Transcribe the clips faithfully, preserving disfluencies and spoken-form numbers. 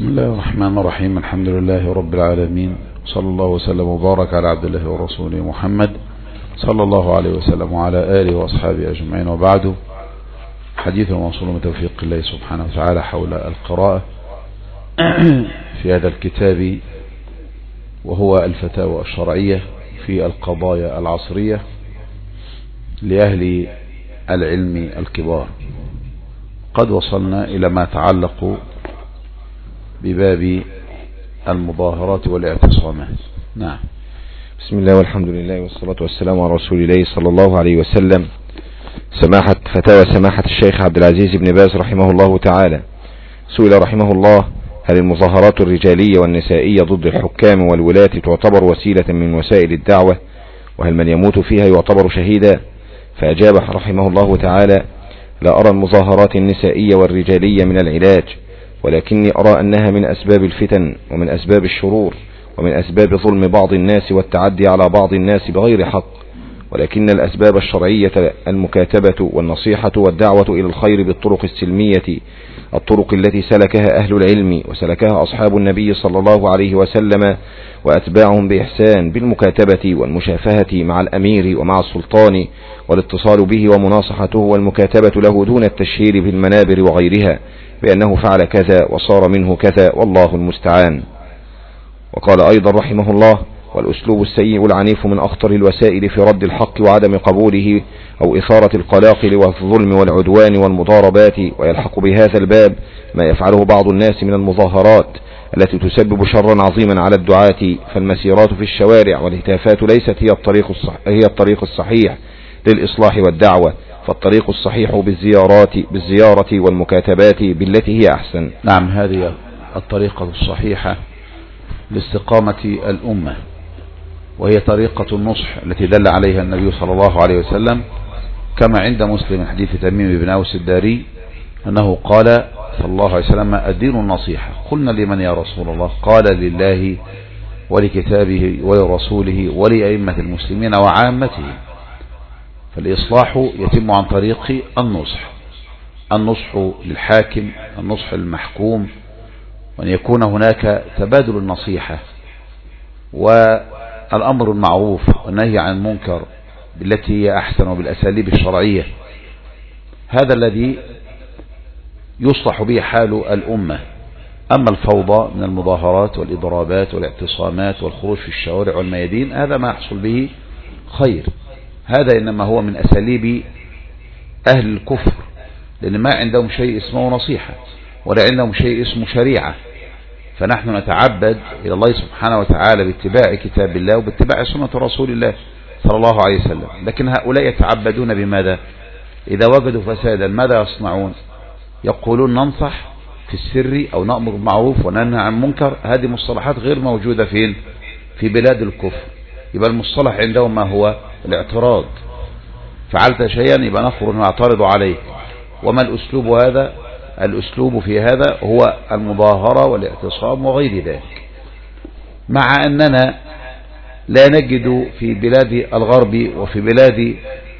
بسم الله الرحمن الرحيم. الحمد لله رب العالمين، صلى الله وسلم وبارك على عبد الله ورسوله محمد صلى الله عليه وسلم وعلى آله وأصحابه أجمعين، وبعد. حديث موصول من توفيق الله سبحانه وتعالى حول القراءة في هذا الكتاب، وهو الفتاوى الشرعية في القضايا العصرية لأهل العلم الكبار. قد وصلنا إلى ما يتعلق بباب المظاهرات والاعتصامات. نعم. بسم الله والحمد لله والصلاة والسلام على رسول الله صلى الله عليه وسلم. سماحة فتاوى سماحة الشيخ عبد العزيز بن باز رحمه الله تعالى. سئل رحمه الله: هل المظاهرات الرجالية والنسائية ضد الحكام والولاة تعتبر وسيلة من وسائل الدعوة؟ وهل من يموت فيها يعتبر شهيدا؟ فأجاب رحمه الله تعالى: لا أرى المظاهرات النسائية والرجالية من العلاج، ولكني أرى أنها من أسباب الفتن ومن أسباب الشرور ومن أسباب ظلم بعض الناس والتعدي على بعض الناس بغير حق، ولكن الأسباب الشرعية المكاتبة والنصيحة والدعوة إلى الخير بالطرق السلمية، الطرق التي سلكها أهل العلم وسلكها أصحاب النبي صلى الله عليه وسلم وأتباعهم بإحسان، بالمكاتبة والمشافهة مع الأمير ومع السلطان، والاتصال به ومناصحته والمكاتبة له دون التشهير بالمنابر وغيرها بأنه فعل كذا وصار منه كذا، والله المستعان. وقال أيضا رحمه الله: والأسلوب السيء العنيف من أخطر الوسائل في رد الحق وعدم قبوله أو إثارة القلاقل والظلم والعدوان والمضاربات. ويلحق بهذا الباب ما يفعله بعض الناس من المظاهرات التي تسبب شرا عظيما على الدعاة، فالمسيرات في الشوارع والهتافات ليست هي الطريق الصح هي الطريق الصحيح للإصلاح والدعوة، فالطريق الصحيح بالزيارات بالزيارة والمكاتبات بالتي هي أحسن. نعم، هذه الطريقة الصحيحة لاستقامة الأمة، وهي طريقة النصح التي دل عليها النبي صلى الله عليه وسلم، كما عند مسلم حديث تميم بن أوس الداري أنه قال صلى الله عليه وسلم: الدين النصيحة. قلنا: لمن يا رسول الله؟ قال: لله ولكتابه ولرسوله ولأئمة المسلمين وعامته. فالإصلاح يتم عن طريق النصح، النصح للحاكم، النصح للمحكوم، وأن يكون هناك تبادل النصيحة والأمر المعروف والنهي عن المنكر بالتي هي أحسن وبالأساليب الشرعية. هذا الذي يصلح به حال الأمة. أما الفوضى من المظاهرات والإضرابات والاعتصامات والخروج في الشوارع والميادين، هذا ما يحصل به خير، هذا إنما هو من أساليب أهل الكفر، لأن ما عندهم شيء اسمه نصيحة ولا عندهم شيء اسمه شريعة. فنحن نتعبد إلى الله سبحانه وتعالى باتباع كتاب الله وباتباع سنة رسول الله صلى الله عليه وسلم. لكن هؤلاء يتعبدون بماذا؟ إذا وجدوا فسادا ماذا يصنعون؟ يقولون: ننصح في السر أو نأمر بالمعروف وننهى عن المنكر. هذه مصطلحات غير موجودة فين؟ في بلاد الكفر. يبقى المصطلح عندهم ما هو؟ الاعتراض. فعلت شيئا يبقى نخرج نعترض عليه. وما الأسلوب هذا؟ الأسلوب في هذا هو المظاهرة والاعتصام وغير ذلك، مع أننا لا نجد في بلاد الغرب وفي بلاد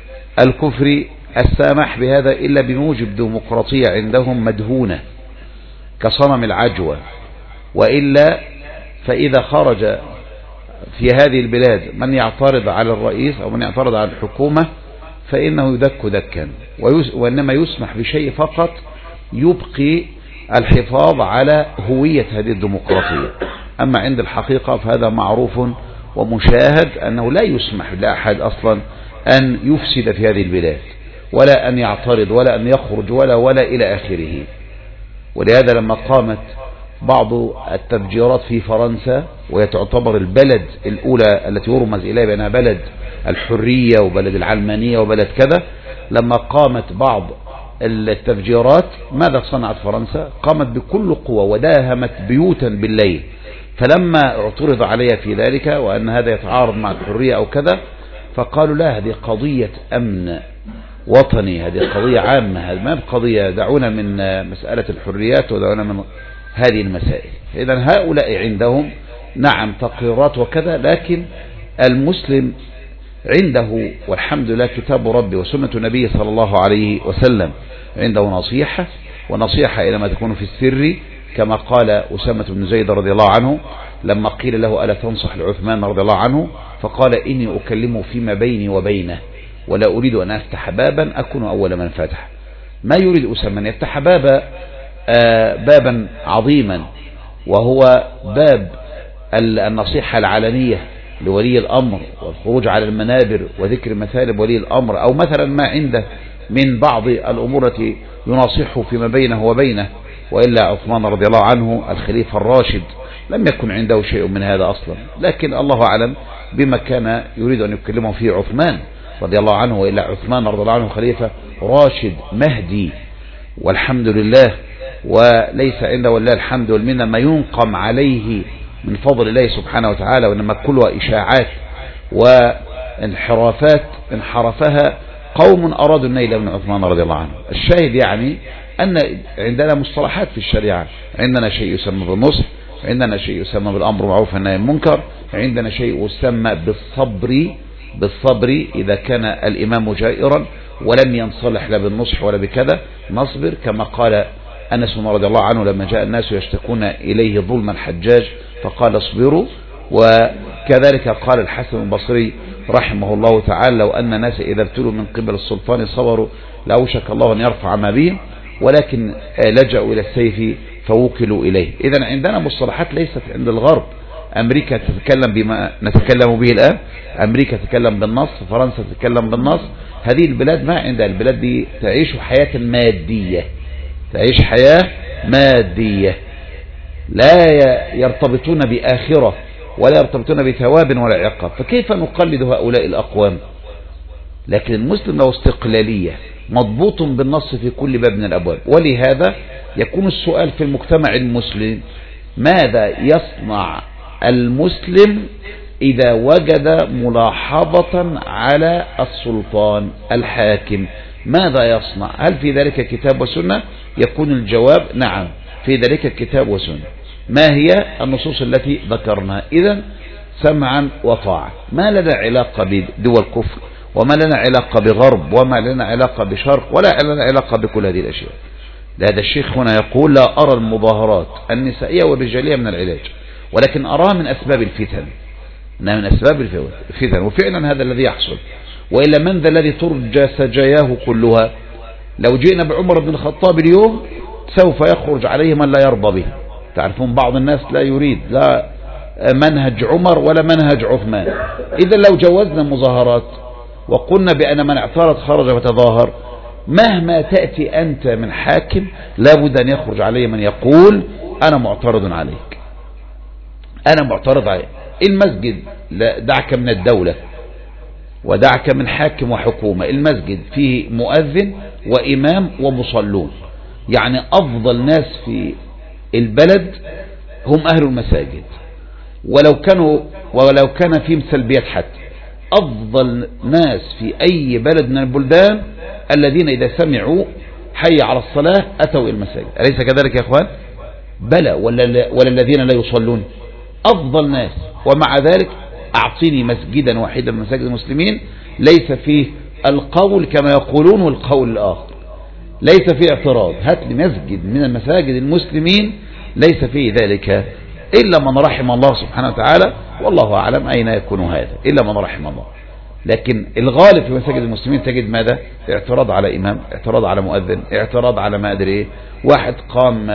الكفر السامح بهذا إلا بموجب ديمقراطية عندهم مدهونة كصنم العجوة، وإلا فإذا خرج في هذه البلاد من يعترض على الرئيس أو من يعترض على الحكومة فإنه يدك دكا، وإنما يسمح بشيء فقط يبقي الحفاظ على هوية هذه الديمقراطية. أما عند الحقيقة فهذا معروف ومشاهد أنه لا يسمح لأحد أصلا أن يفسد في هذه البلاد، ولا أن يعترض ولا أن يخرج ولا ولا إلى آخره. ولهذا لما قامت بعض التفجيرات في فرنسا، وهي تعتبر البلد الأولى التي يرمز إليها بأنها بلد الحرية وبلد العلمانية وبلد كذا، لما قامت بعض التفجيرات ماذا صنعت فرنسا؟ قامت بكل قوة وداهمت بيوتا بالليل. فلما اعترض عليها في ذلك وأن هذا يتعارض مع الحرية أو كذا، فقالوا: لا، هذه قضية أمن وطني، هذه قضية عامة، هذه ما قضية، دعونا من مسألة الحريات ودعونا من هذه المسائل. إذن هؤلاء عندهم نعم تقريرات وكذا، لكن المسلم عنده والحمد لله كتاب ربي وسنة النبي صلى الله عليه وسلم، عنده نصيحة، ونصيحة إلى ما تكون في السر كما قال أسامة بن زيد رضي الله عنه لما قيل له ألا تنصح لعثمان رضي الله عنه، فقال إني أكلمه فيما بيني وبينه ولا أريد أن أفتح بابا أكون أول من فتح. ما يريد أسامة أن يفتح بابا آه بابا عظيما، وهو باب النصيحة العلنية لولي الأمر والخروج على المنابر وذكر مثالب ولي الأمر، أو مثلا ما عنده من بعض الأمور التي يناصحه فيما بينه وبينه. وإلا عثمان رضي الله عنه الخليفة الراشد لم يكن عنده شيء من هذا أصلا، لكن الله أعلم بما كان يريد أن يكلمه فيه عثمان رضي الله عنه. وإلا عثمان رضي الله عنه خليفة راشد مهدي والحمد لله، وليس عنده والله الحمد والمنة ما ينقم عليه من فضل الله سبحانه وتعالى، وإنما كلها إشاعات وانحرافات انحرفها قوم أرادوا النيل من عثمان رضي الله عنه. الشاهد يعني أن عندنا مصطلحات في الشريعة، عندنا شيء يسمى بالنصح، عندنا شيء يسمى بالأمر بالمعروف والنهي عن المنكر، عندنا شيء يسمى بالصبر بالصبر إذا كان الإمام جائرا ولم ينصلح لا بالنصح ولا بكذا نصبر، كما قال أنس رضي الله عنه لما جاء الناس يشتكون إليه ظلم الحجاج فقال اصبروا. وكذلك قال الحسن البصري رحمه الله تعالى لو أن الناس إذا ابتلوا من قبل السلطان صبروا لأوشك الله أن يرفع ما بهم، ولكن لجأوا إلى السيف فوكلوا إليه. إذن عندنا مصطلحات ليست عند الغرب. أمريكا تتكلم بما نتكلم به الآن، أمريكا تتكلم بالنص، فرنسا تتكلم بالنص. هذه البلاد ما عندها، البلاد دي تعيش حياة مادية، تعيش حياة مادية، لا يرتبطون بآخرة ولا يرتبطون بثواب ولا عقاب، فكيف نقلد هؤلاء الأقوام؟ لكن المسلم له استقلالية، مضبوط بالنص في كل باب من الأبواب. ولهذا يكون السؤال في المجتمع المسلم ماذا يصنع المسلم إذا وجد ملاحظة على السلطان الحاكم؟ ماذا يصنع؟ هل في ذلك كتاب وسنة؟ يكون الجواب نعم، في ذلك كتاب وسنة. ما هي النصوص التي ذكرنا؟ إذن سمعا وطاعة. ما لنا علاقة بدول كفر، وما لنا علاقة بغرب، وما لنا علاقة بشرق، ولا لنا علاقة بكل هذه الأشياء. هذا الشيخ هنا يقول لا أرى المظاهرات النسائية والرجالية من العلاج، ولكن أراها من أسباب الفتن، إنها من أسباب الفتن، وفعلا هذا الذي يحصل. وإلا من ذا الذي ترجى سجاياه كلها؟ لو جئنا بعمر بن الخطاب اليوم سوف يخرج عليه من لا يرضى به. تعرفون بعض الناس لا يريد لا منهج عمر ولا منهج عثمان. إذا لو جوزنا مظاهرات وقلنا بأن من اعترض خرج وتظاهر، مهما تأتي أنت من حاكم لابد أن يخرج عليه من يقول أنا معترض عليك، أنا معترض عليك. المسجد دعك من الدولة ودعك من حاكم وحكومة، المسجد فيه مؤذن وإمام ومصلون، يعني أفضل ناس في البلد هم أهل المساجد، ولو كانوا ولو كان فيهم سلبيات حتى. أفضل ناس في أي بلد من البلدان الذين إذا سمعوا حي على الصلاة أتوا إلى المساجد، أليس كذلك يا أخوان؟ بلى، ولا, ولا الذين لا يصلون أفضل ناس. ومع ذلك أعطيني مسجدا واحدا من مساجد المسلمين ليس فيه القول كما يقولون والقول الآخر، ليس فيه اعتراض. هات لي مسجد من المساجد المسلمين ليس فيه ذلك إلا من رحم الله سبحانه وتعالى، والله أعلم أين يكون هذا، إلا من رحم الله. لكن الغالب في مساجد المسلمين تجد ماذا؟ اعتراض على إمام، اعتراض على مؤذن، اعتراض على ما أدري إيه. واحد قام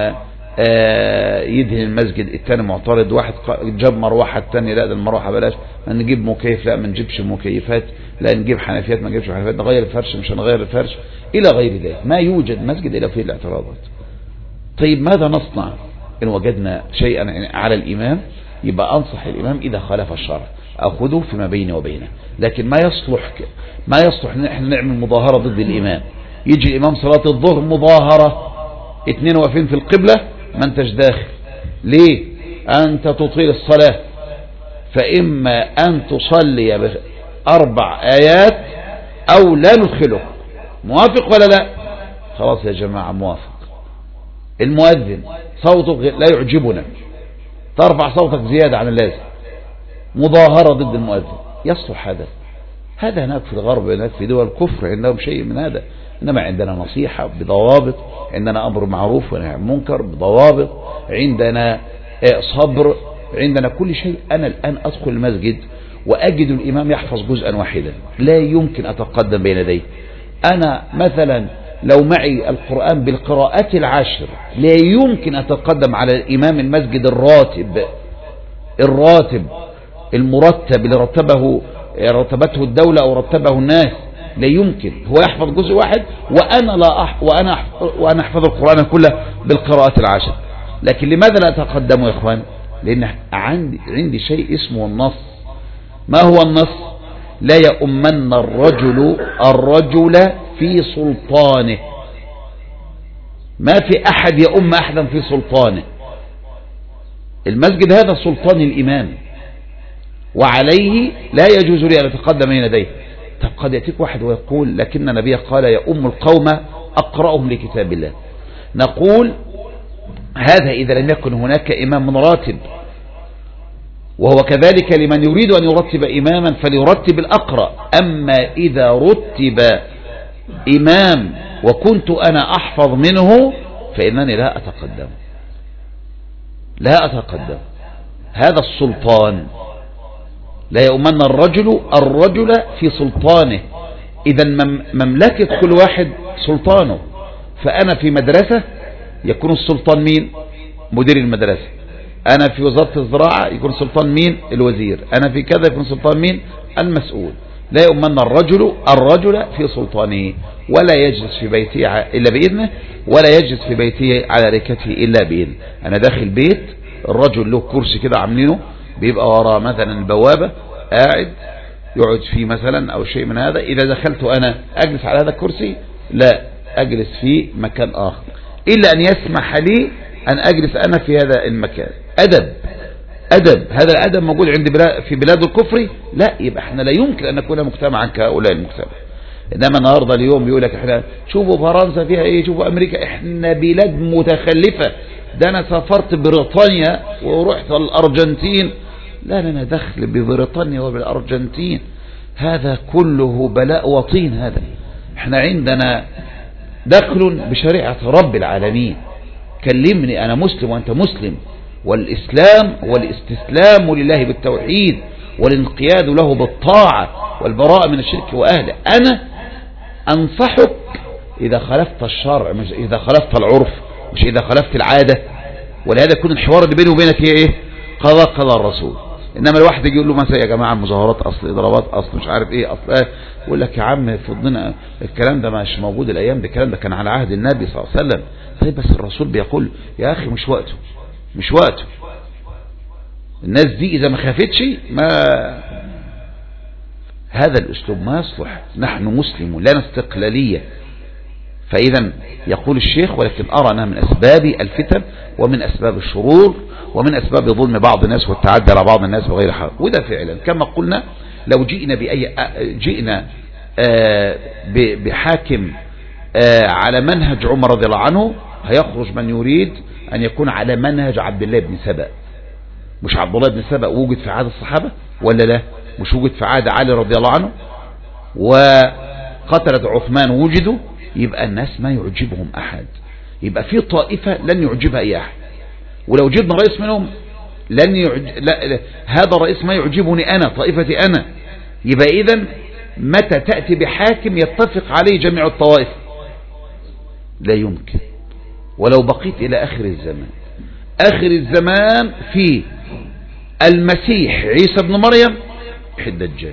يدهن المسجد الثاني معترض، واحد جاب مروحة الثاني لا ده المروحة بلاش، نجيب مكيف لا ما نجيبش مكيفات، لا نجيب حنفيات ما نجيبش حنفيات، نغير الفرش مش هنغير الفرش، إلى غير ذلك. ما يوجد مسجد إلا فيه الاعتراضات. طيب ماذا نصنع إن وجدنا شيئا على الإمام؟ يبقى أنصح الإمام إذا خالف الشرع أخذه فيما بيني وبينه، لكن ما يصلح ما يصلح إن احنا نعمل مظاهرة ضد الإمام. يجي الإمام صلاة الظهر مظاهرة، اثنين واقفين في القبلة ما انتش داخل، ليه؟ أنت تطيل الصلاة، فإما أن تصلي بأربع آيات أو لا ندخلك. موافق ولا لا؟ خلاص يا جماعة موافق. المؤذن صوتك لا يعجبنا، ترفع صوتك زيادة عن اللازم، مظاهرة ضد المؤذن، يصلح هذا؟ هذا هناك في الغرب، هناك في دول الكفر عندهم شيء من هذا، إنما عندنا نصيحة بضوابط، عندنا أمر معروف ونهي عن منكر بضوابط، عندنا صبر، عندنا كل شيء. أنا الآن أدخل المسجد وأجد الإمام يحفظ جزءا واحدا، لا يمكن أتقدم بين يديه. أنا مثلا لو معي القرآن بالقراءات العشر لا يمكن أتقدم على الإمام المسجد الراتب الراتب المرتب اللي رتبه رتبته الدولة أو رتبه الناس، لا يمكن. هو يحفظ جزء واحد وأنا لا أح وأنا أحفظ وأنا أحفظ القرآن كله بالقراءات العشر. لكن لماذا لا أتقدم يا إخوان؟ لأن عندي عندي شيء اسمه النص. ما هو النص؟ لا يؤمن الرجل الرجل في سلطانه. ما في أحد يؤم أحدا في سلطانه. المسجد هذا سلطان الإمام، وعليه لا يجوز لي أن أتقدم بين يديه. طب قد يأتيك واحد ويقول لكن النبي قال يؤم القوم أقرأهم لكتاب الله. نقول هذا إذا لم يكن هناك إمام راتب، وهو كذلك لمن يريد أن يرتب إماما فليرتب الأقرأ. أما إذا رتب إمام وكنت أنا أحفظ منه فإنني لا أتقدم لا أتقدم هذا السلطان. لا يؤمن الرجل الرجل في سلطانه. إذا مملكة كل واحد سلطانه. فأنا في مدرسة يكون السلطان مين؟ مدير المدرسة. أنا في وزارة الزراعة يكون سلطان مين؟ الوزير. أنا في كذا يكون سلطان مين؟ المسؤول. لا يؤمن الرجل الرجل في سلطانه، ولا يجلس في بيته إلا بإذنه، ولا يجلس في بيته على ركته إلا بإذنه. أنا داخل بيت الرجل له كرسي كده عاملينه بيبقى وراء مثلا البوابة قاعد يقعد فيه مثلا أو شيء من هذا. إذا دخلت أنا أجلس على هذا الكرسي؟ لا، أجلس في مكان آخر إلا أن يسمح لي أن أجلس أنا في هذا المكان. أدب أدب هذا الأدب موجود عند بلاد في بلاد الكفر؟ لا. يبقى احنا لا يمكن أن نكون مجتمعا كهؤلاء المجتمع. إنما النهاردة اليوم بيقول لك احنا شوفوا فرنسا فيها ايه، شوفوا أمريكا، احنا بلاد متخلفة. ده أنا سافرت بريطانيا ورحت الأرجنتين. لا لنا دخل ببريطانيا وبالأرجنتين، هذا كله بلاء وطين. هذا احنا عندنا دخل بشريعة رب العالمين. كلمني أنا مسلم وأنت مسلم، والإسلام هو الاستسلام لله بالتوحيد والانقياد له بالطاعة والبراءة من الشرك وأهله. أنا أنصحك إذا خلفت الشرع مش إذا خلفت العرف، مش إذا خلفت العادة. ولهذا يكون الحوار اللي بيني وبينك هي إيه؟ قضاء قضاء الرسول. إنما الواحد يقول له مثلا يا جماعة المظاهرات أصل إضرابات أصل مش عارف إيه أصل إيه، يقول لك يا عم فضنا الكلام ده مش موجود الأيام دي، الكلام ده كان على عهد النبي صلى الله عليه وسلم. طيب بس الرسول بيقول يا أخي مش وقته مش وقته. الناس دي إذا ما خافتش ما هذا الأسلوب ما يصلح. نحن مسلمون لنا استقلالية. فإذا يقول الشيخ ولكن أرى أنها من أسباب الفتن ومن أسباب الشرور ومن أسباب ظلم بعض الناس والتعدي على بعض الناس بغير حق. وده فعلا كما قلنا لو جئنا بأي جئنا بحاكم على منهج عمر رضي الله عنه هيخرج من يريد أن يكون على منهج عبد الله بن سبأ. مش عبد الله بن سبأ وجد في عهد الصحابة ولا لا؟ مش وجد في عهد علي رضي الله عنه؟ وقتلة عثمان وجدوا. يبقى الناس ما يعجبهم أحد. يبقى في طائفة لن يعجبها أي أحد. ولو جبنا رئيس منهم لن يعجب لا لا. هذا الرئيس ما يعجبني أنا، طائفتي أنا. يبقى إذن متى تأتي بحاكم يتفق عليه جميع الطوائف؟ لا يمكن. ولو بقيت إلى آخر الزمان، آخر الزمان في المسيح عيسى بن مريم الدجال.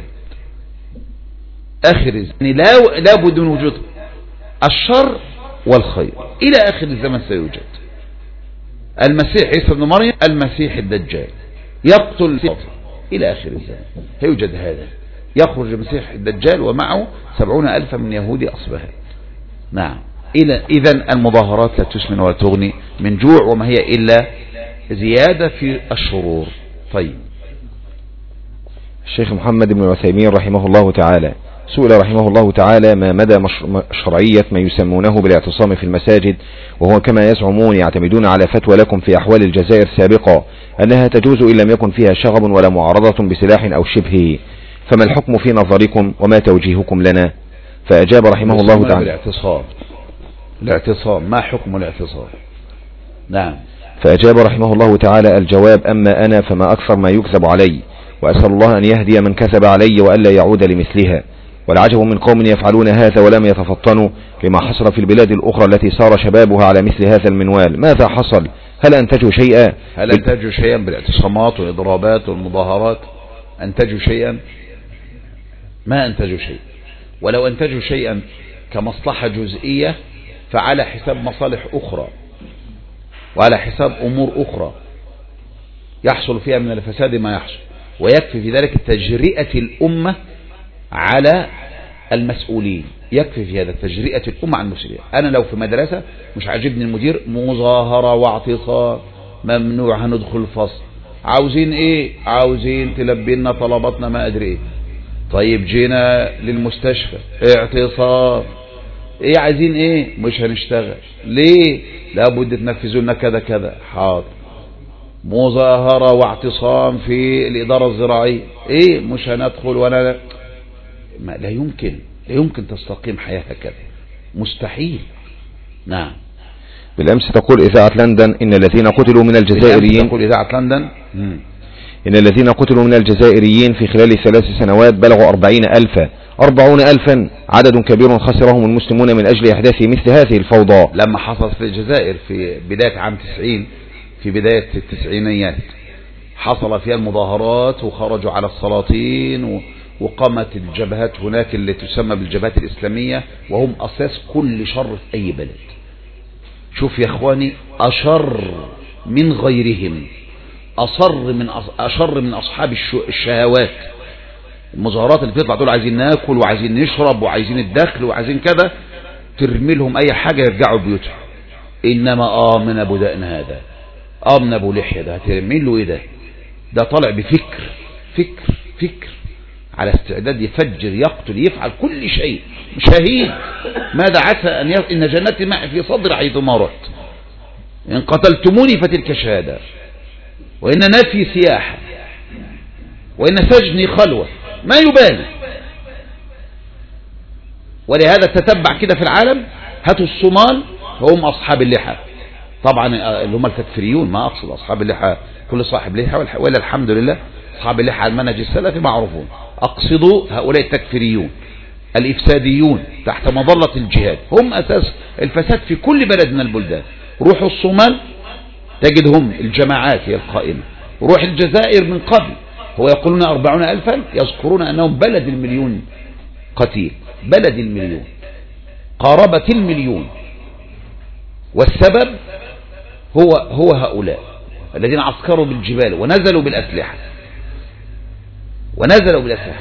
آخر الزمان لا لابد من وجوده الشر والخير إلى آخر الزمن سيوجد. المسيح عيسى بن مريم المسيح الدجال يقتل إلى آخر الزمن هيوجد هذا. يخرج المسيح الدجال ومعه سبعون ألفا من يهودي أصبهان. نعم. إذن المظاهرات لا تسمن ولا تغني من جوع وما هي إلا زيادة في الشرور. طيب الشيخ محمد بن عثيمين رحمه الله تعالى سئل رحمه الله تعالى ما مدى شرعية ما يسمونه بالاعتصام في المساجد، وهو كما يزعمون يعتمدون على فتوى لكم في أحوال الجزائر سابقا أنها تجوز إن لم يكن فيها شغب ولا معارضة بسلاح أو شبهه. فما الحكم في نظركم وما توجيهكم لنا؟ فأجاب رحمه الله تعالى الاعتصام. الاعتصام ما حكم الاعتصام؟ نعم. فأجاب رحمه الله تعالى: الجواب: أما أنا فما أكثر ما يكذب علي، وأسأل الله أن يهدي من كذب علي وألا يعود لمثلها. والعجب من قوم يفعلون هذا ولم يتفطنوا لما حصل في البلاد الأخرى التي صار شبابها على مثل هذا المنوال. ماذا حصل؟ هل أنتجوا شيئا؟ هل أنتجوا شيئا بالاعتصامات والإضرابات والمظاهرات؟ أنتجوا شيئا؟ ما أنتجوا شيئا. ولو أنتجوا شيئا كمصلحة جزئية فعلى حساب مصالح أخرى وعلى حساب أمور أخرى يحصل فيها من الفساد ما يحصل، ويكفي في ذلك تجرئة الأمة على المسؤولين. يكفي في هذا تجرئة الأمة على المسؤولين. أنا لو في مدرسة مش عاجبني المدير، مظاهرة واعتصام، ممنوع، هندخل الفصل. عاوزين ايه؟ عاوزين تلبي لنا طلباتنا ما ادري ايه. طيب جينا للمستشفى، اعتصام. ايه عايزين ايه؟ مش هنشتغل. ليه؟ لابد تنفذوا لنا كذا كذا. حاضر. مظاهرة واعتصام في الإدارة الزراعية، ايه؟ مش هندخل ولا ما. لا يمكن، لا يمكن تستقيم حياة هكذا، مستحيل. نعم. بالأمس تقول إذاعة لندن إن الذين قتلوا من الجزائريين تقول إذاعة لندن مم. إن الذين قتلوا من الجزائريين في خلال ثلاث سنوات بلغوا أربعين ألفا أربعون ألفا، عدد كبير خسرهم المسلمون من أجل إحداث مثل هذه الفوضى. لما حصل في الجزائر في بداية عام تسعين، في بداية التسعينيات، حصل فيها المظاهرات وخرجوا على السلاطين وقامت الجبهات هناك اللي تسمى بالجبهات الإسلامية، وهم أساس كل شر في أي بلد. شوف يا اخواني، أشر من غيرهم، أصر من أشر من أصحاب الشهوات. المظاهرات اللي بتطلع دول عايزين ناكل وعايزين نشرب وعايزين الدخل وعايزين كذا، ترمي لهم أي حاجة يرجعوا بيوتهم. إنما آه من أبو دقن هذا، آه من أبو لحية ده، هترمي له إيه ده؟ ده طالع بفكر، فكر فكر على استعداد يفجر يقتل يفعل كل شيء، شهيد. ماذا عسى أن يصل إن جنتي معي في صدر حيثما رحت، إن قتلتموني فتلك شهادة، وإن نفي سياحة، وإن سجني خلوة، ما يبالي. ولهذا تتبع كده في العالم، هاتوا الصومال هم أصحاب اللحى، طبعا اللي هم التكفيريون، ما أقصد أصحاب اللحى كل صاحب لحى، ولا الحمد لله أصحاب اللحى على المنهج السلفي معروفون. أقصد هؤلاء التكفيريون الإفساديون تحت مظلة الجهاد، هم أساس الفساد في كل بلد من البلدان. روحوا الصومال تجدهم الجماعات هي القائمة. روح الجزائر من قبل، هو يقولون أربعون ألفا، يذكرون أنهم بلد المليون قتيل، بلد المليون، قاربة المليون. والسبب هو هو هؤلاء الذين عسكروا بالجبال ونزلوا بالأسلحة ونزلوا بالأسلحة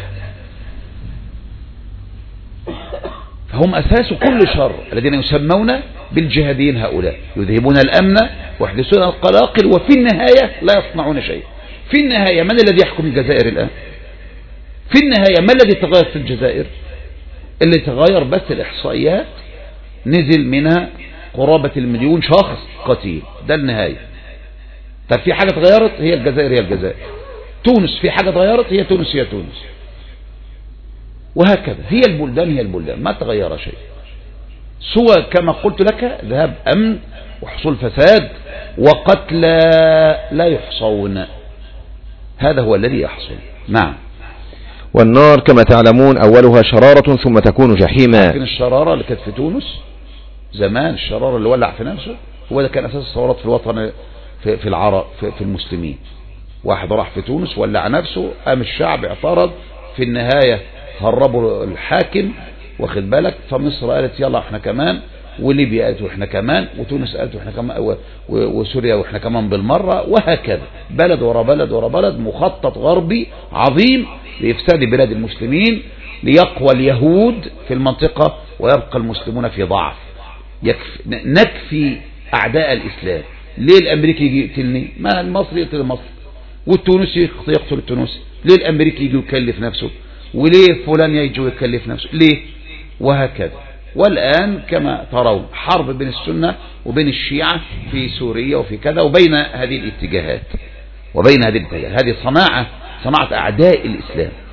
فهم أساس كل شر. الذين يسمون بالجهاديين هؤلاء يذهبون الأمن ويحدثون القلاقل، وفي النهاية لا يصنعون شيء. في النهاية من الذي يحكم الجزائر الآن؟ في النهاية ما الذي تغير في الجزائر؟ اللي تغير بس الإحصائيات، نزل منها قرابة المليون شخص قتيل، ده النهاية. طب في حاجة تغيرت؟ هي الجزائر هي الجزائر. تونس في حاجة تغيرت؟ هي تونس هي تونس. وهكذا هي البلدان هي البلدان، ما تغير شيء، سوى كما قلت لك ذهاب أمن وحصول فساد وقتل لا يحصون. هذا هو الذي يحصل. نعم. والنار كما تعلمون أولها شرارة ثم تكون جحيما. لكن الشرارة اللي كانت في تونس زمان، الشرارة اللي ولع في نفسه، هو ده كان أساس الثورات في الوطن، في, في العرب، في, في المسلمين. واحد راح في تونس ولع نفسه، قام الشعب اعترض، في النهاية هربوا الحاكم، واخد بالك. فمصر قالت يلا احنا كمان، وليبيا قالت واحنا كمان، وتونس قالت واحنا كمان، وسوريا واحنا كمان بالمرة، وهكذا بلد ورا بلد ورا بلد، مخطط غربي عظيم لإفساد بلاد المسلمين، ليقوى اليهود في المنطقة ويبقى المسلمون في ضعف. يكفي نكفي أعداء الإسلام. ليه الأمريكي يجي يقتلني؟ ما المصري يقتل المصري، والتونسي يقتل التونسي. ليه الأمريكي يجي يكلف نفسه؟ وليه فلان يجي يكلف نفسه؟ ليه؟ وهكذا. والآن كما ترون حرب بين السنة وبين الشيعة في سوريا وفي كذا، وبين هذه الاتجاهات وبين هذه الاتجاهات. هذه صناعة صناعة أعداء الإسلام،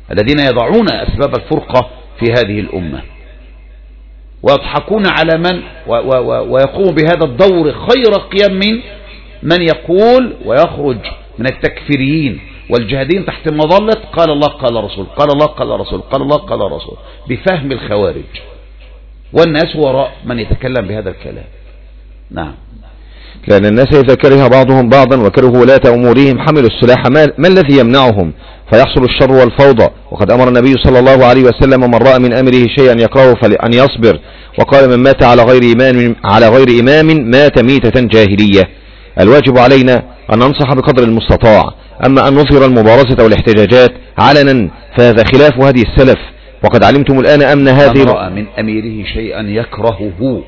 الذين يضعون أسباب الفرقة في هذه الأمة، ويضحكون على من ويقوم بهذا الدور خير قيام من من يقول ويخرج من التكفيريين والجهادين تحت مظلة قال الله قال رسول قال الله قال رسول قال الله قال رسول بفهم الخوارج، والناس وراء من يتكلم بهذا الكلام. نعم. لأن الناس إذا كره بعضهم بعضا وكرهوا ولاة أمورهم حملوا السلاح، ما الذي يمنعهم فيحصل الشر والفوضى؟ وقد أمر النبي صلى الله عليه وسلم من رأى من أمره شيئا يكرهه فأن يصبر، وقال من مات على غير إمام على غير إمام مات ميتة جاهلية. الواجب علينا أن ننصح بقدر المستطاع، أما أن نظهر المبارزة والاحتجاجات علنا فهذا خلاف هدي السلف. وقد علمتم الآن أن هذه من رأى من أميره شيئا يكرهه،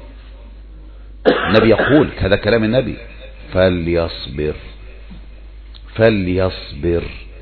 النبي يقول هذا كلام النبي، فليصبر فليصبر.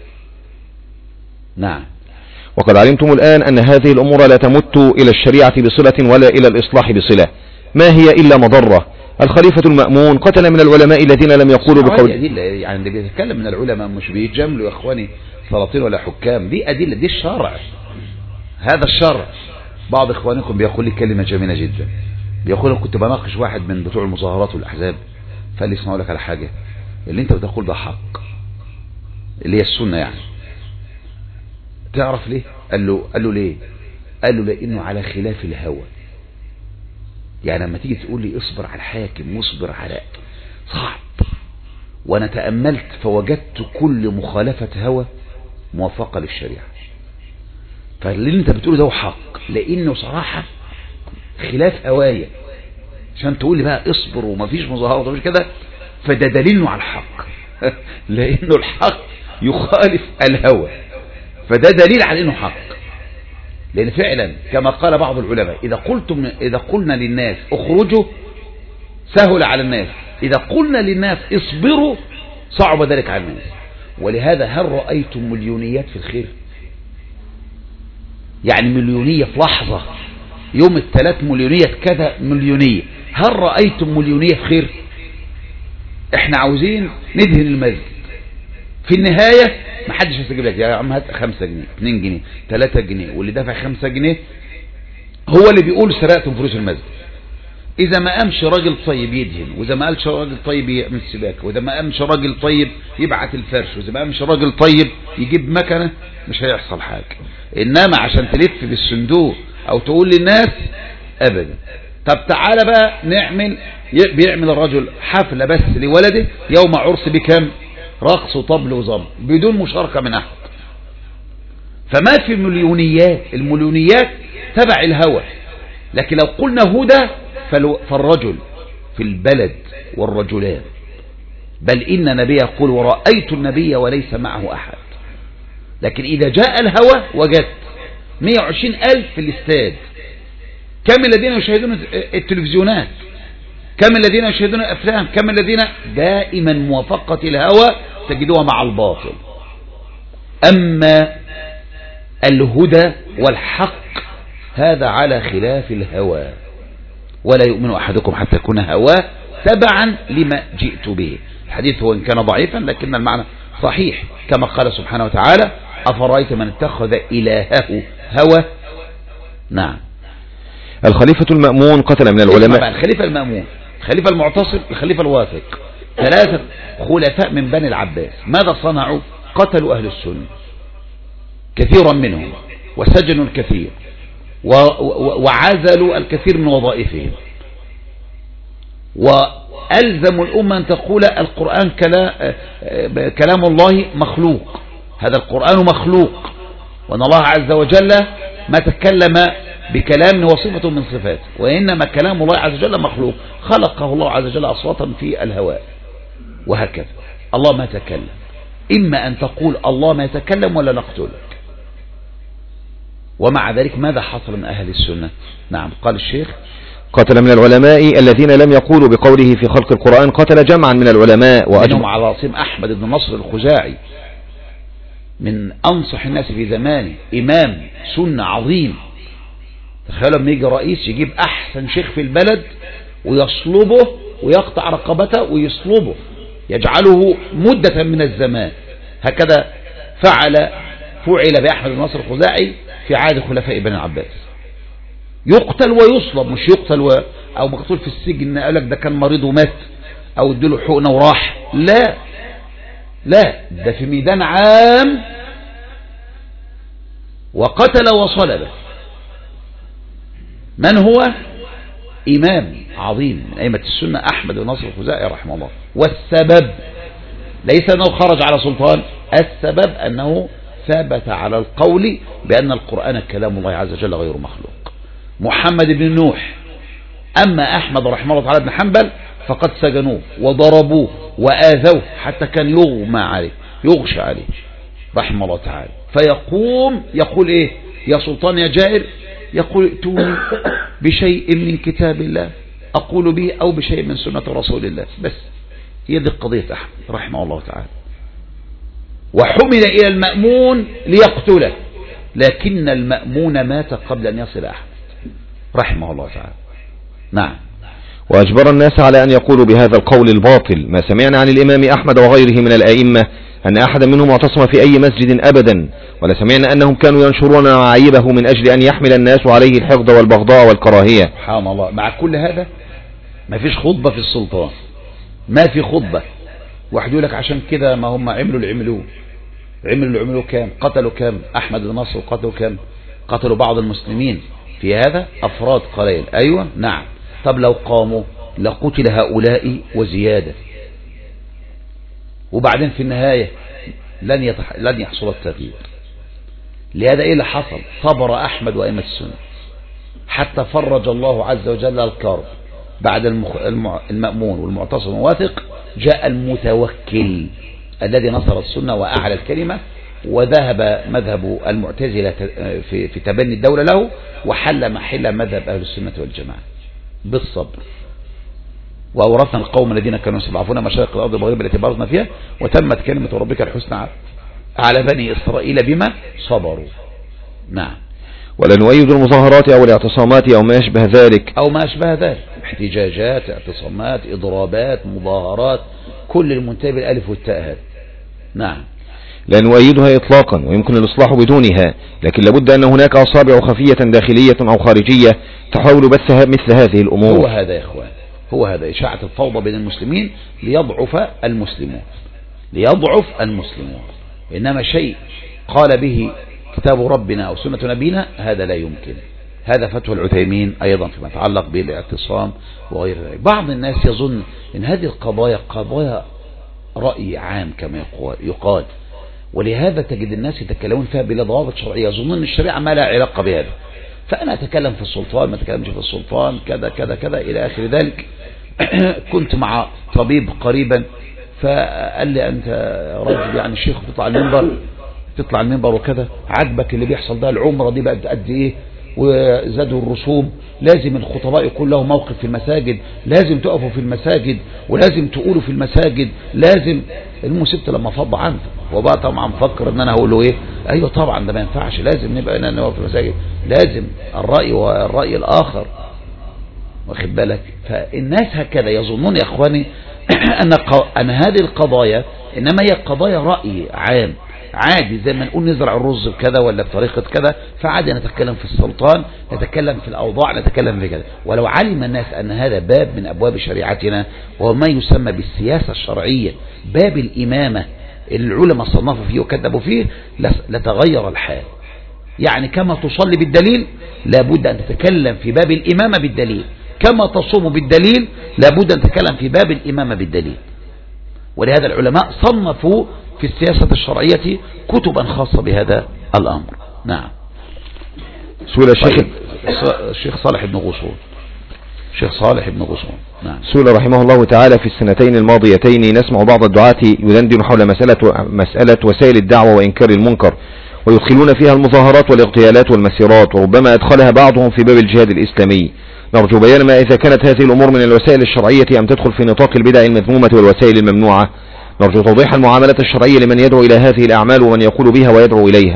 نعم. وقد علمتم الآن أن هذه الأمور لا تمت إلى الشريعة بصلة ولا إلى الإصلاح بصلة، ما هي إلا مضرة. الخليفة المأمون قتل من العلماء الذين لم يقولوا بقول، يعني اللي بيتكلم من العلماء مش بيجملوا يا إخواني سلاطين ولا حكام، دي أدلة، دي الشرع، هذا الشرع. بعض إخوانكم بيقول لي كلمة جميلة جدا، بيقول كنت بناقش واحد من بتوع المظاهرات والأحزاب، فقال لي اسمعوا لك على حاجة، اللي انت بتقول ده حق، اللي هي السنة يعني، تعرف ليه؟ قال له قال له ليه؟ قال له لأنه على خلاف الهوى. يعني لما تيجي تقول لي اصبر على الحاكم واصبر على صعب، وانا تأملت فوجدت كل مخالفة هوى موافقة للشريعة. فاللي انت بتقوله ده حق، لانه صراحة خلاف هواية، عشان تقول لي بقى اصبر ومفيش مظاهرات ومفيش كده، فده دليل على الحق لانه الحق يخالف الهوى، فده دليل على انه حق. لان فعلا كما قال بعض العلماء، اذا قلتم اذا قلنا للناس اخرجوا سهل على الناس، اذا قلنا للناس اصبروا صعب ذلك على الناس. ولهذا هل رأيتم مليونيات في الخير؟ يعني مليونية في لحظة، يوم الثلاث مليونية كذا مليونية، هل رأيتم مليونية في خير؟ احنا عاوزين ندهن المسجد، في النهاية ما حدش هيستجيب لك، يا عم هات خمسة جنيه اتنين جنيه تلاتة جنيه، واللي دافع خمسة جنيه هو اللي بيقول سرقتم فلوس المسجد. اذا ما قامش راجل طيب يدهن، واذا ما قالش راجل طيب يعمل سباكه، واذا ما قامش راجل طيب يبعت الفرش، واذا ما قامش راجل طيب يجيب مكنه، مش هيحصل حاجه. انما عشان تلف بالصندوق او تقول للناس ابدا. طب تعالى بقى نعمل، بيعمل الرجل حفله بس لولده يوم عرس بكم؟ رقص وطبل وزمر بدون مشاركه من احد. فما في مليونيات، المليونيات تبع الهوى. لكن لو قلنا هدى فالرجل في البلد والرجلان، بل إن النبي يقول ورأيت النبي وليس معه أحد. لكن إذا جاء الهوى وجدت مئة وعشرين ألف في الاستاد، كم الذين يشاهدون التلفزيونات، كم الذين يشاهدون الأفلام، كم الذين دائما موافقة الهوى تجدوها مع الباطل. أما الهدى والحق هذا على خلاف الهوى، ولا يؤمن أحدكم حتى يكون هواه تبعا لما جئت به. الحديث هو إن كان ضعيفا لكن المعنى صحيح، كما قال سبحانه وتعالى أفرأيت من اتخذ إلهه هوى. نعم. الخليفة المأمون قتل من العلماء. الخليفة المأمون، الخليفة المعتصم، الخليفة الواثق، ثلاثة خلفاء من بني العباس. ماذا صنعوا؟ قتلوا أهل السنة كثيرا منهم، وسجنوا الكثير، وعزلوا الكثير من وظائفهم، وألزموا الأمة أن تقول القرآن كلام الله مخلوق، هذا القرآن مخلوق، وأن الله عز وجل ما تكلم بكلام وصفة من صفاته، وإنما كلام الله عز وجل مخلوق، خلقه الله عز وجل أصواتا في الهواء، وهكذا. الله ما تكلم، إما أن تقول الله ما يتكلم ولا نقتلك. ومع ذلك ماذا حصل من أهل السنة؟ نعم. قال الشيخ قتل من العلماء الذين لم يقولوا بقوله في خلق القرآن، قتل جمعا من العلماء، ومنهم على رأسهم أحمد بن نصر الخزاعي، من أنصح الناس في زمانه، إمام سنة عظيم. تخيلوا لما يجي رئيس يجيب أحسن شيخ في البلد ويصلبه ويقطع رقبته ويصلبه، يجعله مدة من الزمان. هكذا فعل فعل بأحمد بن نصر الخزاعي في عهد خلفاء بني العباس، يقتل ويصلب، مش يقتل و... او مقتول في السجن قال لك ده كان مريض ومات او اديله حقنه وراح، لا لا، ده في ميدان عام وقتل وصلب. من هو؟ إمام عظيم من أئمة السنة أحمد بن نصر الخزاعي رحمه الله. والسبب ليس أنه خرج على سلطان، السبب أنه ثبت على القول بأن القرآن كلام الله عز وجل غير مخلوق. محمد بن نوح، أما أحمد رحمه الله تعالى بن حنبل فقد سجنوه وضربوه وآذوه حتى كان يغمى عليه يغشى عليه رحمه الله تعالى، فيقوم يقول إيه؟ يا سلطان يا جائر، يقول ائتوني بشيء من كتاب الله أقول به أو بشيء من سنة رسول الله. بس هي دي قضية أحمد رحمه الله تعالى. وحمل إلى المأمون ليقتله، لكن المأمون مات قبل أن يصل أحمد رحمه الله تعالى. نعم. وأجبر الناس على أن يقولوا بهذا القول الباطل ما سمعنا عن الإمام أحمد وغيره من الأئمة أن أحدا منهم اعتصم في أي مسجد أبدا، ولا سمعنا أنهم كانوا ينشرون معايبه من أجل أن يحمل الناس عليه الحقد والبغضاء والكراهية. سبحان الله. مع كل هذا ما فيش خطبة في السلطان، ما في خطبة. واحد يقول لك عشان كده ما هم عملوا اللي عملوه، عملوا اللي عملوه كام؟ قتلوا كام؟ أحمد بن نصر قتلوا كام؟ قتلوا بعض المسلمين في هذا أفراد قليل. أيوة نعم. طب لو قاموا لقتل هؤلاء وزيادة، وبعدين في النهاية لن يتح... لن يحصل التغيير. لهذا ايه اللي حصل؟ صبر احمد وائمة السنة حتى فرج الله عز وجل الكرب. بعد المخ... الم... المأمون والمعتصم الواثق جاء المتوكل الذي نصر السنة واعلى الكلمة، وذهب مذهب المعتزلة في... في تبني الدولة له، وحل محل مذهب اهل السنة والجماعة بالصبر. وأورثنا القوم الذين كانوا يستضعفون مشارق الأرض والمغارب التي بارزنا فيها وتمت كلمة ربك الحسنى على بني إسرائيل بما صبروا. نعم. ولا نؤيد المظاهرات أو الاعتصامات أو ما يشبه ذلك أو ما يشبه ذلك، احتجاجات، اعتصامات، إضرابات، مظاهرات، كل المنتهي بالألف والتاء هذا. نعم. لا نؤيدها إطلاقا، ويمكن الإصلاح بدونها، لكن لابد أن هناك أصابع خفية داخلية أو خارجية تحاول بث مثل هذه الأمور. هو هذا يا إخوان، هو هذا إشاعة الفوضى بين المسلمين ليضعف المسلمون، ليضعف المسلمون. إنما شيء قال به كتاب ربنا أو سنة نبينا هذا لا يمكن. هذا فتوى العثيمين أيضا فيما يتعلق بالاعتصام وغير ذلك. بعض الناس يظن أن هذه القضايا قضايا رأي عام كما يقال، ولهذا تجد الناس يتكلمون فيها بلا ضوابط شرعية، يظنون أن الشريعة ما لها علاقة بهذا. فأنا أتكلم في السلطان، ما أتكلمش في السلطان، كذا كذا كذا إلى آخر ذلك. كنت مع طبيب قريبا فقال لي أنت رجل يعني الشيخ بتطلع المنبر تطلع المنبر وكذا، عجبك اللي بيحصل ده؟ العمرة دي بقت قد إيه وزادوا الرسوم، لازم الخطباء يكون له موقف في المساجد، لازم تقفوا في المساجد ولازم تقولوا في المساجد، لازم. المسبت لما فض عنه وبقى طبعا مفكر ان انا هقول له ايه؟ ايوه طبعا ده ما ينفعش، لازم نبقى نقف في المساجد، لازم الرأي والرأي الآخر، واخد بالك؟ فالناس هكذا يظنون يا اخواني ان ان هذه القضايا انما هي قضايا رأي عام عادي، زي ما نقول نزرع الرز بكذا ولا بطريقة كذا، فعادي نتكلم في السلطان، نتكلم في الأوضاع، نتكلم في كذا. ولو علم الناس أن هذا باب من أبواب شريعتنا وهو ما يسمى بالسياسة الشرعية، باب الإمامة العلماء صنفوا فيه وكتبوا فيه، لتغير الحال. يعني كما تصلي بالدليل لابد أن تتكلم في باب الإمامة بالدليل، كما تصوم بالدليل لابد أن تتكلم في باب الإمامة بالدليل. ولهذا العلماء صنفوا في السياسة الشرعية كتبا خاصة بهذا الأمر. نعم. سئل الشيخ الشيخ صالح بن غصون الشيخ صالح بن غصون نعم. سئل رحمه الله تعالى في السنتين الماضيتين نسمع بعض الدعاة يدندن حول مسألة مسألة وسائل الدعوة وإنكار المنكر، ويدخلون فيها المظاهرات والاغتيالات والمسيرات، وربما أدخلها بعضهم في باب الجهاد الإسلامي. نرجو بيان ما إذا كانت هذه الأمور من الوسائل الشرعية أم تدخل في نطاق البدع المذمومة والوسائل الممنوعة. نرجو توضيح المعاملة الشرعية لمن يدعو إلى هذه الأعمال ومن يقول بها ويدعو إليها.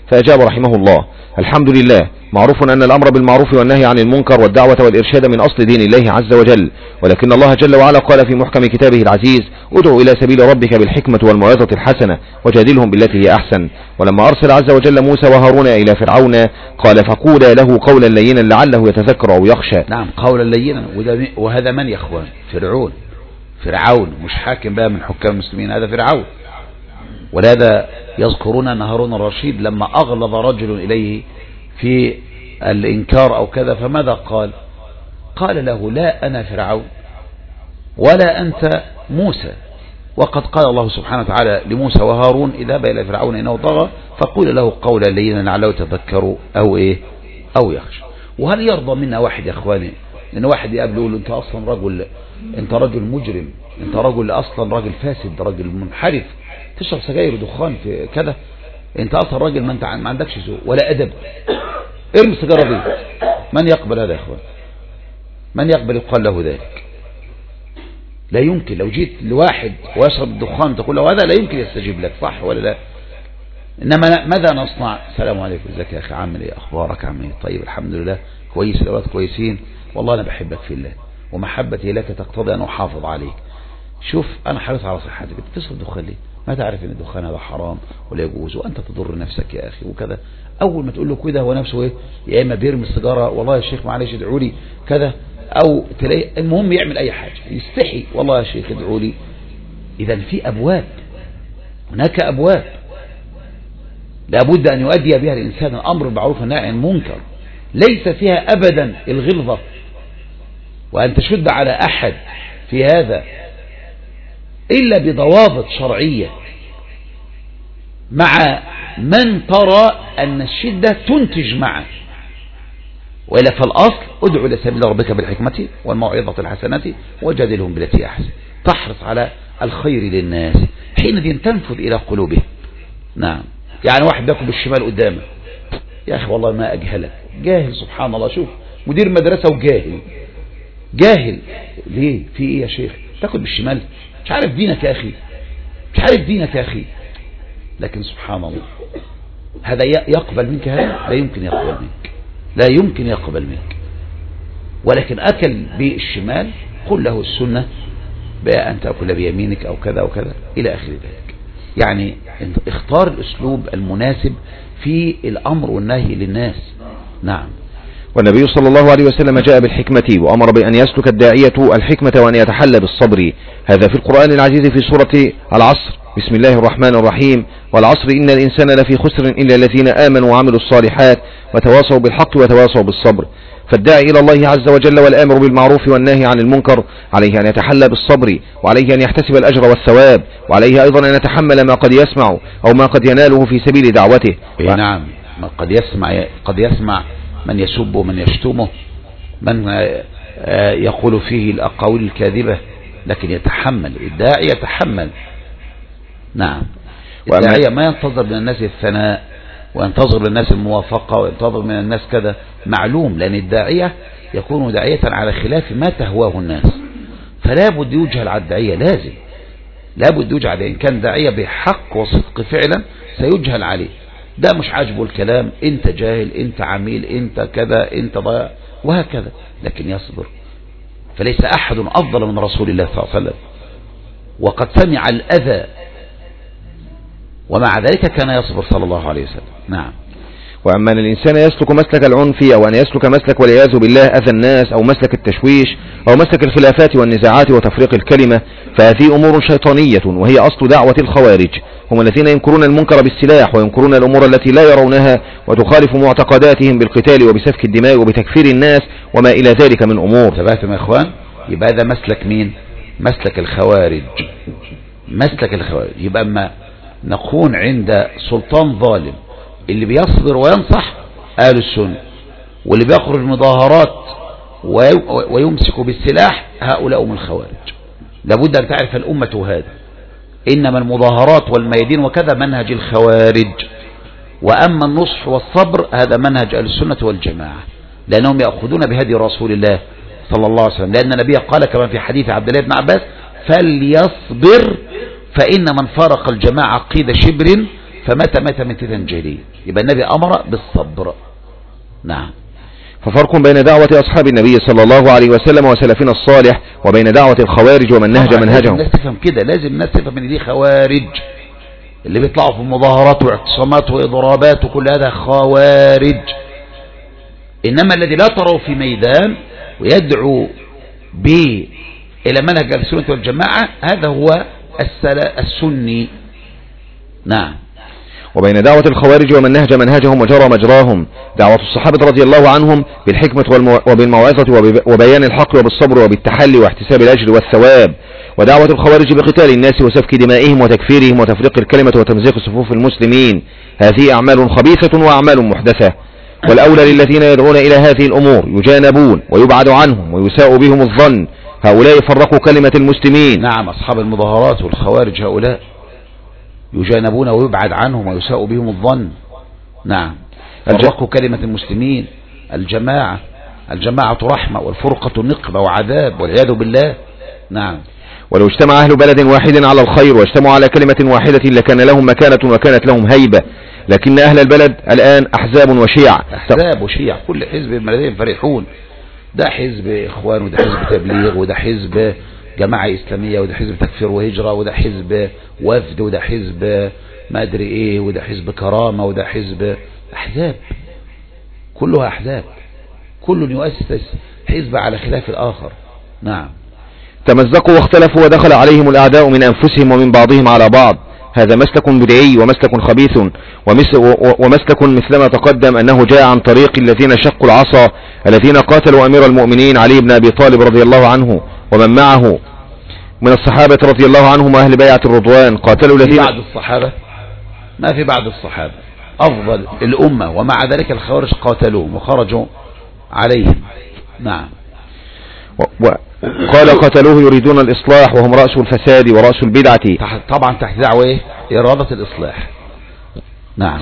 فأجاب رحمه الله: الحمد لله، معروف أن الأمر بالمعروف والنهي عن المنكر والدعوة والإرشاد من أصل دين الله عز وجل، ولكن الله جل وعلا قال في محكم كتابه العزيز: ادع إلى سبيل ربك بالحكمة والموعظة الحسنة وجادلهم بالتي هي أحسن. ولما أرسل عز وجل موسى وهارون إلى فرعون قال: فقولا له قولا لينا لعله يتذكر أو يخشى. نعم، قولا لينا. وهذا من يا اخوان؟ فرعون. فرعون مش حاكم بقى من حكام المسلمين، هذا فرعون. ولهذا يذكرون أن هارون الرشيد لما أغلظ رجل إليه في الإنكار أو كذا فماذا قال؟ قال له: لا أنا فرعون ولا أنت موسى، وقد قال الله سبحانه وتعالى لموسى وهارون: اذهبا إلى فرعون إنه طغى فقول له قولا لينا لعله يتذكر أو إيه أو يخشى. وهل يرضى منا واحد يا إخواني إن واحد يقابله يقول له: أنت أصلا رجل، أنت رجل مجرم، أنت رجل أصلا رجل فاسد، رجل منحرف، تشرب سجاير ودخان في كذا، أنت أصلا راجل ما أنت ما عندكش ذوق ولا أدب، ارمي السيجارة دي. من يقبل هذا يا إخوان؟ من يقبل يقال له ذلك؟ لا يمكن. لو جيت لواحد ويشرب الدخان تقول له هذا، لا يمكن يستجيب لك، صح ولا لا؟ إنما ماذا نصنع؟ السلام عليكم، ازيك يا أخي، عامل إيه، أخبارك، عامل إيه، طيب الحمد لله كويس، الأولاد كويسين، والله أنا بحبك في الله ومحبتي لك تقتضي أن أحافظ عليك. شوف أنا حريص على صحتك، بتشرب دخان ليه؟ ما تعرف ان الدخان هذا حرام ولا يجوز وانت تضر نفسك يا اخي وكذا. اول ما تقول له كده هو نفسه ايه؟ يا اما بيرمي السيجاره، والله يا شيخ معلش ادعوا لي كذا، او تلاقي المهم يعمل اي حاجه، يستحي، والله يا شيخ ادعوا لي. اذا في ابواب، هناك ابواب لابد ان يؤدي بها الانسان الامر بالمعروف والنهي عن المنكر، ليس فيها ابدا الغلظه وان تشد على احد في هذا إلا بضوابط شرعية، مع من ترى أن الشدة تنتج معه. وإلا فالأصل: ادعو إلى سبيل ربك بالحكمة والموعظة الحسنة وجادلهم بالتي أحسن. تحرص على الخير للناس حين تنفذ إلى قلوبهم. نعم، يعني واحد بياكل بالشمال قدامه، يا أخي والله ما أجهلك، جاهل سبحان الله. شوف مدير مدرسة وجاهل، جاهل ليه؟ في إيه يا شيخ تاكل بالشمال؟ مش عارف دينك يا أخي، مش عارف دينك يا أخي. لكن سبحان الله، هذا يقبل منك؟ هذا لا يمكن يقبل منك، لا يمكن يقبل منك. ولكن أكل بالشمال قل له السنة بأن تأكل بيمينك أو كذا وكذا إلى آخر ذلك. يعني اختار الأسلوب المناسب في الأمر والنهي للناس. نعم. والنبي صلى الله عليه وسلم جاء بالحكمة وأمر بأن يسلك الداعية الحكمة وأن يتحلى بالصبر. هذا في القرآن العزيز في سورة العصر: بسم الله الرحمن الرحيم: والعصر إن الإنسان لفي خسر إلا الذين آمنوا وعملوا الصالحات وتواصوا بالحق وتواصوا بالصبر. فالداعي إلى الله عز وجل والآمر بالمعروف والنهي عن المنكر عليه أن يتحلى بالصبر، وعليه أن يحتسب الأجر والثواب، وعليه أيضا أن يتحمل ما قد يسمع أو ما قد يناله في سبيل دعوته. نعم، ما قد يسمع، قد يسمع من يسبه، من يشتمه، من يقول فيه الأقاويل الكاذبة، لكن يتحمل. الداعي يتحمل. نعم، الداعية ما ينتظر من الناس الثناء وينتظر من الناس الموافقة وينتظر من الناس كذا، معلوم، لأن الداعية يكون داعية على خلاف ما تهواه الناس، فلا بد يجهل على الداعية، لازم لا بد يجهل. إن كان داعية بحق وصدق فعلا سيجهل عليه، ده مش عاجبه الكلام، انت جاهل، انت عميل، انت كذا، انت ضيع، وهكذا، لكن يصبر. فليس أحد أفضل من رسول الله صلى الله عليه وسلم، وقد سمع الأذى ومع ذلك كان يصبر صلى الله عليه وسلم. نعم. وأما أن الإنسان يسلك مسلك العنف أو أن يسلك مسلك والعياذ بالله أذى الناس أو مسلك التشويش أو مسلك الخلافات والنزاعات وتفريق الكلمة، فهذه أمور شيطانية وهي أصل دعوة الخوارج. هم الذين ينكرون المنكر بالسلاح وينكرون الأمور التي لا يرونها وتخالف معتقداتهم بالقتال وبسفك الدماء وبتكفير الناس وما إلى ذلك من أمور. تبعتم يا إخوان؟ يبقى هذا مسلك مين؟ مسلك الخوارج. مسلك الخوارج. يبقى أما نكون عند سلطان ظالم اللي بيصبر وينصح أهل السنة، واللي بيخرج مظاهرات ويمسك بالسلاح هؤلاء هم الخوارج. لابد أن تعرف الأمة هذا، إنما المظاهرات والميادين وكذا منهج الخوارج، وأما النصح والصبر هذا منهج أهل السنة والجماعة، لأنهم يأخذون بهدي رسول الله صلى الله عليه وسلم، لأن النبي قال كما في حديث عبد الله بن عباس: فليصبر فإن من فارق الجماعة قيد شبر فمات مات ميتة جاهلية. يبقى النبي أمر بالصبر. نعم. ففرق بين دعوة أصحاب النبي صلى الله عليه وسلم وسلفنا الصالح وبين دعوة الخوارج ومن نهج منهجهم. لازم الناس تفهم كده، لازم الناس تفهم ان دي خوارج اللي بيطلعوا في مظاهرات واعتصامات وإضرابات وكل هذا خوارج. إنما الذي لا تروا في ميدان ويدعو به إلى منهج السنة والجماعة هذا هو السني. نعم. وبين دعوة الخوارج ومن نهج منهجهم وجرى مجراهم دعوة الصحابة رضي الله عنهم بالحكمة وبالموعظة وبيان الحق وبالصبر وبالتحلي واحتساب الأجر والثواب، ودعوة الخوارج بقتال الناس وسفك دمائهم وتكفيرهم وتفريق الكلمة وتمزيق صفوف المسلمين. هذه أعمال خبيثة وأعمال محدثة، والأولى للذين يدعون إلى هذه الأمور يجانبون ويبعد عنهم ويساء بهم الظن. هؤلاء فرقوا كلمة المسلمين. نعم، أصحاب المظاهرات والخوارج هؤلاء يجانبون ويبعد عنهم ويساء بهم الظن. نعم، فرقوا كلمة المسلمين. الجماعة الجماعة رحمة والفرقة نقمة وعذاب والعياذ بالله. نعم. ولو اجتمع أهل بلد واحد على الخير واجتمعوا على كلمة واحدة لكان لهم مكانة وكانت لهم هيبة، لكن أهل البلد الآن أحزاب وشيع. أحزاب وشيع، كل حزب بلدين فرحون، ده حزب إخوان وده حزب تبليغ وده حزب جماعة إسلامية وده حزب تكفير وهجرة وده حزب وفد وده حزب ما أدري إيه وده حزب كرامة وده حزب أحزاب، كلها أحزاب، كل يؤسس حزب على خلاف الآخر. نعم. تمزقوا واختلفوا ودخل عليهم الأعداء من أنفسهم ومن بعضهم على بعض. هذا مسلك بدعي ومسلك خبيث ومسلك مثلما تقدم أنه جاء عن طريق الذين شقوا العصا الذين قاتلوا أمير المؤمنين علي بن أبي طالب رضي الله عنه ومن معه من الصحابة رضي الله عنهم وأهل بيعة الرضوان. قاتلوا الذين بعد الصحابة، ما في بعد الصحابة أفضل الأمة، ومع ذلك الخوارج قاتلوهم وخرجوا عليهم. نعم. و... قال قتلوه يريدون الإصلاح وهم رأس الفساد ورأس البدعة. طبعا تحت دعوة إيه؟ إرادة الإصلاح. نعم.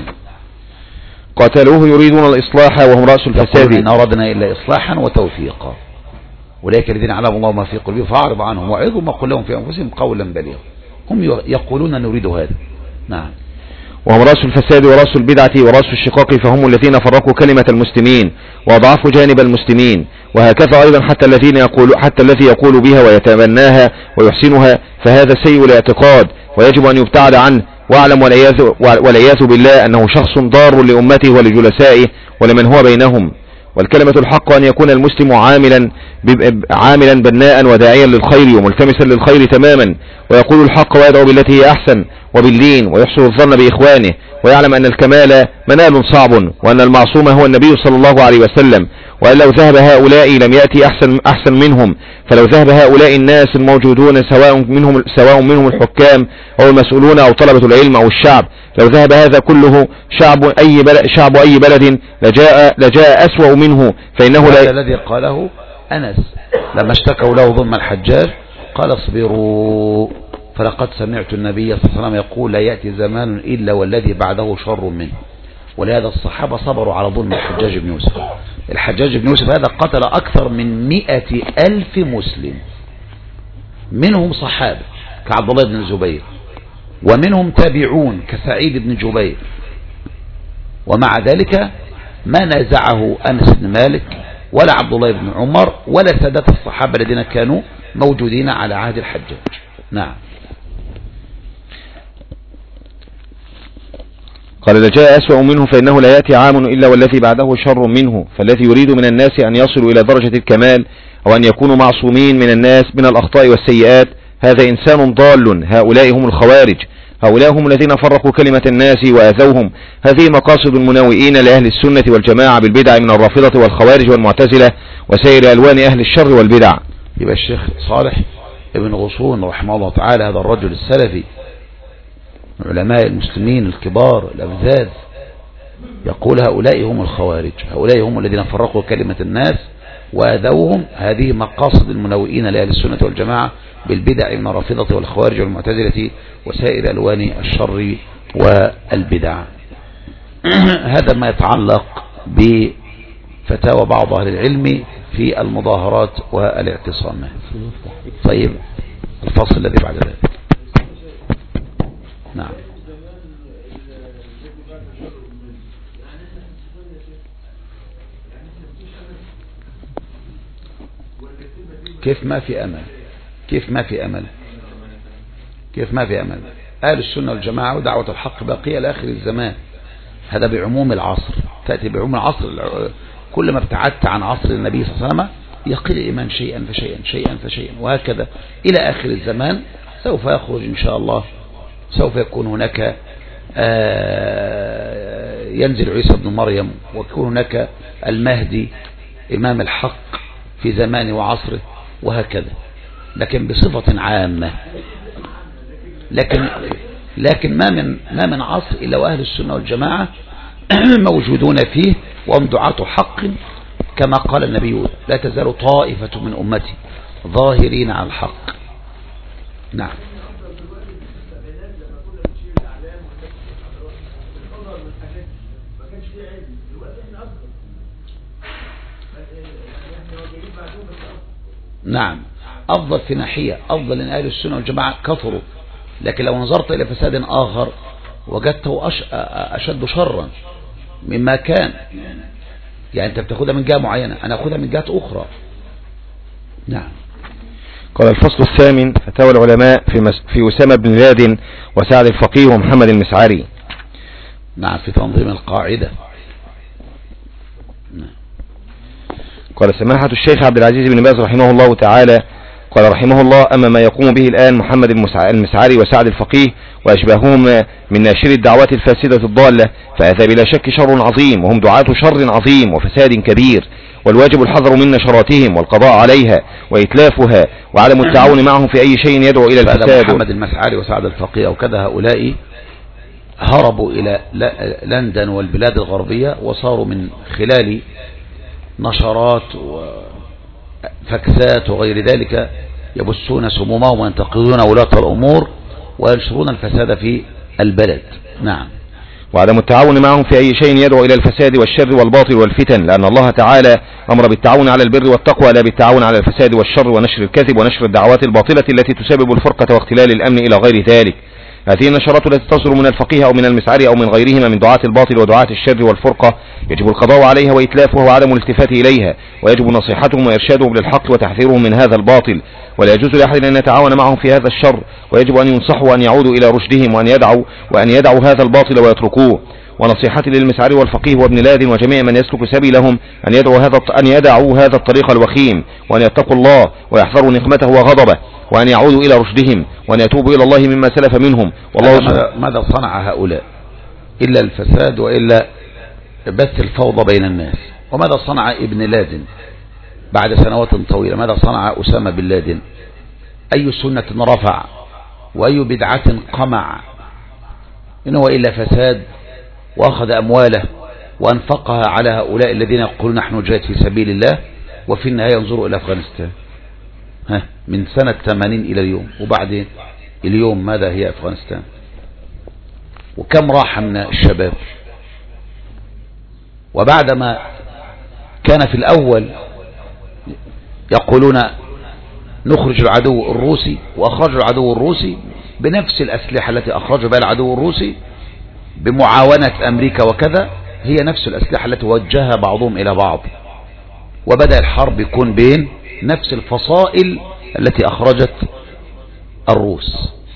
قتلوه يريدون الإصلاح وهم رأس الفساد. إن أردنا إلا إصلاحا وتوفيقا أولئك الذين علم الله ما في قلوبهم فأعرض عنهم وعظهم وقل لهم في أنفسهم قولا بليغا. هم يقولون نريد هذا. نعم. وهم رأس الفساد ورأس البدعة ورأس الشقاق، فهم الذين فرقوا كلمة المسلمين وأضعفوا جانب المسلمين. وهكذا أيضا حتى الذين يقول حتى الذي يقول بها ويتمناها ويحسنها فهذا سيء الاعتقاد ويجب أن يبتعد عنه. واعلم والعياذ بالله أنه شخص ضار لأمته ولجلسائه ولمن هو بينهم. والكلمة الحق أن يكون المسلم عاملا عاملا بناء وداعيا للخير وملتمسا للخير تماما، ويقول الحق ويدعو بالتي هي أحسن وباللين ويحسن الظن بإخوانه، ويعلم أن الكمال منال صعب وأن المعصوم هو النبي صلى الله عليه وسلم، وأن لو ذهب هؤلاء لم يأتي أحسن, أحسن منهم. فلو ذهب هؤلاء الناس الموجودون سواء منهم, سواء منهم الحكام أو المسؤولون أو طلبة العلم أو الشعب، لو ذهب هذا كله شعب أي بلد, شعب أي بلد لجاء, لجاء أسوأ منه. فإنه هذا الذي قاله أنس لما اشتكوا له ظلم الحجاج قال اصبروا فلقد سمعت النبي صلى الله عليه وسلم يقول لا يأتي زمان إلا والذي بعده شر منه. ولهذا الصحابة صبروا على ظلم الحجاج بن يوسف. الحجاج بن يوسف هذا قتل أكثر من مئة ألف مسلم، منهم صحابة كعبد الله بن الزبير، ومنهم تابعون كسعيد بن جبير، ومع ذلك ما نازعه أنس بن مالك ولا عبد الله بن عمر ولا سادات الصحابة الذين كانوا موجودين على عهد الحجاج. نعم. قال لجاء أسوأ منه فإنه لا يأتي عام إلا والذي بعده شر منه. فالذي يريد من الناس أن يصلوا إلى درجة الكمال أو أن يكونوا معصومين من الناس من الأخطاء والسيئات هذا إنسان ضال. هؤلاء هم الخوارج، هؤلاء هم الذين فرقوا كلمة الناس وآذوهم. هذه مقاصد المناوئين لأهل السنة والجماعة بالبدع من الرافضة والخوارج والمعتزلة وسائر ألوان أهل الشر والبدع. يبقى الشيخ صالح ابن غصون رحمه الله تعالى هذا الرجل السلفي علماء المسلمين الكبار الأبذاذ يقول هؤلاء هم الخوارج، هؤلاء هم الذين فرقوا كلمة الناس وآذوهم. هذه مقاصد المناوئين لأهل السنة والجماعة بالبدع من الرافضة والخوارج والمعتزلة وسائر ألوان الشر والبدع. هذا ما يتعلق بفتاوى بعض أهل العلم في المظاهرات والاعتصامات. طيب الفصل الذي بعد ذلك. نعم. كيف ما في أمل؟ كيف ما في أمل؟ كيف ما في أمل؟ أهل السنة والجماعة ودعوة الحق باقية لآخر الزمان. هذا بعموم العصر، تأتي بعموم العصر. كل ما ابتعدت عن عصر النبي صلى الله عليه وسلم يقل الإيمان شيئا فشيئا شيئا فشيئا، وهكذا إلى آخر الزمان. سوف يخرج إن شاء الله، سوف يكون هناك ينزل عيسى بن مريم، ويكون هناك المهدي إمام الحق في زمانه وعصره، وهكذا. لكن بصفة عامة، لكن لكن ما من ما من عصر إلا وأهل السنة والجماعة موجودون فيه، وهم دعاة حق كما قال النبي: لا تزال طائفة من أمتي ظاهرين على الحق. نعم. نعم، أفضل في ناحية، أفضل أن أهل السنة والجماعة كثروا، لكن لو نظرت إلى فساد آخر وجدته أشد شرا مما كان. يعني أنت بتاخدها من جهة معينة، أنا أخدها من جهة أخرى. نعم. قال: الفصل الثامن: فتاوى العلماء في, مس... في أسامة بن لادن وسعد الفقيه ومحمد المسعري. نعم، في تنظيم القاعدة. نعم. قال سماحة الشيخ عبد العزيز بن باز رحمه الله تعالى: قال رحمه الله: أما ما يقوم به الآن محمد المسعري وسعد الفقيه وأشباههم من ناشر الدعوات الفاسدة الضالة، فهذا بلا شك شر عظيم، وهم دعاة شر عظيم وفساد كبير، والواجب الحذر من نشراتهم والقضاء عليها وإتلافها، وعدم التعاون معهم في أي شيء يدعو إلى الفساد. محمد المسعري وسعد الفقيه وكذا هؤلاء هربوا إلى لندن والبلاد الغربية، وصاروا من خلال نشرات وفكسات وغير ذلك يبثون سمومهم وينتقدون ولاة الأمور وينشرون الفساد في البلد. نعم. وعدم التعاون معهم في أي شيء يدعو إلى الفساد والشر والباطل والفتن، لأن الله تعالى أمر بالتعاون على البر والتقوى لا بالتعاون على الفساد والشر ونشر الكذب ونشر الدعوات الباطلة التي تسبب الفرقة واختلال الأمن إلى غير ذلك. هذه النشرات التي تصدر من الفقيه أو من المسعري أو من غيرهما من دعاة الباطل ودعاة الشر والفرقة يجب القضاء عليها وإتلافها وعدم الالتفات إليها، ويجب نصيحتهم وإرشادهم للحق وتحذيرهم من هذا الباطل، ولا يجوز لأحد أن يتعاون معهم في هذا الشر، ويجب أن ينصحوا وأن يعودوا إلى رشدهم وأن يدعوا وأن يدعوا هذا الباطل ويتركوه. ونصيحتي للمسعري والفقيه وابن لادن وجميع من يسلك سبيلهم أن يدعوا هذا أن يدعوا هذا الطريق الوخيم، وأن يتقوا الله ويحذروا نقمته وغضبه، وأن يعودوا إلى رشدهم وأن يتوبوا إلى الله مما سلف منهم. والله ماذا, ماذا صنع هؤلاء إلا الفساد وإلا بث الفوضى بين الناس؟ وماذا صنع ابن لادن بعد سنوات طويلة؟ ماذا صنع أسامة بن لادن؟ أي سنة رفع وأي بدعة قمع؟ إن هو إلا فساد، وأخذ أمواله وأنفقها على هؤلاء الذين يقولون نحن جاهد في سبيل الله، وفي النهاية ينظروا إلى أفغانستان. ها، من سنة ثمانين إلى اليوم، وبعدين اليوم ماذا هي أفغانستان؟ وكم راح من الشباب؟ وبعدما كان في الأول يقولون نخرج العدو الروسي، وأخرجوا العدو الروسي بنفس الأسلحة التي أخرجوا بها العدو الروسي بمعاونة أمريكا وكذا، هي نفس الأسلحة التي وجهها بعضهم إلى بعض، وبدأ الحرب يكون بين نفس الفصائل التي أخرجت الروس،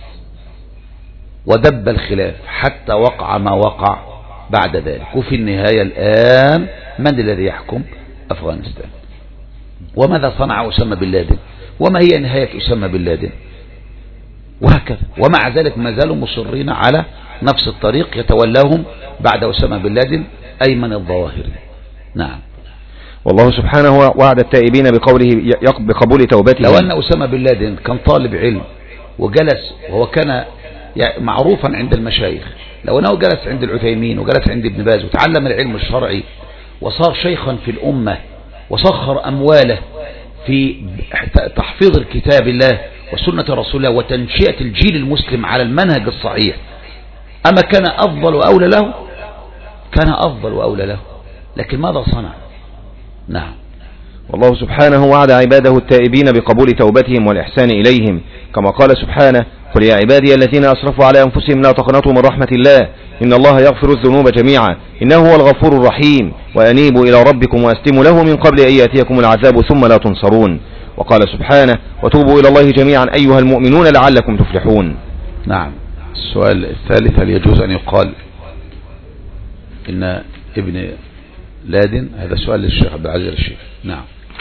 ودب الخلاف حتى وقع ما وقع بعد ذلك. وفي النهاية الآن من الذي يحكم أفغانستان؟ وماذا صنع أسامة بن لادن؟ وما هي نهاية أسامة بن لادن؟ وهكذا. ومع ذلك ما زالوا مصرين على نفس الطريق، يتولاهم بعد أسامة بن لادن أيمن الظواهري. نعم. والله سبحانه وعد التائبين بقوله بقبول توبته. لو أن أسامة بن لادن كان طالب علم وجلس، وهو كان معروفا عند المشايخ، لو أنه جلس عند العثيمين وجلس عند ابن باز وتعلم العلم الشرعي وصار شيخا في الأمة وسخر أمواله في تحفيظ الكتاب الله وسنة رسول الله وتنشئة الجيل المسلم على المنهج الصحيح، أما كان أفضل وأولى له؟ كان أفضل وأولى له، لكن ماذا صنع؟ نعم. والله سبحانه وعد عباده التائبين بقبول توبتهم والإحسان إليهم، كما قال سبحانه: قل يا عبادي الذين أسرفوا على أنفسهم لا تقنطوا من رحمة الله إن الله يغفر الذنوب جميعا إنه هو الغفور الرحيم وأنيبوا إلى ربكم وأسلموا له من قبل أن يأتيكم العذاب ثم لا تنصرون. وقال سبحانه: وتوبوا إلى الله جميعا أيها المؤمنون لعلكم تفلحون. نعم. السؤال الثالث: هل يجوز أن يقال إن ابن لادن، هذا سؤال للشيخ عبد العزيز الشيخ. نعم.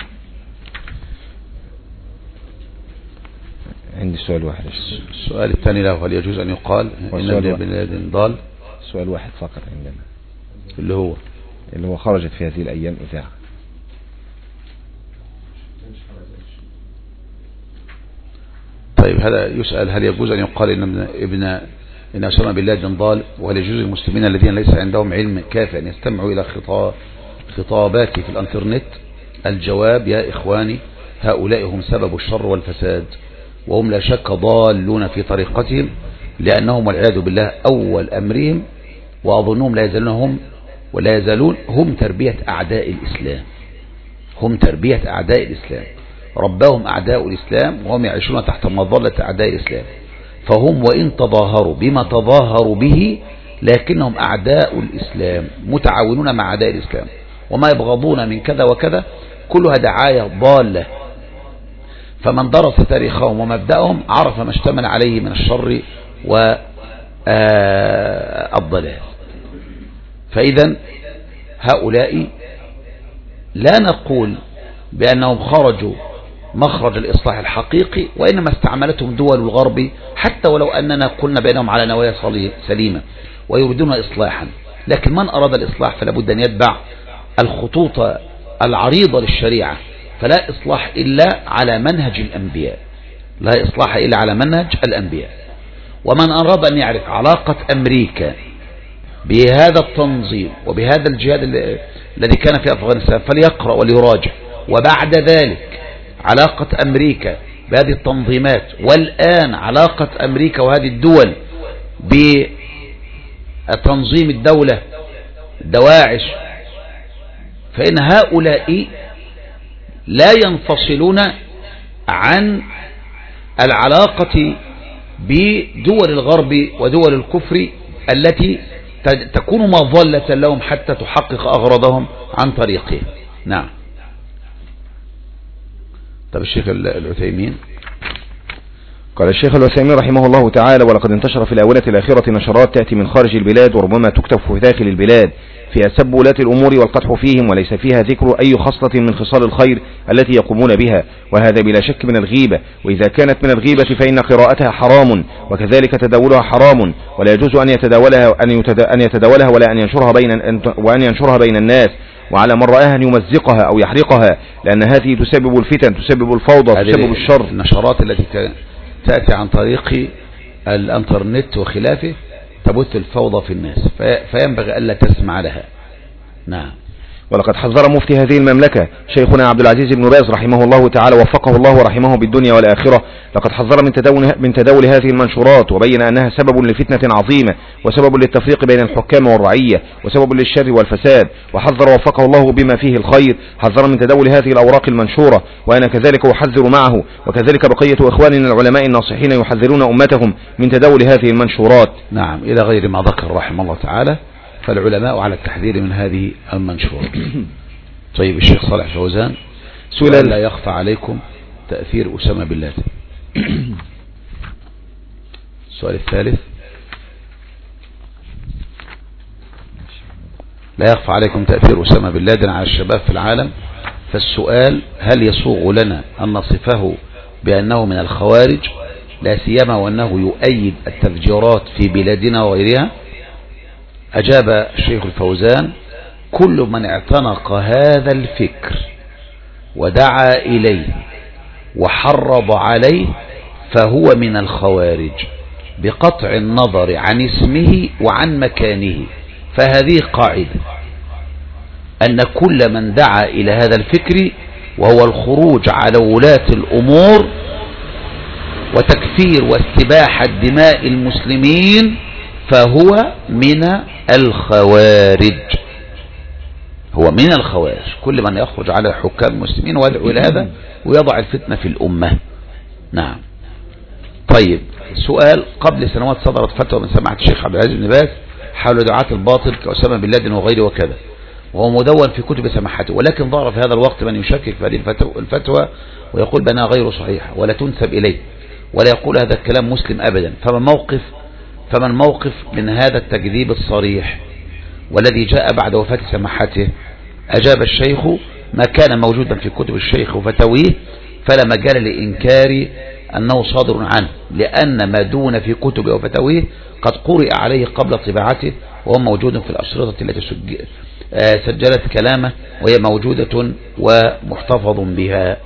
عندي سؤال واحد. السؤال الثاني له: هل يجوز أن يقال إن ابن لادن ضال؟ سؤال واحد فقط عندنا، اللي هو اللي هو خرجت في هذه الأيام إذاعة. طيب، هذا يسأل: هل يجوز أن يقال إن ابن إن أسامة بن لادن ضال؟ وهل يجوز للمسلمين الذين ليس عندهم علم كافي أن يستمعوا إلى خطاب خطاباتي في الانترنت؟ الجواب: يا إخواني، هؤلاء هم سبب الشر والفساد، وهم لا شك ضالون في طريقتهم، لأنهم والعياذ بالله أول أمرهم، وأظنهم لا يزالون هم ولا يزالون هم تربية أعداء الإسلام. هم تربية أعداء الإسلام، رباهم أعداء الإسلام، وهم يعيشون تحت مظلة أعداء الإسلام. فهم وإن تظاهروا بما تظاهروا به لكنهم أعداء الإسلام، متعاونون مع أعداء الإسلام، وما يبغضون من كذا وكذا كلها دعاية ضالة. فمن درس تاريخهم ومبدأهم عرف ما اشتمل عليه من الشر والضلال. فإذا هؤلاء لا نقول بأنهم خرجوا مخرج الإصلاح الحقيقي، وإنما استعملتهم دول الغرب، حتى ولو أننا قلنا بأنهم على نوايا سليمة ويريدون إصلاحا. لكن من أراد الإصلاح فلا بد أن يتبع الخطوط العريضة للشريعة، فلا إصلاح إلا على منهج الأنبياء، لا إصلاح إلا على منهج الأنبياء. ومن أراد أن يعرف علاقة أمريكا بهذا التنظيم وبهذا الجهاد الذي كان في أفغانستان فليقرأ وليراجع. وبعد ذلك علاقة أمريكا بهذه التنظيمات، والآن علاقة أمريكا وهذه الدول بتنظيم الدولة دواعش، فإن هؤلاء لا ينفصلون عن العلاقة بدول الغرب ودول الكفر التي تكون مظلة لهم حتى تحقق أغراضهم عن طريقه. نعم. طب الشيخ العثيمين قال الشيخ العثيمين رحمه الله تعالى: ولقد انتشر في الآونة الأخيرة نشرات تأتي من خارج البلاد وربما تكتب في داخل البلاد فيها سب ولاة الأمور والقدح فيهم، وليس فيها ذكر أي خصلة من خصال الخير التي يقومون بها، وهذا بلا شك من الغيبة. وإذا كانت من الغيبة فإن قراءتها حرام، وكذلك تداولها حرام، ولا يجوز أن يتداولها أن يتداولها ولا أن ينشرها بين وأن ينشرها بين الناس، وعلى من رآها أن يمزقها أو يحرقها، لأن هذه تسبب الفتن، تسبب الفوضى، تسبب الشر. النشرات التي تأتي عن طريق الانترنت وخلافه تبث الفوضى في الناس، فينبغي ألا تسمع لها. نعم. ولقد حذر مفتي هذه المملكة شيخنا عبد العزيز بن باز رحمه الله تعالى وفقه الله ورحمه بالدنيا والآخرة، لقد حذر من تداول, من تداول هذه المنشورات، وبين أنها سبب لفتنة عظيمة، وسبب للتفريق بين الحكام والرعية، وسبب للشر والفساد. وحذر وفقه الله بما فيه الخير، حذر من تداول هذه الأوراق المنشورة، وأنا كذلك أحذر معه، وكذلك بقية إخواننا العلماء الناصحين يحذرون أمتهم من تداول هذه المنشورات. نعم، إلى غير ما ذكر رحمه الله تعالى، فالعلماء على التحذير من هذه المنشورات. طيب الشيخ صالح فوزان: سؤال لا يخفى عليكم تأثير أسامة بن لادن. السؤال الثالث: لا يخفى عليكم تأثير أسامة بن لادن على الشباب في العالم، فالسؤال: هل يسوغ لنا أن نصفه بأنه من الخوارج، لا سيما وأنه يؤيد التفجيرات في بلادنا وغيرها؟ أجاب الشيخ الفوزان: كل من اعتنق هذا الفكر ودعا إليه وحرض عليه فهو من الخوارج، بقطع النظر عن اسمه وعن مكانه. فهذه قاعدة، أن كل من دعا إلى هذا الفكر وهو الخروج على ولاة الأمور وتكفير واستباحة دماء المسلمين فهو من الخوارج. هو من الخوارج، كل من يخرج على حكام المسلمين ويدعو إلى هذا ويضع الفتنة في الأمة. نعم. طيب سؤال: قبل سنوات صدرت فتوى من سماحة الشيخ عبد العزيز بن باز حول دعاة الباطل كأسامة بن لادن وغيره وكذا، وهو مدون في كتب سماحته، ولكن ظهر في هذا الوقت من يشكك في هذه الفتوى ويقول بأنها غير صحيحة ولا تنسب إليه، ولا يقول هذا الكلام مسلم أبدا. فما الموقف فما الموقف من هذا التكذيب الصريح والذي جاء بعد وفاة سماحته؟ أجاب الشيخ: ما كان موجودا في كتب الشيخ وفتاويه فلا مجال لإنكار أنه صادر عنه، لأن ما دون في كتب وفتاويه قد قرئ عليه قبل طباعته، وهو موجود في الأشرطة التي سجلت كلامه، وهي موجودة ومحتفظ بها.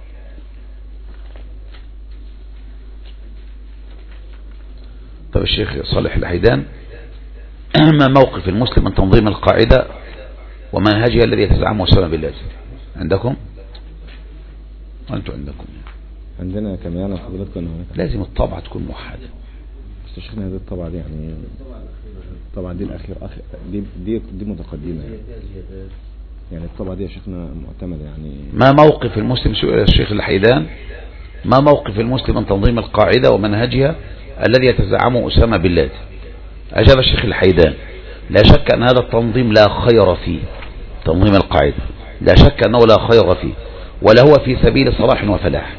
طب الشيخ صالح الحيدان: ما موقف المسلم من تنظيم القاعدة ومنهجها الذي يتزعمه أسامة بن لادن؟ عندكم؟ وأنتم عندكم؟ عندنا كما يعلم حضرتك أنه لازم الطبعة تكون موحدة. بس شيخنا هذه الطبعة دي يعني طبعا دي الأخير أخي دي دي دي متقدمة يعني, يعني الطبعة دي يا شيخنا معتمدة يعني. ما موقف المسلم؟ سؤال الشيخ الحيدان: ما موقف المسلم من تنظيم القاعدة ومنهجها الذي يتزعمه أسامة بن لادن؟ أجاب الشيخ الحيدان: لا شك أن هذا التنظيم لا خير فيه، تنظيم القاعدة لا شك أنه لا خير فيه، ولا هو في سبيل صلاح وفلاح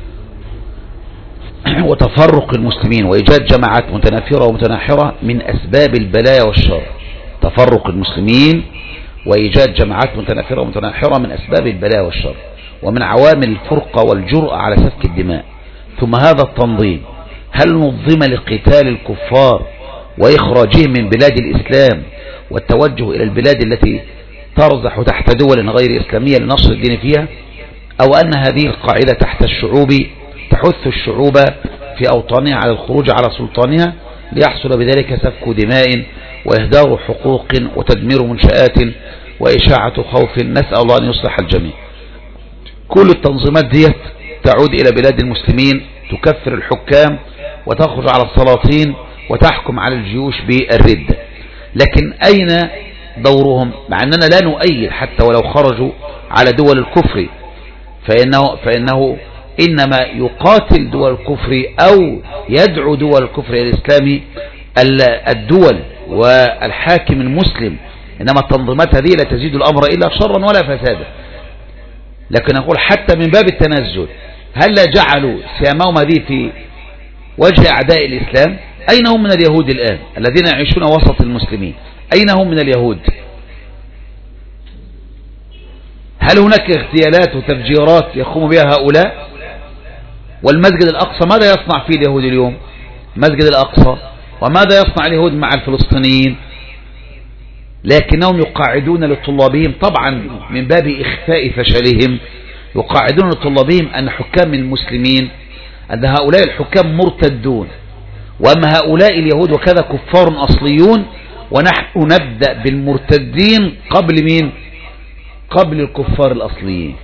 وتفرق المسلمين وإيجاد جماعات متنافرة ومتناحرة من أسباب البلايا والشر. تفرق المسلمين وإيجاد جماعات متنافرة ومتناحرة من أسباب البلايا والشر ومن عوامل الفرقة والجرأة على سفك الدماء. ثم هذا التنظيم هل نظم لقتال الكفار وإخراجهم من بلاد الإسلام والتوجه إلى البلاد التي ترزح تحت دول غير إسلامية لنصر الدين فيها، أو أن هذه القاعدة تحت الشعوب تحث الشعوب في أوطانها على الخروج على سلطانها ليحصل بذلك سفك دماء وإهدار حقوق وتدمير منشآت وإشاعة خوف؟ نسأل الله أن يصلح الجميع. كل التنظيمات دي تعود إلى بلاد المسلمين، تكفر الحكام وتخرج على السلاطين وتحكم على الجيوش بالردة. لكن أين دورهم؟ مع أننا لا نؤيد حتى ولو خرجوا على دول الكفر، فإنه, فإنه إنما يقاتل دول الكفر أو يدعو دول الكفر إلى الإسلام الدول والحاكم المسلم، إنما التنظيمات هذه لا تزيد الأمر إلا شرا ولا فسادا. لكن أقول حتى من باب التنزل، هل لا جعلوا سيامهم هذه في وجه أعداء الإسلام؟ أين هم من اليهود الآن الذين يعيشون وسط المسلمين؟ أين هم من اليهود؟ هل هناك اغتيالات وتفجيرات يقوم بها هؤلاء؟ والمسجد الأقصى ماذا يصنع فيه اليهود اليوم؟ مسجد الأقصى، وماذا يصنع اليهود مع الفلسطينيين؟ لكنهم يقاعدون لطلابهم، طبعا من باب إخفاء فشلهم، يقاعدون لطلابهم أن حكام المسلمين أن هؤلاء الحكام مرتدون، وأما هؤلاء اليهود وكذا كفار أصليون، ونحن نبدأ بالمرتدين قبل مين؟ قبل الكفار الأصليين،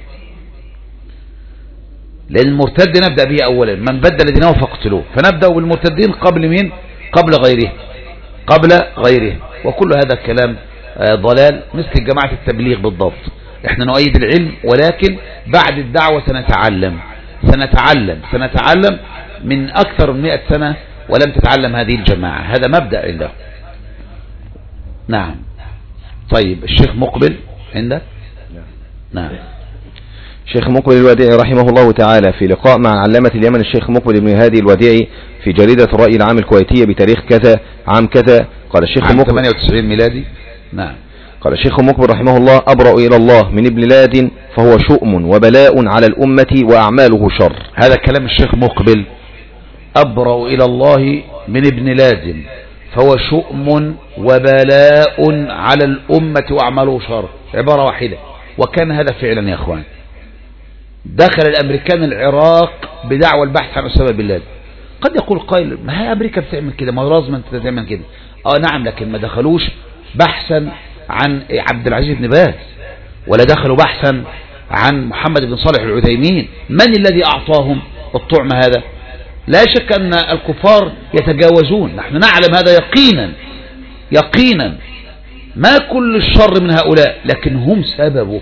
لأن المرتد نبدأ به أولا، من بدل دينه فاقتلوه، فنبدأ بالمرتدين قبل مين؟ قبل غيره قبل غيره وكل هذا الكلام ضلال، مثل جماعة التبليغ بالضبط. احنا نؤيد العلم، ولكن بعد الدعوة سنتعلم سنتعلم سنتعلم من أكثر من مئة سنة ولم تتعلم هذه الجماعة، هذا مبدأ عنده. نعم. طيب الشيخ مقبل عندك؟ نعم. الشيخ مقبل الوديعي رحمه الله تعالى في لقاء مع علامة اليمن الشيخ مقبل بن هادي الوديعي في جريدة الرأي العام الكويتية بتاريخ كذا عام كذا، قال الشيخ مقبل ثمانية وتسعين ميلادي. نعم. قال الشيخ مقبل رحمه الله: أبرأ إلى الله من ابن لادن فهو شؤم وبلاء على الأمة وأعماله شر. هذا كلام الشيخ مقبل: أبرأ إلى الله من ابن لادن فهو شؤم وبلاء على الأمة وأعماله شر، عبارة واحدة. وكان هذا فعلا يا أخوان. دخل الأمريكان العراق بدعوى البحث عن أسامة بن لادن. قد يقول قائل: ما هي أمريكا بتعمل كده، ما لازم أنت تعمل كده. آه نعم، لكن ما دخلوش بحثا عن عبد العزيز بن باز، ولا دخلوا بحثا عن محمد بن صالح العثيمين. من الذي أعطاهم الطعم هذا؟ لا شك أن الكفار يتجاوزون، نحن نعلم هذا يقينا يقينا ما كل الشر من هؤلاء، لكن هم سببه،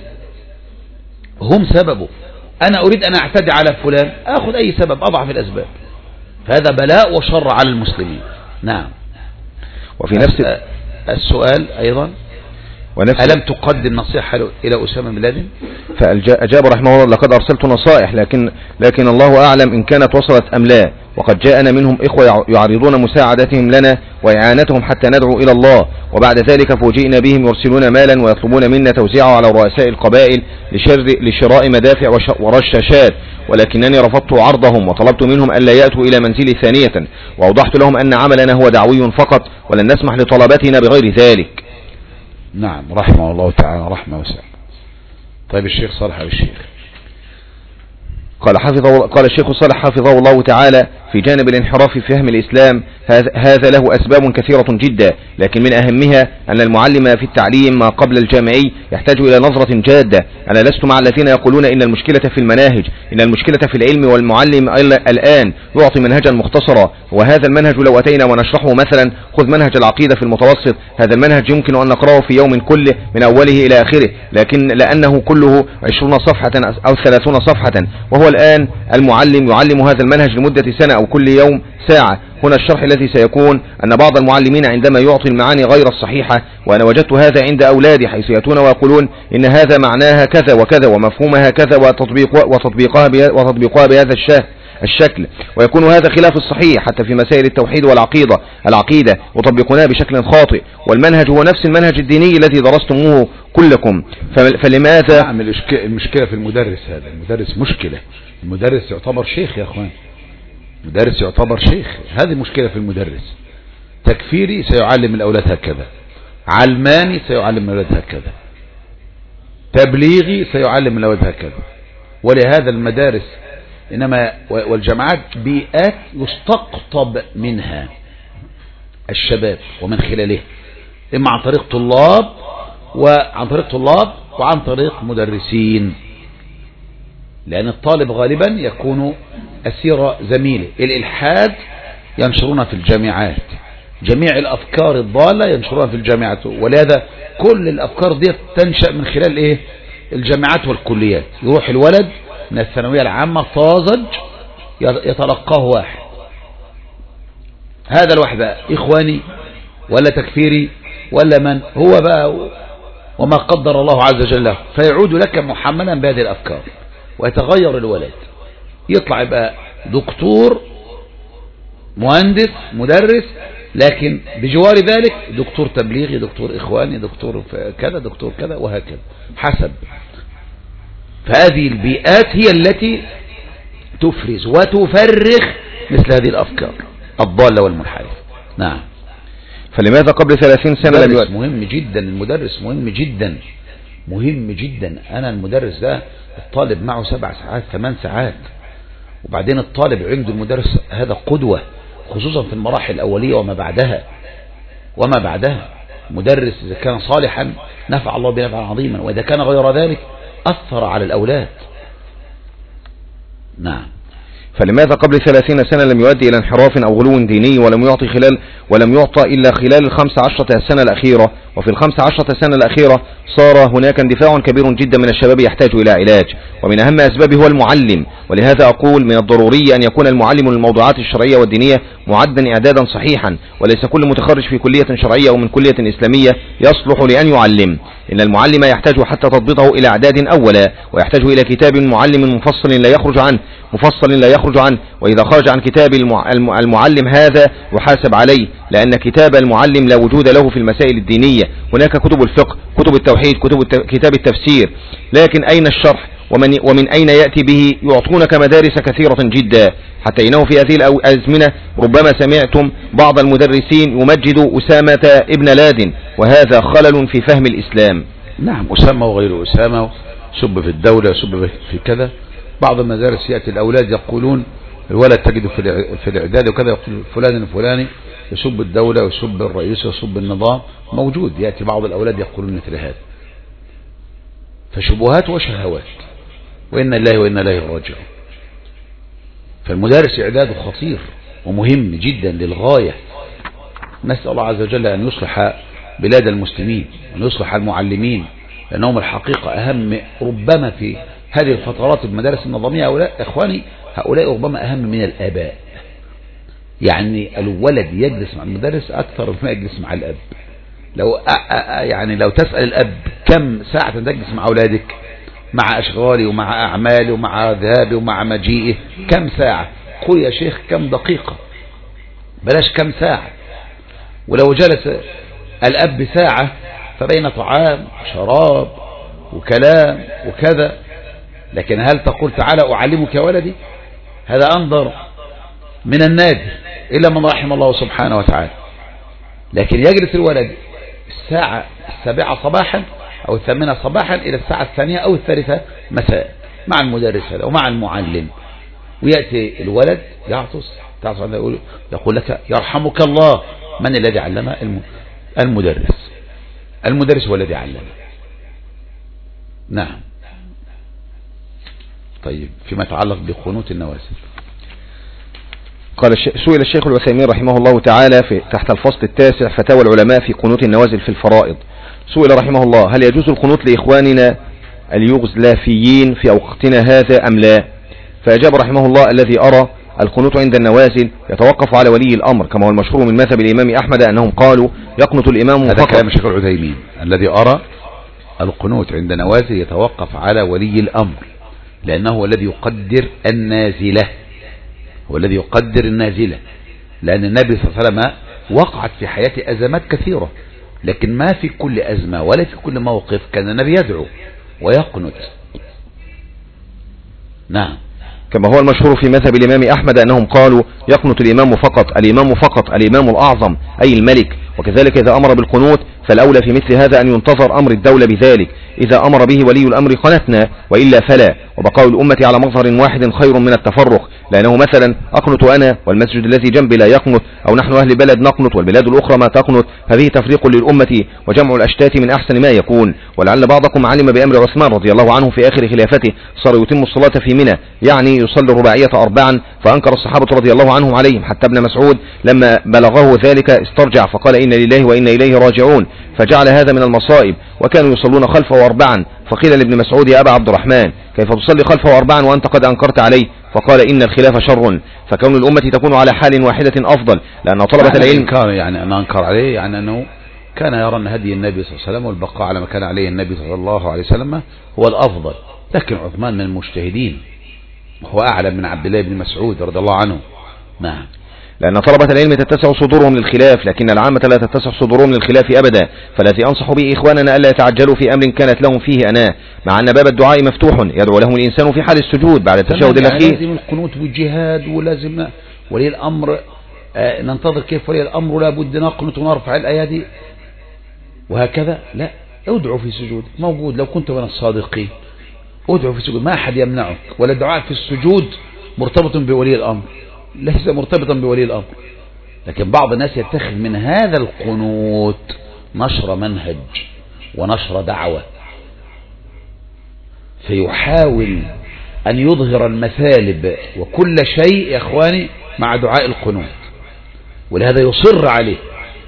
هم سببه. أنا أريد أن أعتدي على فلان، أخذ أي سبب أضعف الأسباب، فهذا بلاء وشر على المسلمين. نعم. وفي نفس السؤال أيضا، ألم تقدم نصيحة إلى أسامة بن لادن؟ فأجاب رحمه الله: لقد أرسلت نصائح، لكن لكن الله أعلم إن كانت وصلت أم لا، وقد جاءنا منهم إخوة يعرضون مساعدتهم لنا وإعانتهم حتى ندعو إلى الله، وبعد ذلك فوجئنا بهم يرسلون مالا ويطلبون منا توزيعه على رؤساء القبائل لشراء مدافع ورشاشات، ولكنني رفضت عرضهم وطلبت منهم ألا يأتوا إلى منزلي ثانية، وأوضحت لهم أن عملنا هو دعوي فقط ولن نسمح لطلباتنا بغير ذلك. نعم، رحمه الله تعالى رحمه وسعه. طيب الشيخ صالح أو الشيخ قال حفظه قال الشيخ صالح حفظه الله تعالى: في جانب الانحراف في فهم الإسلام هذا له أسباب كثيرة جدا، لكن من أهمها أن المعلم في التعليم ما قبل الجامعي يحتاج إلى نظرة جادة. أنا لست مع الذين يقولون إن المشكلة في المناهج، إن المشكلة في العلم، والمعلم الآن يعطي منهجا مختصرا، وهذا المنهج لو أتينا ونشرحه مثلا خذ منهج العقيدة في المتوسط، هذا المنهج يمكن أن نقرأه في يوم كله من أوله إلى آخره، لكن لأنه كله عشرون صفحة أو ثلاثون صفحة، وهو الآن المعلم يعلم هذا المنهج لمدة سنة أو كل يوم ساعة. هنا الشرح الذي سيكون أن بعض المعلمين عندما يعطي المعاني غير الصحيحة، وأنا وجدت هذا عند أولادي، حيث يأتون ويقولون إن هذا معناها كذا وكذا ومفهومها كذا وتطبيق وتطبيقها وتطبيقها بهذا الشكل، ويكون هذا خلاف الصحيح حتى في مسائل التوحيد والعقيدة العقيدة يطبقونها بشكل خاطئ، والمنهج هو نفس المنهج الديني الذي درستموه كلكم. فلماذا؟ نعم، المشكلة في المدرس، هذا المدرس مشكلة، المدرس يعتبر شيخ يا أخوان، مدرس يعتبر شيخ، هذه مشكلة في المدرس. تكفيري سيعلم الأولاد هكذا، علماني سيعلم الأولاد هكذا، تبليغي سيعلم الأولاد هكذا. ولهذا المدارس إنما والجامعات بيئات يستقطب منها الشباب ومن خلاله، إما عن طريق طلاب وعن طريق طلاب وعن طريق مدرسين، لأن الطالب غالبا يكون أسير زميله. الإلحاد ينشرون في الجامعات، جميع الأفكار الضالة ينشرونها في الجامعات، ولهذا كل الأفكار دي تنشأ من خلال إيه؟ الجامعات والكليات. يروح الولد من الثانوية العامة طازج يتلقاه واحد، هذا الواحد بقى إخواني ولا تكفيري ولا من هو بقى وما قدر الله عز وجل له، فيعود لك محملا بهذه الأفكار، ويتغير الولد، يطلع يبقى دكتور مهندس مدرس، لكن بجوار ذلك دكتور تبليغي، دكتور إخواني، دكتور كذا، دكتور كذا، وهكذا حسب. فهذه البيئات هي التي تفرز وتفرخ مثل هذه الأفكار الضالة والمنحرفة. نعم. فلماذا قبل ثلاثين سنة لم يؤدي؟ مهم جدا المدرس، مهم جدا مهم جدا. أنا المدرس ده الطالب معه سبع ساعات ثمان ساعات، وبعدين الطالب عنده المدرس هذا قدوة، خصوصا في المراحل الأولية وما بعدها وما بعدها. مدرس إذا كان صالحا نفع الله بنفعا عظيما، وإذا كان غير ذلك أثر على الأولاد. نعم. فلماذا قبل ثلاثين سنة لم يؤدي إلى انحراف أو غلو ديني، ولم يعطي خلال ولم يعطى إلا خلال الخمس عشرة سنة الأخيرة؟ وفي الخمس عشرة سنة الأخيرة صار هناك اندفاع كبير جدا من الشباب يحتاج إلى علاج، ومن أهم أسبابه هو المعلم. ولهذا أقول من الضروري أن يكون المعلم للموضوعات الشرعية والدينية معدا إعدادا صحيحا، وليس كل متخرج في كلية شرعية أو من كلية إسلامية يصلح لأن يعلم. إن المعلم يحتاج حتى تضبطه إلى إعداد أولا، ويحتاج إلى كتاب معلم مفصل لا يخرج عنه مفصل لا يخرج عنه وإذا خرج عن كتاب المعلم هذا يحاسب عليه، لأن كتاب المعلم لا وجود له في المسائل الدينية. هناك كتب الفقه، كتب التوحيد، كتب كتاب التفسير، لكن أين الشرح؟ ومن, ومن أين يأتي به؟ يعطونك مدارس كثيرة جدا، حتى إنه في هذه الأزمنة ربما سمعتم بعض المدرسين يمجد أسامة ابن لادن، وهذا خلل في فهم الإسلام. نعم، أسامة وغير أسامة، سب في الدولة، سب في كذا. بعض المدارس يأتي الأولاد يقولون، الولد تجده في الإعداد وكذا يقول فلان الفلاني يسب الدولة ويسب الرئيس ويسب النظام، موجود. يأتي بعض الأولاد يقولون مثل هذا، فشبهات وشهوات، وإن الله وإن إليه راجعون. فالمدارس إعداده خطير ومهم جدا للغاية. نسأل الله عز وجل أن يصلح بلاد المسلمين وأن يصلح المعلمين، لأنهم الحقيقة أهم ربما في هذه الفترات المدارس النظامية. هؤلاء إخواني هؤلاء ربما أهم من الآباء. يعني الولد يجلس مع المدرس أكثر مما يجلس مع الأب. لو يعني لو تسأل الأب كم ساعة تجلس مع أولادك، مع أشغالي ومع أعمالي ومع ذهابي ومع مجيئه، كم ساعة؟ قل يا شيخ كم دقيقة، بلاش كم ساعة. ولو جلس الأب ساعة فبين طعام وشراب وكلام وكذا، لكن هل تقول تعالى أعلمك يا ولدي؟ هذا أنظر من النادي إلا من رحم الله سبحانه وتعالى. لكن يجلس الولد الساعة السابعة صباحا أو الثامنة صباحا إلى الساعة الثانية أو الثالثة مساء مع المدرس هذا ومع المعلم، ويأتي الولد يعطس تعطس يقول, يقول لك يرحمك الله. من الذي علم؟ المدرس. المدرس هو الذي علم. نعم. طيب فيما يتعلق بقنوت النوازل، قال سئل الشيخ العثيمين رحمه الله تعالى في تحت الفصل التاسع فتاوى العلماء في قنوت النوازل في الفرائض، سئل رحمه الله هل يجوز القنوت لإخواننا اليوغسلافيين في وقتنا هذا أم لا؟ فأجاب رحمه الله الذي أرى القنوت عند النوازل يتوقف على ولي الأمر، كما هو المشهور من مذهب الإمام أحمد أنهم قالوا يقنط الإمام هذا فقط. كلام الشيخ العثيمين الذي أرى القنوت عند نوازل يتوقف على ولي الأمر، لأنه هو الذي يقدر النازلة، هو الذي يقدر النازلة. لأن النبي صلى الله عليه وسلم وقعت في حياته أزمات كثيرة، لكن ما في كل أزمة ولا في كل موقف كان النبي يدعو ويقنت. نعم. كما هو المشهور في مذهب الإمام أحمد أنهم قالوا يقنط الإمام فقط، الإمام فقط، الإمام الأعظم أي الملك. وكذلك إذا أمر بالقنوت فالأولى في مثل هذا أن ينتظر أمر الدولة بذلك، إذا أمر به ولي الأمر قنتنا وإلا فلا. وبقاء الأمة على مظهر واحد خير من التفرق، لأنه مثلا أقنط أنا والمسجد الذي جنبي لا يقنط، أو نحن أهل بلد نقنط والبلاد الأخرى ما تقنط، هذه تفريق للأمة وجمع الأشتات من أحسن ما يكون. ولعل بعضكم علم بأمر عثمان رضي الله عنه في آخر خلافته صار يتم الصلاة في منى، يعني يصلي الرباعية أربعا، فأنكر الصحابة رضي الله عنهم عليهم، حتى ابن مسعود لما بلغه ذلك استرجع فقال إن لله وإن إليه راجعون، فجعل هذا من المصائب. وكانوا يصلون خلفه أربعا، فقيل لابن مسعود يا أبا عبد الرحمن كيف تصلي خلفه أربعا وأنت قد أنكرت عليه؟ فقال إن الخلاف شر، فكون الأمة تكون على حال واحدة أفضل، لأن طلبة العلم كان يعني أن أنكر عليه يعني أنه كان يرى أن هدي النبي صلى الله عليه وسلم والبقاء على ما كان عليه النبي صلى الله عليه وسلم هو الأفضل. لكن عثمان من المجتهدين وهو أعلم من عبد الله بن مسعود رضي الله عنه. نعم. لأن طلبة العلم تتسع صدورهم للخلاف، لكن العامة لا تتسع صدورهم للخلاف أبدا. فالذي أنصح به إخواننا ألا يتعجلوا في أمر كانت لهم فيه أناه، مع أن باب الدعاء مفتوح يدعو له الإنسان في حال السجود بعد التشهد الأخير. لازم القنوت والجهاد، ولازم ولي الأمر آه ننتظر كيف ولي الأمر لا بد نقنط ونرفع الأيادي وهكذا. لا، ادعو في السجود موجود، لو كنت من الصادقين ادعو في السجود، ما أحد يمنعك. ولا الدعاء في السجود مرتبط بولي الأمر، ليس مرتبطا بولي الأمر. لكن بعض الناس يتخذ من هذا القنوت نشر منهج ونشر دعوة، فيحاول أن يظهر المثالب وكل شيء يا إخواني مع دعاء القنوت، ولهذا يصر عليه.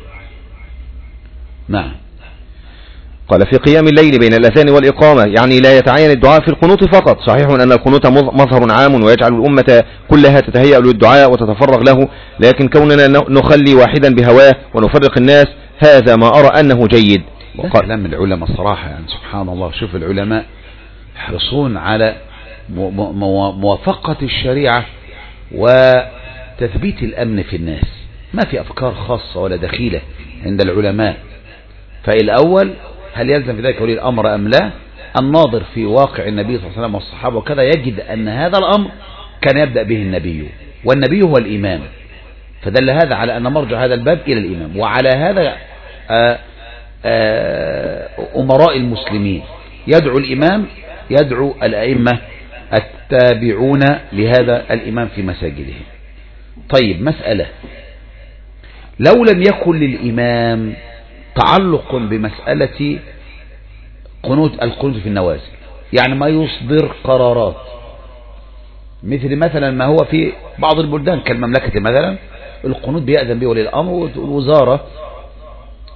نعم. قال في قيام الليل بين الأذان والإقامة، يعني لا يتعين الدعاء في القنوت فقط. صحيح أن القنوت مظهر عام ويجعل الأمة كلها تتهيأ للدعاء وتتفرغ له، لكن كوننا نخلي واحدا بهواه ونفرق الناس هذا ما أرى أنه جيد. وقال كلام العلماء الصراحة يعني سبحان الله، شوف العلماء يحرصون على موافقة الشريعة وتثبيت الأمن في الناس، ما في أفكار خاصة ولا دخيلة عند العلماء. فالأول هل يلزم في ذلك ولي الأمر أم لا؟ الناظر في واقع النبي صلى الله عليه وسلم والصحابة وكذا يجد أن هذا الأمر كان يبدأ به النبي، والنبي هو الإمام، فدل هذا على أن مرجع هذا الباب إلى الإمام. وعلى هذا آآ آآ أمراء المسلمين يدعو الإمام، يدعو الأئمة التابعون لهذا الإمام في مساجدهم. طيب مسألة، لو لم يكن للإمام تعلق بمسألة قنوت القنوت في النوازل، يعني ما يصدر قرارات مثل مثلا ما هو في بعض البلدان كالمملكة مثلا، القنوت بيأذن به ولي الأمر والوزارة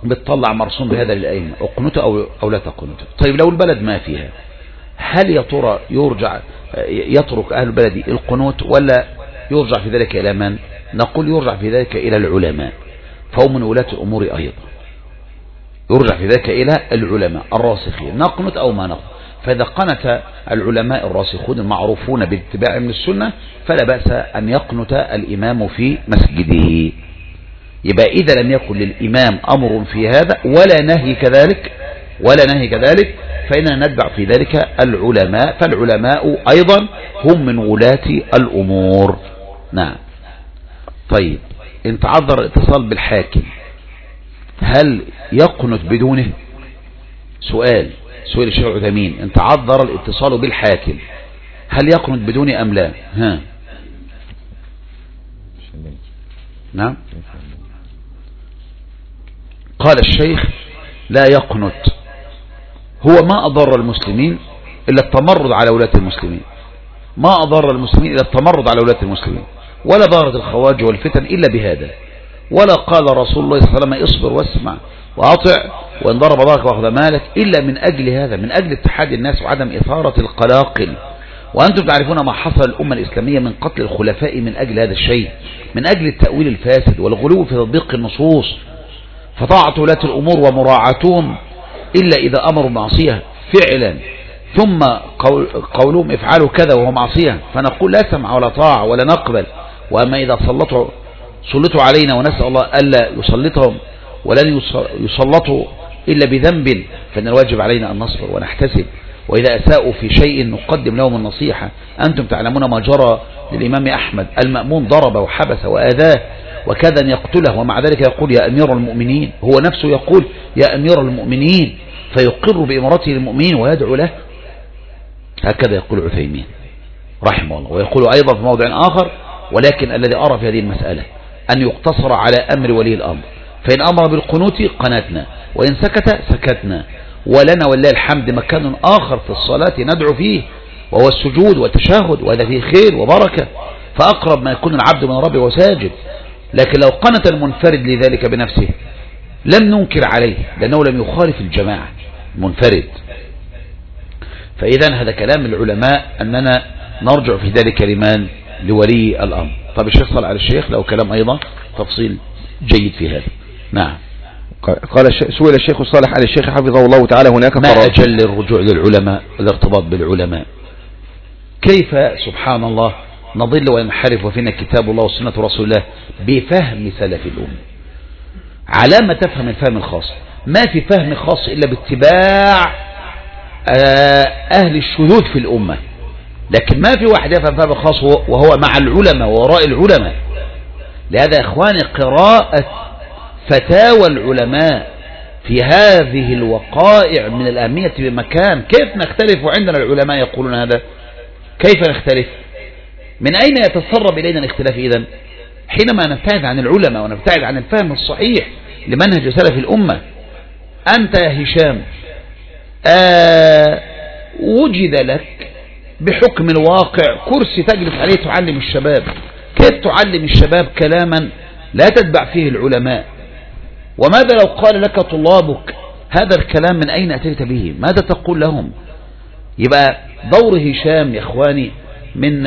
بتطلع مرسوم بهذا للأئمة اقنته أو, أو لا تقنته. طيب لو البلد ما فيها، هل يا ترى يرجع يترك أهل البلد القنوت ولا يرجع في ذلك إلى من؟ نقول يرجع في ذلك إلى العلماء، فهم من ولاة الأمور أيضا، يرجع في ذلك إلى العلماء الراسخين، نقنت أو ما نقنت. فإذا قنت العلماء الراسخون المعروفون باتباع من السنة فلا بأس أن يقنت الإمام في مسجده. يبقى إذا لم يكن للإمام أمر في هذا ولا نهي كذلك ولا نهي كذلك فإننا نتبع في ذلك العلماء، فالعلماء أيضا هم من ولاة الأمور. نعم. طيب إن تعذر الاتصال بالحاكم هل يقنت بدونه؟ سؤال سؤال الشيخ عثيمين، إن تعذر الاتصال بالحاكم هل يقنت بدونه أم لا؟ ها نعم. قال الشيخ لا يقنت، هو ما أضر المسلمين إلا التمرد على ولاة المسلمين، ما أضر المسلمين إلا التمرد على ولاة المسلمين، ولا ضارت الخواج والفتن إلا بهذا، ولا قال رسول الله صلى الله عليه وسلم اصبر واسمع وأطع وإن ضرب ضرك وأخذ مالك إلا من أجل هذا، من أجل اتحاد الناس وعدم إثارة القلاقل. وأنتم تعرفون ما حصل الأمة الإسلامية من قتل الخلفاء من أجل هذا الشيء، من أجل التأويل الفاسد والغلو في تطبيق النصوص. فطاعة ولاة الأمور ومراعاتهم إلا إذا أمروا معصية فعلا، ثم قول قولهم افعلوا كذا وهو معصية، فنقول لا سمع ولا طاعة ولا نقبل. وأما إذا سلطوا سلطوا علينا ونسأل الله ألا يسلطهم ولن يسلطوا إلا بذنب، فإن الواجب علينا أن نصبر ونحتسب. وإذا أساءوا في شيء نقدم لهم النصيحة. أنتم تعلمون ما جرى للإمام أحمد، المأمون ضرب وحبس وآذاه وكاد أن يقتله، ومع ذلك يقول يا أمير المؤمنين، هو نفسه يقول يا أمير المؤمنين، فيقر بإمارته للمؤمنين ويدعو له. هكذا يقول عثيمين رحمه الله. ويقول أيضا في موضع آخر ولكن الذي أرى في هذه المسألة أن يقتصر على أمر ولي الأمر، فإن أمر بالقنوت قناتنا وإن سكت سكتنا، ولنا ولله الحمد مكان آخر في الصلاة ندعو فيه وهو السجود والتشهد، وهذا فيه خير وبركة، فأقرب ما يكون العبد من ربه وساجد. لكن لو قنت المنفرد لذلك بنفسه لم ننكر عليه لأنه لم يخالف الجماعة منفرد. فإذا هذا كلام العلماء أننا نرجع في ذلك لمن؟ لولي الأمر. طب الشيخ صلى على الشيخ له كلام أيضا تفصيل جيد في هذا. نعم. قال سئل الشيخ صالح على الشيخ حفظه الله تعالى هناك ما أجل الرجوع للعلماء، الارتباط بالعلماء. كيف سبحان الله نضل وننحرف وفينا كتاب الله وسنة رسول الله بفهم سلف الأمة. على ما تفهم الفهم الخاص، ما في فهم خاص إلا باتباع أهل الشذوذ في الأمة، لكن ما في واحد يفهم فهم خاص وهو مع العلماء ووراء العلماء. لهذا يا إخواني قراءة فتاوى العلماء في هذه الوقائع من الأهمية بمكان. كيف نختلف وعندنا العلماء يقولون هذا؟ كيف نختلف؟ من أين يتسرب إلينا الاختلاف إذن؟ حينما نبتعد عن العلماء ونبتعد عن الفهم الصحيح لمنهج سلف الأمة. أنت يا هشام آه وجد لك بحكم الواقع كرسي تجلس عليه تعلم الشباب، كيف تعلم الشباب كلاما لا تتبع فيه العلماء؟ وماذا لو قال لك طلابك هذا الكلام من أين أتيت به؟ ماذا تقول لهم؟ يبقى دور هشام يا إخواني من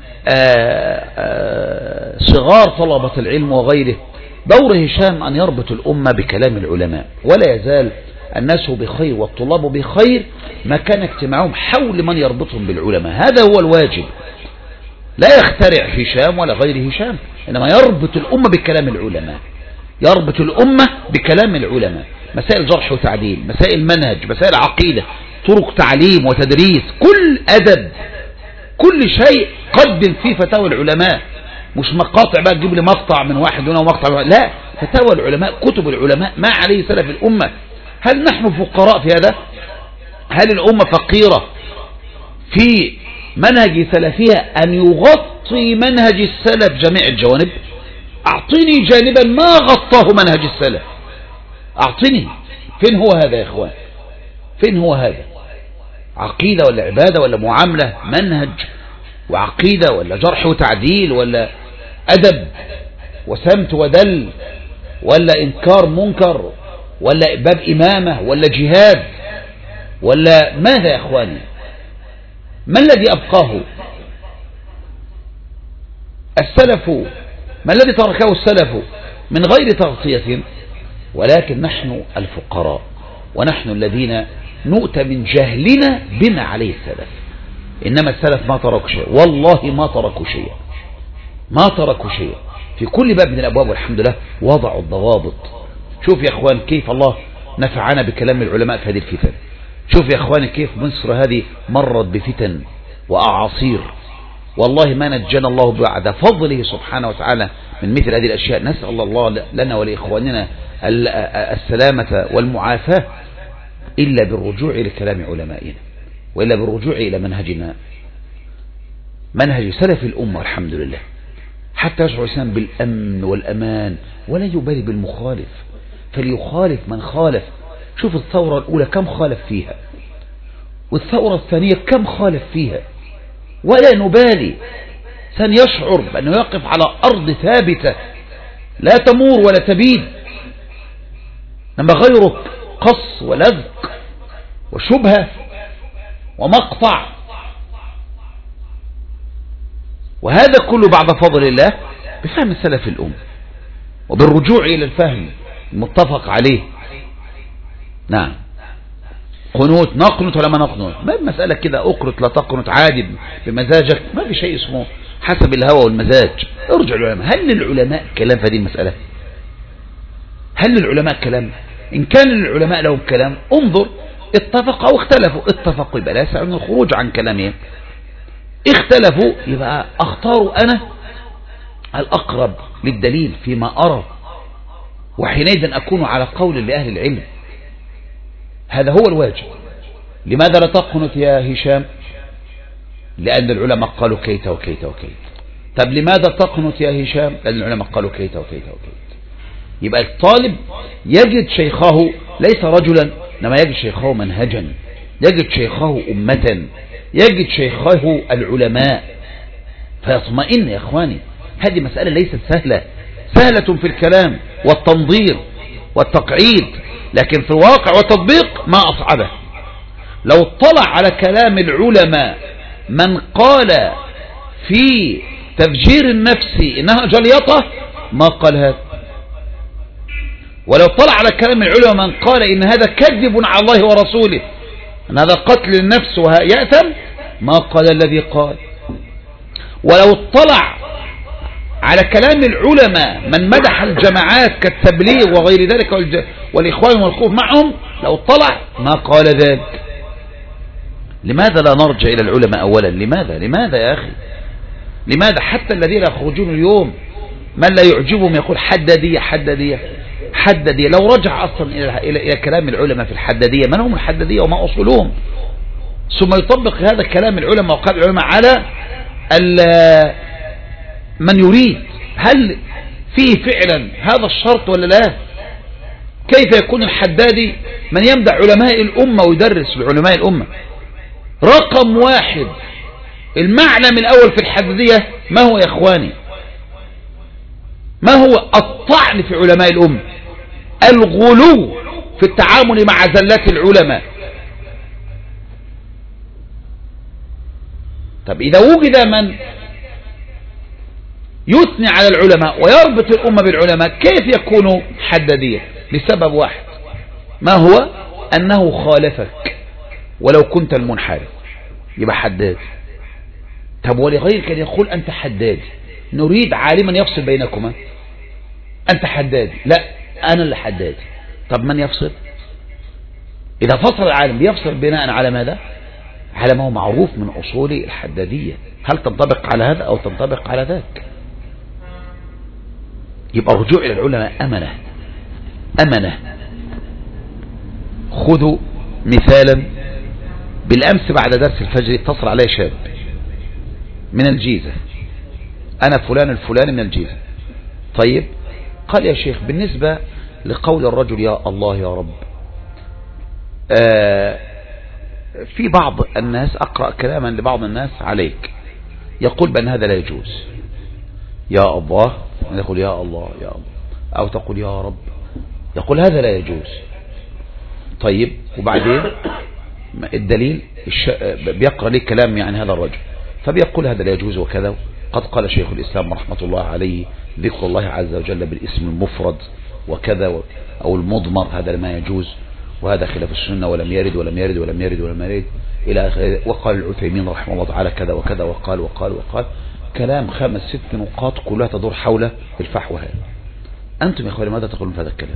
آآ آآ صغار طلبة العلم وغيره، دور هشام أن يربط الأمة بكلام العلماء، ولا يزال الناس بخير والطلاب بخير ما كان اجتماعهم حول من يربطهم بالعلماء. هذا هو الواجب. لا يخترع هشام ولا غير هشام، إنما يربط الأمة بكلام العلماء، يربط الأمة بكلام العلماء. مسائل جرح وتعديل، مسائل منهج، مسائل عقيدة، طرق تعليم وتدريس، كل أدب، كل شيء قدم فيه فتاوى العلماء. مش مقاطع بقى تجيب لي مقطع من واحد هنا ومقطع من واحد. لا، فتاوى العلماء، كتب العلماء، ما عليه سلف الأمة. هل نحن فقراء في هذا؟ هل الأمة فقيرة في منهج سلفها أن يغطي منهج السلف جميع الجوانب؟ أعطيني جانبا ما غطاه منهج السلف، أعطيني. فين هو هذا يا إخوان؟ فين هو هذا؟ عقيدة ولا عبادة ولا معاملة؟ منهج وعقيدة ولا جرح وتعديل ولا أدب وسمت ودل ولا إنكار منكر ولا باب إمامة ولا جهاد ولا ماذا يا أخواني؟ ما الذي أبقاه السلف؟ ما الذي تركه السلف من غير تغطية؟ ولكن نحن الفقراء ونحن الذين نؤتى من جهلنا بما عليه السلف. إنما السلف ما تركوا شيء، والله ما تركوا شيء، ما تركوا شيء في كل باب من الأبواب، والحمد لله وضعوا الضوابط. شوف يا أخوان كيف الله نفعنا بكلام العلماء في هذه الفتن. شوف يا أخواني كيف مصر هذه مرت بفتن وأعاصير، والله ما نجانا الله بعد فضله سبحانه وتعالى من مثل هذه الأشياء. نسأل الله لنا ولإخواننا السلامة والمعافاة إلا بالرجوع إلى كلام علمائنا، وإلا بالرجوع إلى منهجنا، منهج سلف الأمة الحمد لله، حتى يشعر الإنسان بالأمن والأمان ولا يبالي بالمخالف، فليخالف من خالف. شوف الثورة الأولى كم خالف فيها، والثورة الثانية كم خالف فيها، ولا نبالي. سنشعر بأنه يقف على أرض ثابتة لا تمور ولا تبيد، لما غيرك قص ولزق وشبهة ومقطع، وهذا كله بعد فضل الله بفهم سلف الأمة وبالرجوع إلى الفهم المتفق عليه. نعم، قنوت نقنط ولا ما نقنط، ما مسألة كده أقرط لا تقنط عادي بمزاجك، ما في شيء اسمه حسب الهوى والمزاج. ارجع العلماء، هل للعلماء كلام في هذه المسألة؟ هل للعلماء كلام؟ إن كان للعلماء لهم كلام انظر، اتفقوا أو اختلفوا. اتفقوا يبقى لا يسع من الخروج عن كلامهم، اختلفوا يبقى اختاروا أنا الأقرب للدليل فيما أرى، وحينئذ أكون على قول لأهل العلم. هذا هو الواجب. لماذا لا تقنط يا هشام؟ لأن العلماء قالوا كيت وكيت وكيت. طب لماذا تقنط يا هشام؟ لأن العلماء قالوا كيت وكيت وكيت. يبقى الطالب يجد شيخه ليس رجلا، إنما يجد شيخه منهجا، يجد شيخه أمة، يجد شيخه العلماء، فيطمئن. يا إخواني هذه مسألة ليست سهلة، سهلة في الكلام والتنظير والتقعيد، لكن في الواقع والتطبيق ما أصعبه. لو اطلع على كلام العلماء من قال في تفجير النفس إنها جليطة ما قال هذا، ولو اطلع على كلام العلماء من قال إن هذا كذب على الله ورسوله، أن هذا قتل النفس ويأثم ما قال الذي قال. ولو اطلع على كلام العلماء من مدح الجماعات كالتبليغ وغير ذلك والإخوان والخوف معهم، لو اطلع ما قال ذلك. لماذا لا نرجع إلى العلماء أولا؟ لماذا لماذا يا أخي؟ لماذا حتى الذين يخرجون اليوم من لا يعجبهم يقول حدادية حدادية حدادية؟ لو رجع أصلا إلى, إلى, إلى كلام العلماء في الحدادية، من هم الحدادية وما أصولهم، ثم يطبق هذا كلام العلماء وقال العلماء على من يريد. هل فيه فعلا هذا الشرط ولا لا؟ كيف يكون الحدادي من يمدح علماء الأمة ويدرس لعلماء الأمة؟ رقم واحد، المعلم الأول في الحدادية ما هو يا إخواني؟ ما هو؟ الطعن في علماء الأمة، الغلو في التعامل مع زلات العلماء. طب إذا وجد من يثني على العلماء ويربط الأمة بالعلماء كيف يكون حدادية؟ لسبب واحد، ما هو؟ أنه خالفك ولو كنت المنحرف يبقى حداد. طب ولغيرك أن يقول أنت حداد، نريد عالما يفصل بينكما، أنت حداد، لا أنا اللي حداد. طب من يفصل؟ إذا فصل العالم بيفصل بناء على ماذا؟ على ما هو معروف من أصول الحدادية. هل تنطبق على هذا أو تنطبق على ذاك؟ يبقى الرجوع إلى العلماء أمنة أمنة. خذوا مثالا، بالأمس بعد درس الفجر اتصل علي شاب من الجيزة، أنا فلان الفلاني من الجيزة. طيب، قال يا شيخ بالنسبة لقول الرجل يا الله يا رب، آه في بعض الناس أقرأ كلاما لبعض الناس عليك يقول بأن هذا لا يجوز، يا الله يقول يا الله يا الله، أو تقول يا رب، يقول هذا لا يجوز. طيب وبعدين الدليل بيقرأ لي كلام يعني هذا الرجل فبيقول هذا لا يجوز وكذا. قد قال شيخ الإسلام رحمة الله عليه ذكر الله عز وجل بالاسم المفرد وكذا أو المضمر هذا ما يجوز، وهذا خلاف السنة ولم يرد ولم يرد ولم يرد ولم يرد إلى آخره. وقال العثيمين رحمه الله تعالى كذا وكذا وقال وقال وقال كلام خمس ست نقاط كلها تدور حول الفحوى هذا. أنتم يا أخواني ماذا تقولون في هذا الكلام؟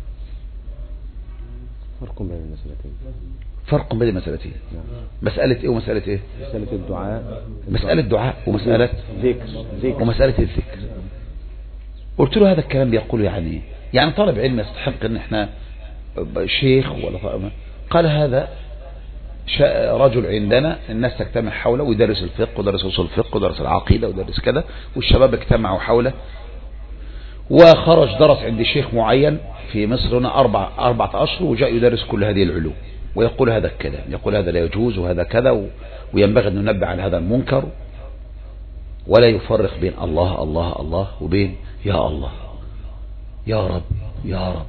فرق بين المسألتين. فرق بين المسألتين. مسألة إيه ومسألة إيه؟ مسألة الدعاء. مسألة دعاء ومسألة ذكر. ذكر. ومسألة الذكر. قلت له هذا الكلام بيقول يعني يعني طالب علم يستحق ان احنا شيخ ولا طالب. قال هذا رجل عندنا الناس تجتمع حوله ويدرس الفقه ودرس اصول الفقه ودرس العقيدة ودرس كذا، والشباب اجتمعوا حوله وخرج درس عند شيخ معين في مصر هنا أربع أربعة أشهر وجاء يدرس كل هذه العلوم ويقول هذا الكلام، يقول هذا لا يجوز وهذا كذا، وينبغي أن ننبه على هذا المنكر ولا يفرق بين الله الله الله وبين يا الله يا رب يا رب.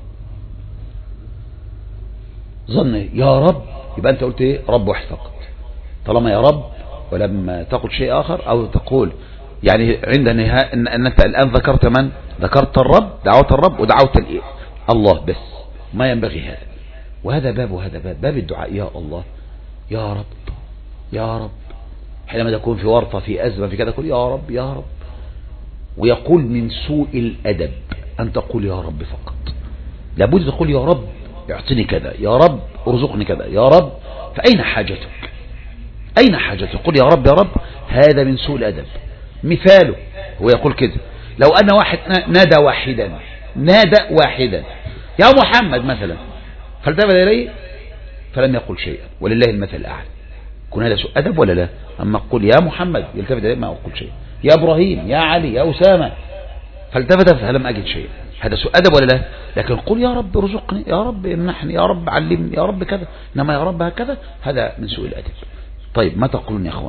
ظن يا رب يبقى أنت قلت إيه؟ رب واحد فقط طالما يا رب، ولما تقول شيء آخر أو تقول يعني عند نهاية أن, أن أنت الآن ذكرت من؟ ذكرت الرب، دعوت الرب ودعوت الله بس، ما ينبغي هذا. وهذا باب وهذا باب باب الدعاء يا الله يا رب يا رب. حينما تكون في ورطة في أزمة في كذا تقول يا رب يا رب. ويقول من سوء الأدب أن تقول يا رب فقط، لابد تقول يا رب اعطني كذا، يا رب ارزقني كذا، يا رب فأين حاجتك؟ أين حاجتك؟ قل يا رب يا رب. هذا من سوء الأدب. مثاله هو يقول كده لو أن واحد نادى واحدا نادى واحدا يا محمد مثلا فالتفت إليه فلم يقل شيئا ولله المثل الأعلى، يكون هذا سوء أدب ولا لا؟ أما قل يا محمد يلتفت إليه ما أقول شيء، يا إبراهيم يا علي يا أسامة فالتفت فلم أجد شيئا، هذا سوء أدب ولا لا؟ لكن قل يا رب ارزقني يا رب امنحني يا رب علمني يا رب كذا، إنما يا رب هكذا هذا من سوء الأدب. طيب ما تقولون يا أخوان؟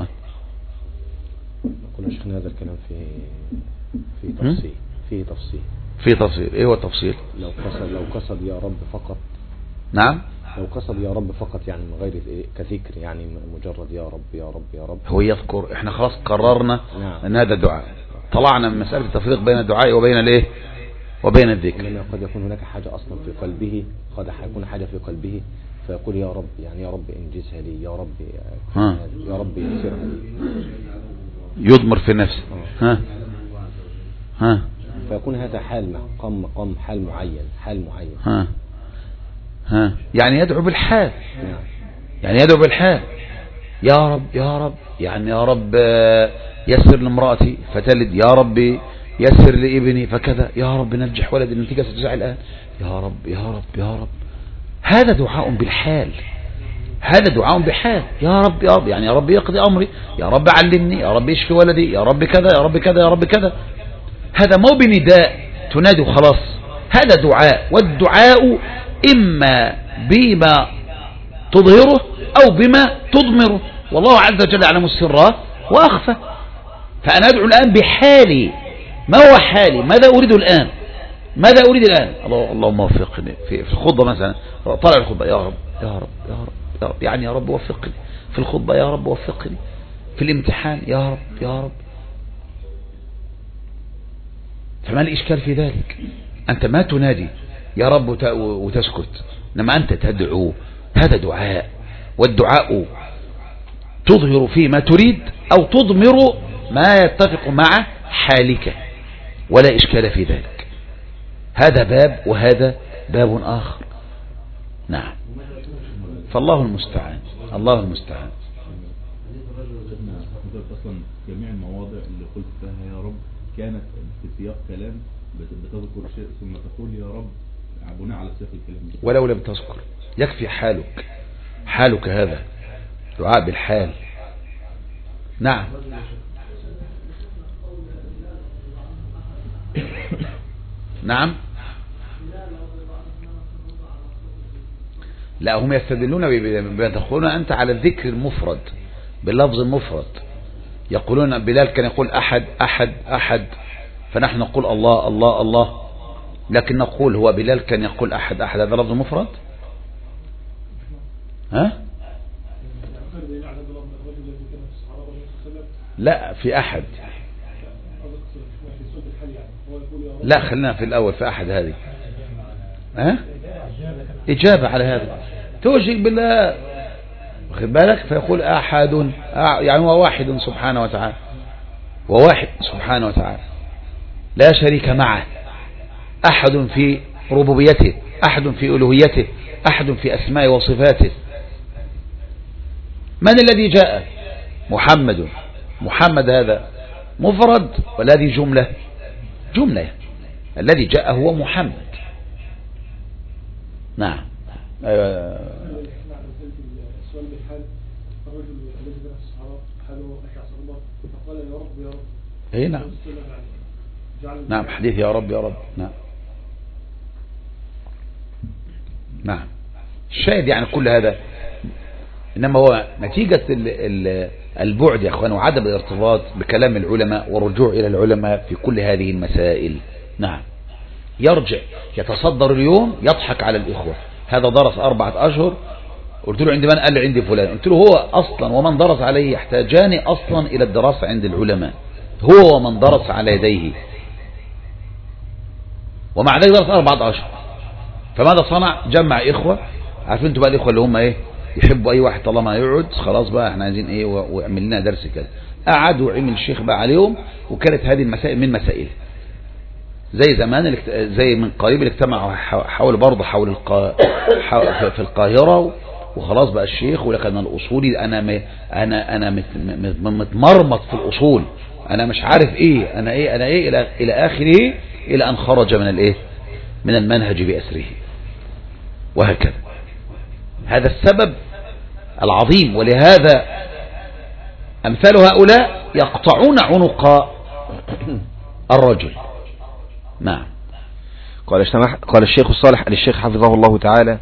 نقول شيخنا هذا الكلام في في تفصيل في تفصيل في تفصيل. ايه هو التفصيل؟ لو قصد لو قصد يا رب فقط. نعم لو قصد يا رب فقط يعني من غير كذكر، يعني مجرد يا رب يا رب يا رب هو يذكر. احنا خلاص قررنا نعم. ان هذا دعاء، طلعنا من مسألة التفريق بين الدعاء وبين الايه وبين الذكر. لأن قد يكون هناك حاجة اصلا في قلبه، قد يكون حاجة في قلبه فيقول يا رب يعني يا رب انجزها لي يا رب ها. يا رب يسرها لي، يضمر في نفسه ها ها فيكون هذا حال مقام مقام حال معين حال معين ها ها يعني يدعو بالحال. نعم. يعني يدعو بالحال يا رب يا رب يعني يا رب يسر لامرأتي فتلد، يا رب يسر لابني فكذا، يا رب ننجح ولد النتيجة ستزعل الآن، يا رب يا رب يا رب. هذا دعاء بالحال، هذا دعاء بحال يا رب يا رب يعني يا رب يقضي أمري، يا رب علمني، يا رب يشفي ولدي، يا رب كذا يا رب كذا يا رب كذا. هذا مو بنداء تنادي وخلاص، هذا دعاء. والدعاء إما بما تظهره أو بما تضمره، والله عز وجل يعلم السر وأخفى. فأنا أدعو الآن بحالي، ما هو حالي؟ ماذا أريد الآن؟ ماذا أريد الآن؟ الله اللهم وفقني في الخطبة مثلا، طلع الخطبة يا رب يا رب يا رب يا رب يعني يا رب وفقني في الخطبة، يا رب وفقني في الامتحان، يا رب يا رب. فما الإشكال في ذلك؟ أنت ما تنادي يا رب وتسكت، إنما أنت تدعو، هذا دعاء. والدعاء تظهر فيه ما تريد أو تضمر ما يتفق مع حالك، ولا إشكال في ذلك. هذا باب وهذا باب آخر. نعم. فالله المستعان، الله المستعان. أصلا جميع المواضع اللي قلت فيها يا رب كانت في سياق كلام بتذكر شيء ثم تقول يا رب بناء على سياق الكلام، ولو لم تذكر يكفي حالك، حالك هذا دعاء بالحال. نعم. نعم. لا هم يستدلون بما تقولون أنت على الذكر المفرد باللفظ المفرد. يقولون بلال كان يقول أحد أحد أحد، فنحن نقول الله الله الله، لكن نقول هو بلال كان يقول أحد أحد، هذا لفظ مفرد؟ ها؟ لا في أحد، لا خلينا في الأول في أحد هذه. ها؟ إجابة على هذا توجه بالله، واخد بالك؟ فيقول أحد، يعني هو واحد سبحانه وتعالى، وواحد سبحانه وتعالى لا شريك معه، أحد في ربوبيته، أحد في ألوهيته، أحد في أسماء وصفاته. من الذي جاء؟ محمد. محمد هذا مفرد والذي جملة؟ جملة. الذي جاء هو محمد. نعم. أيوة. اي نعم نعم حديث يا رب يا رب. نعم نعم. الشاهد يعني كل هذا إنما هو نتيجة البعد يا أخوان وعدم الارتباط بكلام العلماء والرجوع إلى العلماء في كل هذه المسائل. نعم. يرجع يتصدر اليوم يضحك على الإخوة، هذا درس أربعة أشهر، قلت له عند من؟ قال لي عندي فلان. قلت له هو أصلا ومن درس عليه يحتاجان أصلا إلى الدراسة عند العلماء، هو ومن درس على يديه، ومع ذلك درس أربعة أشهر. فماذا صنع؟ جمع إخوة، عارفين انتوا بقى الإخوة اللي هم إيه، يحبوا أي واحد طالما يقعد خلاص بقى احنا عايزين إيه ويعمل لنا درس كده. قعد وعمل الشيخ بقى عليهم، وكانت هذه المسائل من مسائل زي زمان زي من قريب اللي اجتمعوا حول برضه حول القا... في القاهرة، وخلاص بقى الشيخ ولكن الأصولي أنا م... أنا أنا مت... متمرمط في الأصول، أنا مش عارف إيه أنا إيه أنا إيه إلى إلى آخره، إلى أن خرج من الإيه من المنهج بأسره، وهكذا. هذا السبب العظيم، ولهذا أمثال هؤلاء يقطعون عنق الرجل. نعم. قال قال الشيخ الصالح للشيخ حفظه الله تعالى: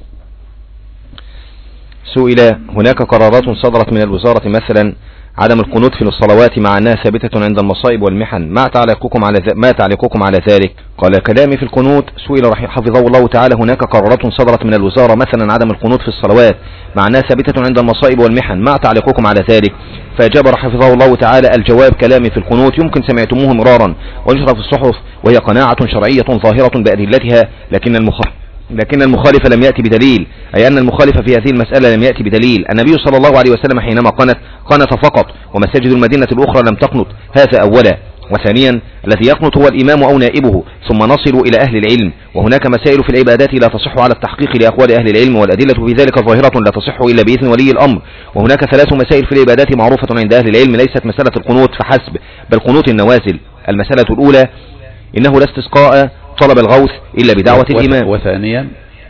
سئل: هناك قرارات صدرت من الوزارة مثلا عدم القنوت في الصلوات مع أنها ثابتة عند المصائب والمحن، ما تعليقكم على ما تعليقكم على ذلك؟ قال: كلامي في القنوت. سئل حفظه الله تعالى: هناك قرارات صدرت من الوزارة مثلا عدم القنوت في الصلوات مع أنها ثابتة عند المصائب والمحن، ما تعليقكم على ذلك؟ فأجاب حفظه الله تعالى: الجواب: كلامي في القنوت يمكن سمعتموه مرارا ونشر في الصحف، وهي قناعة شرعية ظاهرة بأدلتها، لكن المخالف لكن المخالف لم يأتي بدليل، أي أن المخالف في هذه المسألة لم يأتي بدليل. النبي صلى الله عليه وسلم حينما قنت قنت فقط، ومساجد المدينة الأخرى لم تقنت، هذا أولا. وثانيا، الذي يقنت هو الإمام أو نائبه، ثم نصل إلى أهل العلم. وهناك مسائل في العبادات لا تصح على التحقيق لأقوال أهل العلم، والأدلة في ذلك ظاهرة لا تصح إلا بإذن ولي الأمر. وهناك ثلاث مسائل في العبادات معروفة عند أهل العلم، ليست مسألة القنوت فحسب، بل قنوت النوازل. المسألة الأولى: إنه لا استسقاء طلب الغوث إلا بدعوة الإمام. وثانيا،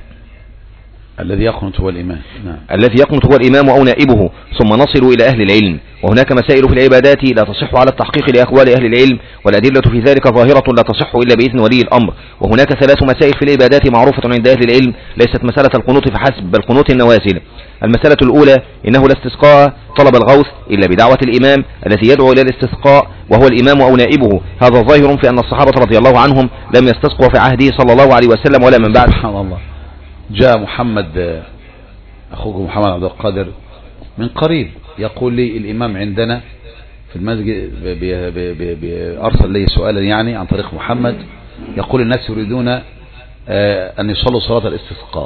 الذي يقنط هو الإمام. نعم. الذي يقنط هو الإمام أو نائبه، ثم نصل إلى أهل العلم. وهناك مسائل في العبادات لا تصح على التحقيق لأقوال أهل العلم، والأدلة في ذلك ظاهرة لا تصح إلا بإذن ولي الأمر. وهناك ثلاث مسائل في العبادات معروفة عند أهل العلم، ليست مسألة القنوت فحسب، بل قنوت النوازل. المسألة الأولى: إنه لا استسقاء طلب الغوث إلا بدعوة الإمام الذي يدعو إلى الاستسقاء وهو الإمام أو نائبه. هذا ظاهر في أن الصحابة رضي الله عنهم لم يستسقوا في عهده صلى الله عليه وسلم ولا من بعد. سبحان الله. جاء محمد أخوكم محمد عبد القادر من قريب يقول لي: الإمام عندنا في المسجد بي بي بي بي أرسل لي سؤالا يعني عن طريق محمد، يقول الناس يريدون أن يصلوا صلاة الاستسقاء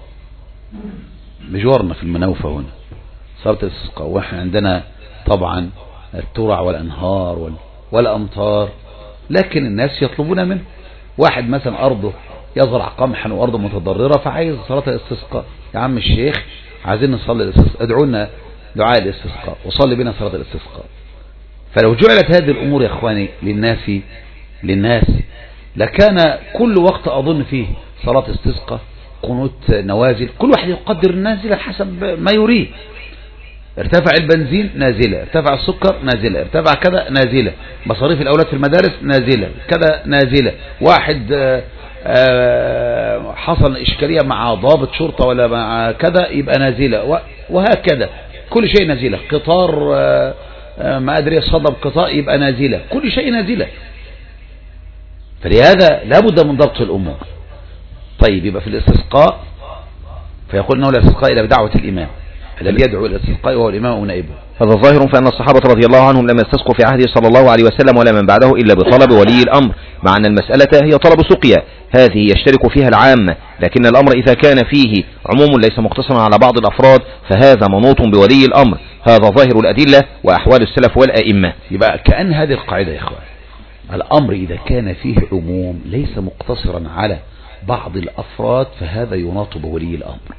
بجوارنا في المنوفة هنا، صلاة الاستسقاء، وإحنا عندنا طبعا الترع والأنهار والأمطار، لكن الناس يطلبون منه. واحد مثلا أرضه يزرع قمحا وأرضه متضررة فعايز صلاة الاستسقاء، يا عم الشيخ عايزين نصلي الاستسقاء، ادعوا لنا دعاء الاستسقاء وصلي بنا صلاة الاستسقاء. فلو جعلت هذه الأمور يا إخواني للناس للناس لكان كل وقت أظن فيه صلاة استسقاء، قنوت نوازل، كل واحد يقدر النازلة حسب ما يريد. ارتفع البنزين نازلة، ارتفع السكر نازلة، ارتفع كذا نازلة، مصاريف الأولاد في المدارس نازلة كذا نازلة، واحد حصل إشكالية مع ضابط شرطة ولا مع كذا يبقى نازلة، وهكذا كل شيء نازلة. قطار ما أدري صدم قطار يبقى نازلة، كل شيء نازلة. فلهذا لابد من ضبط الأمور. طيب يبقى في الاستسقاء فيقول انه لا استسقاء الا بدعوة الامام الذي يدعو الى الاستسقاء وهو الامام ونائبه. هذا ظاهر فان الصحابة رضي الله عنهم لم يستسقوا في عهده صلى الله عليه وسلم ولا من بعده الا بطلب ولي الامر، مع ان المسألة هي طلب سقيا، هذه يشترك فيها العامة، لكن الامر اذا كان فيه عموم ليس مقتصرا على بعض الافراد فهذا منوط بولي الامر. هذا ظاهر الادلة واحوال السلف والائمة. يبقى كأن هذه القاعدة يا اخوان، الامر اذا كان فيه عموم ليس مقتصرا على بعض الافراد فهذا يناط بولي الامر.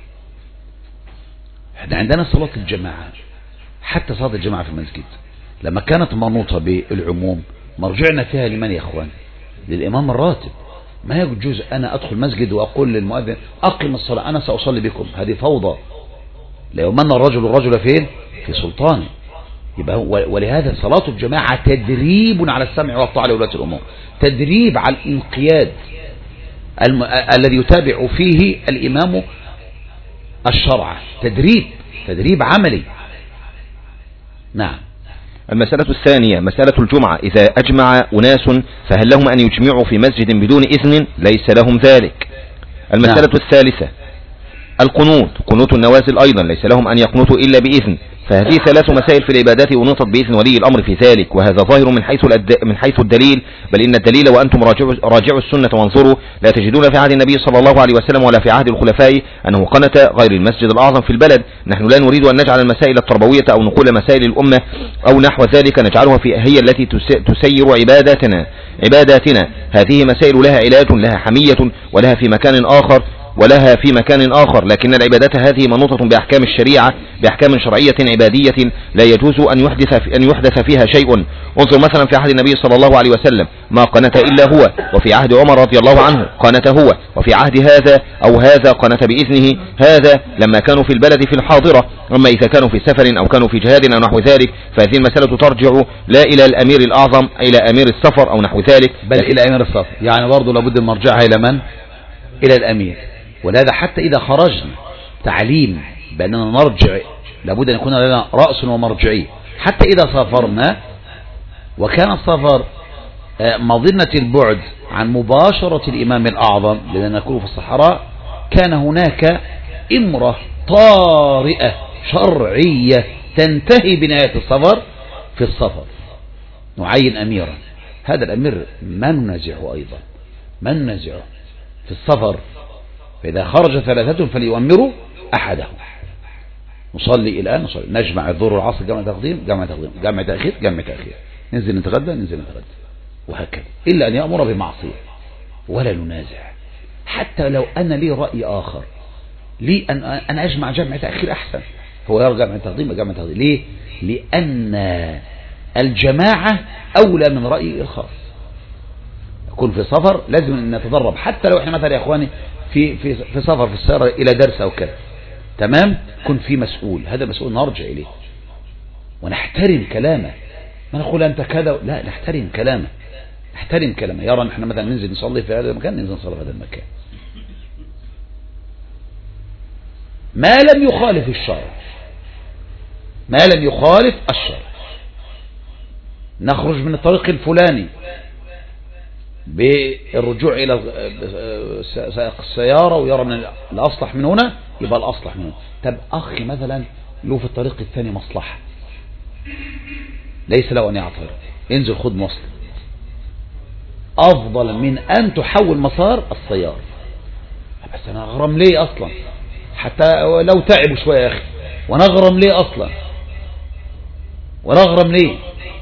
احنا عندنا صلاة الجماعة، حتى صلاة الجماعة في المسجد لما كانت منوطة بالعموم مرجعنا فيها لمن يا اخوان؟ للامام الراتب. ما يجوز انا ادخل مسجد واقول للمؤذن اقم الصلاة انا ساصلي بكم، هذه فوضى. لا يمنى الرجل الرجل فين؟ في سلطانه. يبقى ولهذا صلاة الجماعة تدريب على السمع والطاعة لولاة الامور، تدريب على الانقياد الم... الذي يتابع فيه الامام الشرع، تدريب تدريب عملي. نعم. المسألة الثانية مسألة الجمعة، إذا أجمع أناس فهل لهم أن يجمعوا في مسجد بدون إذن؟ ليس لهم ذلك. المسألة نعم. الثالثة القنوت، قنوت النوازل أيضا ليس لهم أن يقنطوا إلا بإذن، فهذه ثلاث مسائل في العبادات أنيطت بإذن ولي الأمر في ذلك، وهذا ظاهر من حيث من حيث الدليل، بل إن الدليل وأنتم راجعوا, راجعوا السنة وانظروا لا تجدون في عهد النبي صلى الله عليه وسلم ولا في عهد الخلفاء أنه قنت غير المسجد الأعظم في البلد. نحن لا نريد أن نجعل المسائل التربوية أو نقول مسائل الأمة أو نحو ذلك نجعلها في هي التي تسير عباداتنا عباداتنا هذه مسائل لها علاج، لها حمية، ولها في مكان آخر ولها في مكان آخر، لكن العبادات هذه منوطة بأحكام الشريعة، بأحكام شرعية عبادية لا يجوز أن يحدث أن يحدث فيها شيء. انظر مثلا في عهد النبي صلى الله عليه وسلم ما قنت إلا هو، وفي عهد عمر رضي الله عنه قنت هو، وفي عهد هذا أو هذا قنت بإذنه هذا لما كانوا في البلد في الحاضرة. أما إذا كانوا في سفر أو كانوا في جهاد أو نحو ذلك فهذه المسألة ترجع لا إلى الأمير الأعظم إلى أمير السفر أو نحو ذلك، بل إلى أمير السفر. يعني برضو لابد من مرجعها إلى من؟ إلى الأمير. ولهذا حتى إذا خرجنا تعليم بأننا نرجع لابد أن يكون لنا رأس ومرجعي. حتى إذا سافرنا وكان السفر مظنة البعد عن مباشرة الإمام الأعظم لأننا نكون في الصحراء، كان هناك إمرة طارئة شرعية تنتهي بنهاية السفر في السفر، نعين أميرا. هذا الأمير ما ننازعه أيضا، ما ننازعه في السفر. فإذا خرج ثلاثة فليؤمروا أحدهم. نصلي الآن نصلي نجمع الظهر والعصر جمع تقديم جمع تقديم جمع تأخير جمع تأخير، ننزل نتغدى ننزل نتغدى، وهكذا، إلا أن يأمر بمعصية ولا ننازع. حتى لو أنا لي رأي آخر، لي أن أنا أجمع جمع تأخير أحسن، هو يرى جمع تقديم جمع تقديم. ليه؟ لأن الجماعة أولى من رأيي الخاص. يكون في سفر لازم أن نتدرب، حتى لو إحنا مثلا يا إخواني في في في سفر في السيارة إلى درس أو كذا، تمام، كن في مسؤول، هذا مسؤول نرجع إليه ونحترم كلامه، ما نقول أنت كذا، لا، نحترم كلامه، نحترم كلامه. يرى أن إحنا مثلا ننزل نصلي في هذا المكان، ننزل نصلي في هذا المكان ما لم يخالف الشرع، ما لم يخالف الشرع. نخرج من الطريق الفلاني بالرجوع إلى سائق السيارة ويرى من الأصلح من هنا، يبقى الأصلح من هنا. طب أخي مثلا له في الطريق الثاني مصلحة، ليس له أن يعترض، انزل خد مصلحة أفضل من أن تحول مسار السيارة. بس أنا أغرم ليه أصلا؟ حتى لو تعبوا شوية يا أخي، ونغرم ليه أصلا؟ ونغرم ليه؟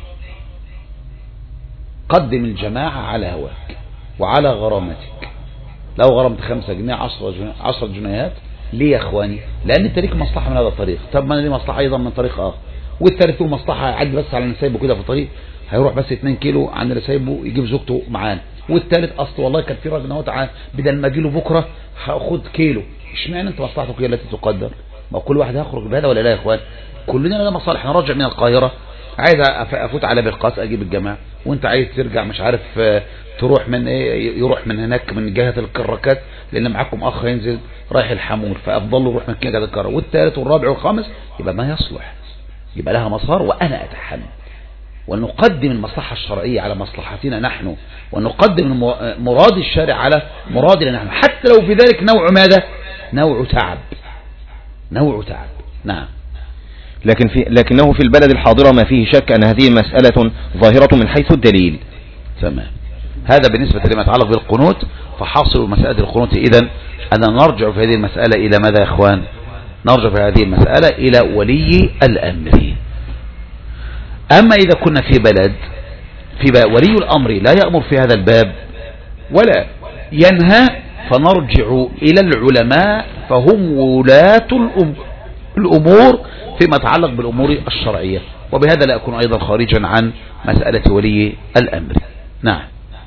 قدم الجماعة على هواك وعلى غرامتك. لو غرمت خمسة جنيه عشرة جنيه عشرة جنيهات، ليه يا اخواني؟ لان انت ليك مصلحة من هذا الطريق. طب ما انا لي مصلحة ايضا من طريق اخر، والثالث له مصلحة يعدي بس على اللي سايبه كده في الطريق، هيروح بس اتنين كيلو عن اللي سايبه يجيب زوجته معاه. والثالث اصل والله كان في راجل اهو تعالى بدل ما اجي له بكره هاخد كيلو. اشمعنى انت مصلحتك هي التي تقدر؟ ما كل واحد هيخرج بهذا ولا لا يا اخوان؟ كلنا لنا مصالح. انا راجع من القاهرة عايز افوت على بالقاس اجيب الجماعة، وانت عايز ترجع مش عارف تروح من ايه، يروح من هناك من جهة الكراكات لان معاكم اخ ينزل رايح الحمول، فافضل له يروح من جهة الكرة. والثالث والرابع والخامس يبقى ما يصلح، يبقى لها مسار وانا اتحمل. ونقدم المصلحة الشرعية على مصلحتنا نحن، ونقدم مراد الشارع على مرادنا نحن، حتى لو في ذلك نوع ماذا؟ نوع تعب، نوع تعب. نعم. لكن في لكنه في البلد الحاضرة ما فيه شك أن هذه مسألة ظاهرة من حيث الدليل. تمام. هذا بالنسبة لما يتعلق بالقنوت. فحاصل مسألة القنوت إذن أن نرجع في هذه المسألة إلى ماذا يا إخوان؟ نرجع في هذه المسألة إلى ولي الأمر. أما إذا كنا في بلد في بلد ولي الأمر لا يأمر في هذا الباب ولا ينهى، فنرجع إلى العلماء فهم ولاة الأمور فيما يتعلق بالأمور الشرعية، وبهذا لا أكون أيضا خارجا عن مسألة ولي الأمر. نعم.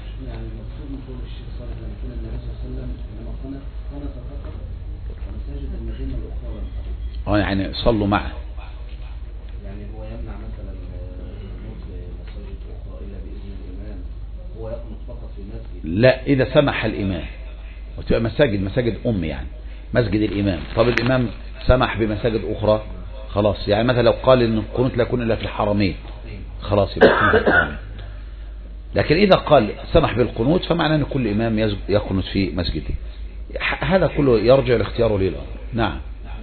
يعني صلوا معه، يعني هو يمنع مثلا مساجد أخرى إلا بإذن الإمام، هو يقنط فقط في المسجد. لا، إذا سمح الإمام، وتبقى مساجد مساجد أم يعني مسجد الإمام. طب الإمام سمح بمساجد أخرى خلاص، يعني مثلا لو قال إن القنوت لا يكون إلا في الحرمين خلاص يبقى في الحرمين. لكن إذا قال سمح بالقنوت فمعناه أن كل إمام يقنط في مسجده. هذا كله يرجع لاختيار ولي الأمر. نعم.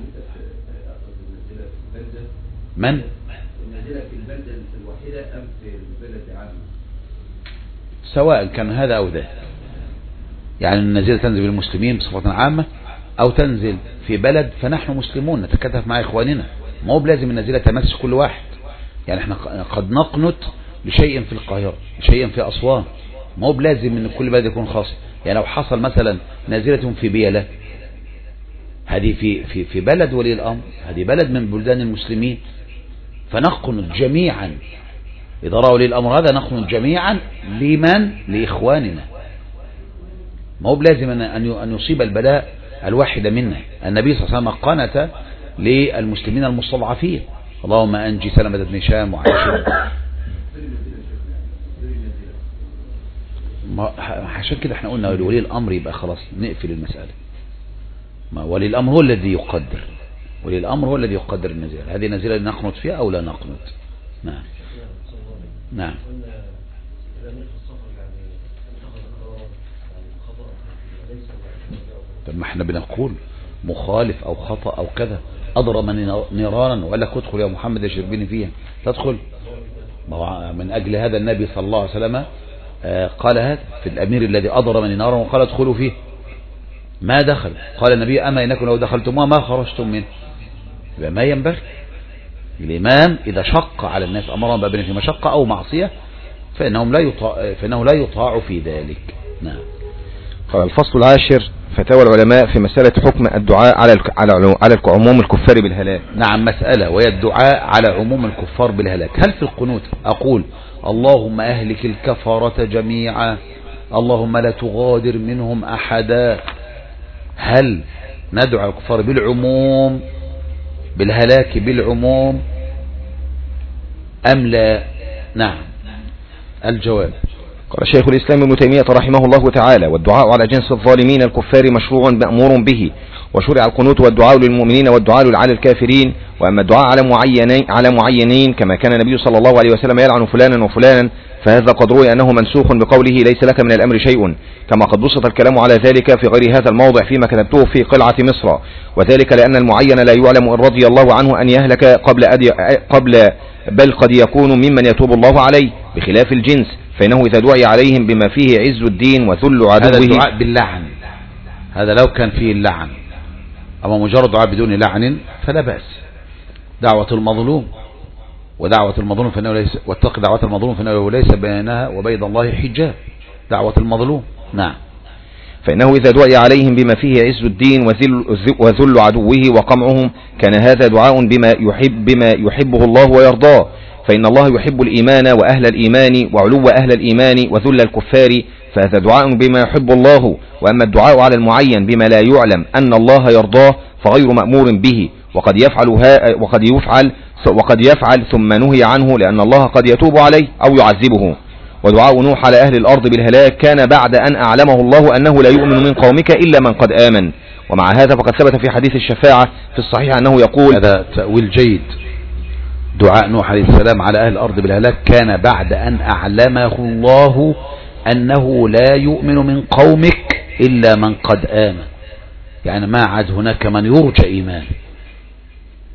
من؟ النازلة في البلدة الواحدة أم في البلد عامة؟ سواء كان هذا أو ذاك، يعني النازلة تنزل بالمسلمين بصفة عامة أو تنزل في بلد فنحن مسلمون نتكاتف مع إخواننا، ما هو بلازم النازلة تمس كل واحد. يعني احنا قد نقنط لشيء في القاهرة لشيء في أسوان، ما هو بلازم ان كل بلد يكون خاص. يعني لو حصل مثلا نازلة في بيلة، هذه في في في بلد ولي الأمر، هذه بلد من بلدان المسلمين، فنقنط جميعا. إذا رأى ولي الأمر هذا نقنط جميعا لمن؟ لإخواننا، ما هو بلازم أن يصيب البلاء الواحد منا. النبي صلى الله عليه وسلم قنت للمسلمين المستضعفين، اللهم أنجي سلمة بن هشام وعائشة. عشان كده احنا قلنا ولي الأمر يبقى خلاص نقفل المسألة. ما ولي الأمر هو الذي يقدر، ولي الأمر هو الذي يقدر النزيلة، هذه نزيلة نقنط فيها أو لا نقنط. نعم. نعم. طب ما احنا بنقول مخالف أو خطأ أو كذا أضرم نيرانا وقال لك ادخل يا محمد يشربني فيها، تدخل. من أجل هذا النبي صلى الله عليه وسلم قال هذا في الأمير الذي أضرم نيرا وقال ادخلوا فيه، ما دخل. قال النبي أما إنكم لو دخلتموها ما خرجتم منه. يبقى ما ينبغي الإمام إذا شق على الناس أمرهم بأبنه في مشقة أو معصية فإنهم لا يطاع فإنه لا يطاع في ذلك. نعم. قال الفصل العاشر: فتاوى العلماء في مسألة حكم الدعاء على على على عموم الكفار بالهلاك. نعم، مسألة وهي الدعاء على عموم الكفار بالهلاك. هل في القنوت أقول اللهم أهلك الكفرة جميعا، اللهم لا تغادر منهم أحدا؟ هل ندعو الكفار بالعموم بالهلاك بالعموم أم لا؟ نعم. الجواب: قال شيخ الإسلام ابن تيمية رحمه الله تعالى: والدعاء على جنس الظالمين الكفار مشروع مأمور به، وشرع القنوت والدعاء للمؤمنين والدعاء على الكافرين. وأما الدعاء على معينين على معينين كما كان النبي صلى الله عليه وسلم يلعن فلانا وفلانا فهذا قد روي أنه منسوخ بقوله ليس لك من الأمر شيء، كما قد بسط الكلام على ذلك في غير هذا الموضع فيما كتبته في قلعة مصر. وذلك لأن المعين لا يعلم إن رضي الله عنه أن يهلك قبل أدي قبل بل قد يكون ممن يتوب الله عليه، بخلاف الجنس فإنه إذا دعي عليهم بما فيه عز الدين وذل عدوه. هذا الدعاء باللعن، هذا لو كان فيه اللعن، أما مجرد دعاء بدون لعن فلا بأس. دعوة المظلوم ودعوة المظلوم فإنه ليس واتق دعوة المظلوم فإنه ليس بينها وبين الله حجاب. دعوة المظلوم. نعم. فإنه إذا دعي عليهم بما فيه عز الدين وذل, وذل عدوه وقمعهم كان هذا دعاء بما يحب بما يحبه الله ويرضاه، فإن الله يحب الإيمان وأهل الإيمان وعلو أهل الإيمان وذل الكفار، فهذا دعاء بما يحب الله. وأما الدعاء على المعين بما لا يعلم أن الله يرضاه فغير مأمور به، وقد يفعل وقد يفعل وقد يفعل ثم نهي عنه لأن الله قد يتوب عليه أو يعذبه. ودعاء نوح على أهل الأرض بالهلاك كان بعد أن أعلمه الله أنه لا يؤمن من قومك إلا من قد آمن. ومع هذا فقد ثبت في حديث الشفاعة في الصحيح أنه يقول: هذا تأويل جيد. دعاء نوح عليه السلام على أهل الأرض بالهلاك كان بعد أن أعلمه الله أنه لا يؤمن من قومك إلا من قد آمن، يعني ما عاد هناك من يرجى إيمان،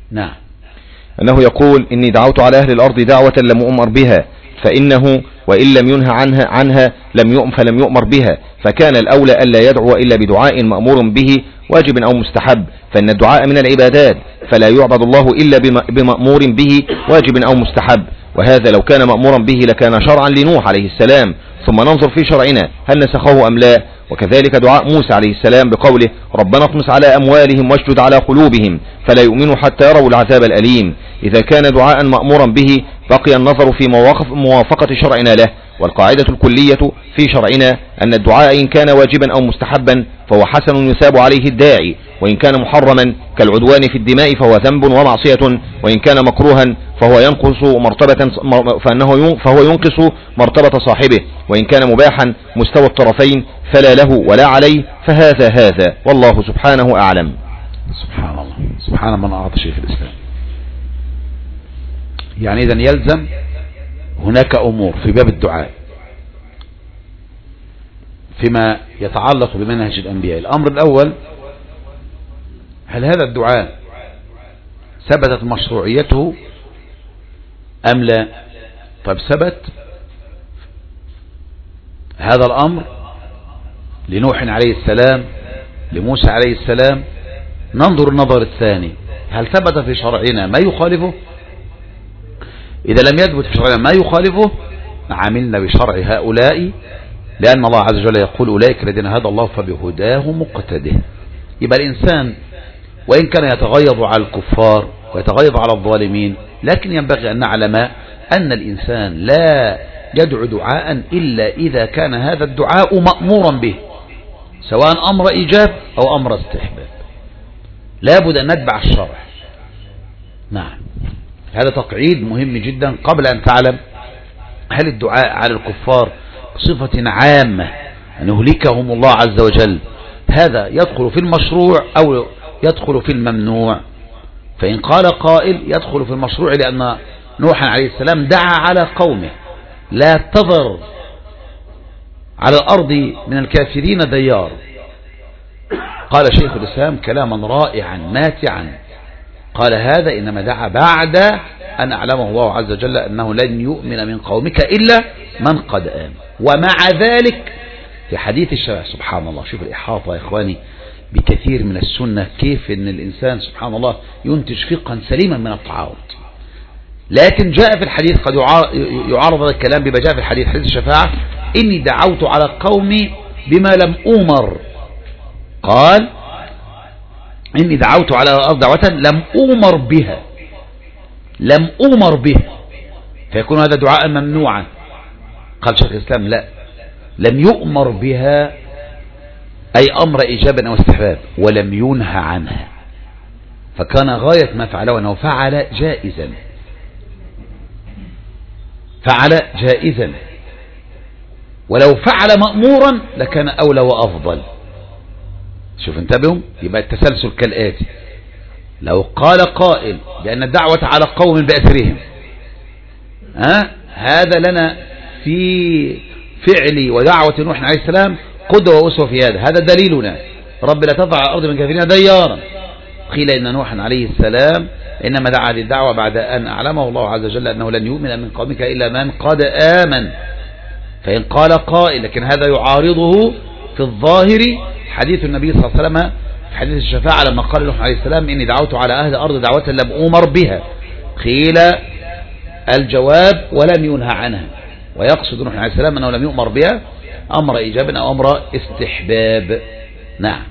نعم. أنه يقول إني دعوت على أهل الأرض دعوة لم أؤمر بها، فإنه وإن لم ينهى عنها, عنها لم يؤم فلم يؤمر بها، فكان الأولى ألا يدعو إلا بدعاء مأمور به واجب أو مستحب، فإن الدعاء من العبادات فلا يعبد الله إلا بمأمور به واجب أو مستحب، وهذا لو كان مأمورا به لكان شرعا لنوح عليه السلام، ثم ننظر في شرعنا هل نسخه أم لا. وكذلك دعاء موسى عليه السلام بقوله ربنا اطمس على أموالهم واشدد على قلوبهم فلا يؤمنوا حتى يروا العذاب الأليم. إذا كان دعاء مأمورا به بقي النظر في موافقة شرعنا له، والقاعدة الكلية في شرعنا أن الدعاء إن كان واجبا أو مستحبا فهو حسن يثاب عليه الداعي، وإن كان محرما كالعدوان في الدماء فهو ذنب ومعصية، وإن كان مكروها فهو ينقص مرتبة فأنه فهو ينقص مرتبة صاحبه، وإن كان مباحا مستوى الطرفين فلا له ولا عليه، فهذا هذا والله سبحانه أعلم. سبحان الله، سبحان من أعطى شيخ الإسلام. يعني إذن يلزم هناك أمور في باب الدعاء فيما يتعلق بمنهج الأنبياء. الأمر الأول، هل هذا الدعاء ثبتت مشروعيته أم لا؟ طيب ثبت هذا الأمر لنوح عليه السلام، لموسى عليه السلام، ننظر النظر الثاني، هل ثبت في شرعنا ما يخالفه؟ إذا لم يثبت في شرعنا ما يخالفه عملنا بشرع هؤلاء، لأن الله عز وجل يقول أولئك الذين هدى الله فبهداه مقتده. يبقى الإنسان وإن كان يتغيظ على الكفار ويتغيظ على الظالمين، لكن ينبغي أن نعلم أن الإنسان لا يدعو دعاء إلا إذا كان هذا الدعاء مأمورا به، سواء أمر إيجاب أو أمر استحباب، لابد أن نتبع الشرع. نعم، هذا تقعيد مهم جدا قبل أن تعلم هل الدعاء على الكفار بصفة عامة أن يهلكهم الله عز وجل هذا يدخل في المشروع أو يدخل في الممنوع. فإن قال قائل يدخل في المشروع لأن نوح عليه السلام دعا على قومه لا تذر على الأرض من الكافرين ديار. قال شيخ الإسلام كلاما رائعا ماتعا، قال هذا إنما دعا بعد أن أعلمه الله عز وجل أنه لن يؤمن من قومك إلا من قد آمن. ومع ذلك في حديث الشفاعة، سبحان الله، شوف الإحاطة يا إخواني بكثير من السنة، كيف أن الإنسان سبحان الله ينتج فقها سليما من التعارض. لكن جاء في الحديث قد يعارض هذا الكلام بما جاء في الحديث حديث الشفاعة إني دعوت على قومي بما لم أمر، قال إني دعوت على الأرض دعوة لم أمر بها، لم أمر بها، فيكون هذا دعاء ممنوعا. قال شيخ الإسلام لا، لم يؤمر بها أي أمر إيجابا أو استحباب، ولم ينهى عنها، فكان غاية ما فعله أنه فعل جائزا، فعل جائزا، ولو فعل مأمورا لكان أولى وأفضل. شوف انتبهوا، يبقى التسلسل كالآتي: لو قال قائل بأن الدعوة على قوم بأسرهم ها هذا لنا في فعل ودعوة نوح عليه السلام قدوة وأسوة في هذا، هذا دليلنا، رب لا تضع على الأرض من كافرين ديارا. قيل إن نوح عليه السلام إنما دعا للدعوة بعد أن أعلمه الله عز وجل أنه لن يؤمن من قومك إلا من قد آمن. فإن قال قائل لكن هذا يعارضه في الظاهر حديث النبي صلى الله عليه وسلم في حديث الشفاعة لما قال نوح عليه السلام إني دعوت على أهل الأرض دعوة لم أمر بها، قيل الجواب ولم ينهى عنها، ويقصد نوح عليه السلام أنه لم يؤمر بها أمر إيجاب أو أمر استحباب. نعم،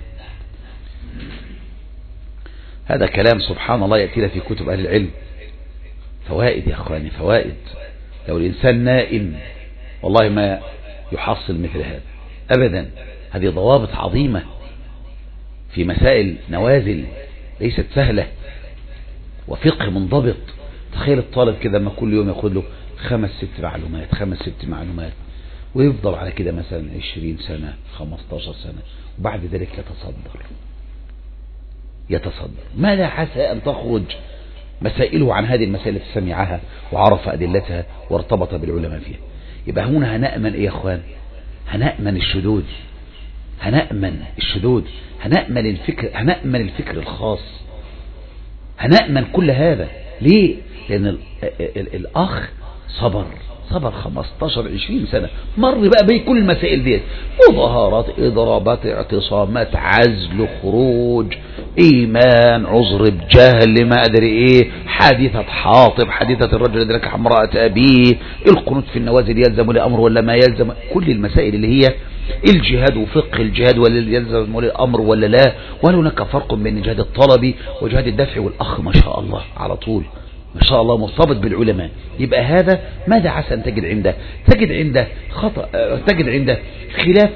هذا كلام سبحان الله يأتينا في كتب أهل العلم، فوائد يا أخواني، فوائد. لو الإنسان نائم والله ما يحصل مثل هذا أبدا. هذه ضوابط عظيمة في مسائل نوازل ليست سهلة، وفقه منضبط. تخيل الطالب كده ما كل يوم ياخد له خمس ست معلومات خمس ست معلومات ويفضل على كده مثلا عشرين سنة خمستاشر سنة، وبعد ذلك يتصدر يتصدر ماذا عسى أن تخرج مسائله عن هذه المسائل التي سمعها وعرف أدلتها وارتبط بالعلماء فيها. يبقى هنا هنأمن إيه يا أخوان؟ هنأمن الشذوذ، هنأمن الشذوذ، هنأمن الفكر، هنأمن الفكر الخاص، هنأمن كل هذا. ليه؟ لأن ال ال الأخ صبر صبر خمستاشر عشرين سنة، مر بقى بيه كل المسائل ديت، مظاهرات، إضرابات، اعتصامات، عزل، خروج، إيمان، عذر بجهل، ما أدري إيه، حادثة حاطب، حادثة الرجل الذي نكح امرأة أبيه، القنوت في النوازل يلزم لأمر ولا ما يلزم، كل المسائل اللي هي الجهاد وفقه الجهاد ولا يلزم لأمر ولا لا، ولا هناك فرق بين جهاد الطلب وجهاد الدفع. والأخ ما شاء الله على طول ما شاء الله مرتبط بالعلماء. يبقى هذا ماذا عسى أن تجد عنده؟ تجد عنده خطأ، تجد عنده خلاف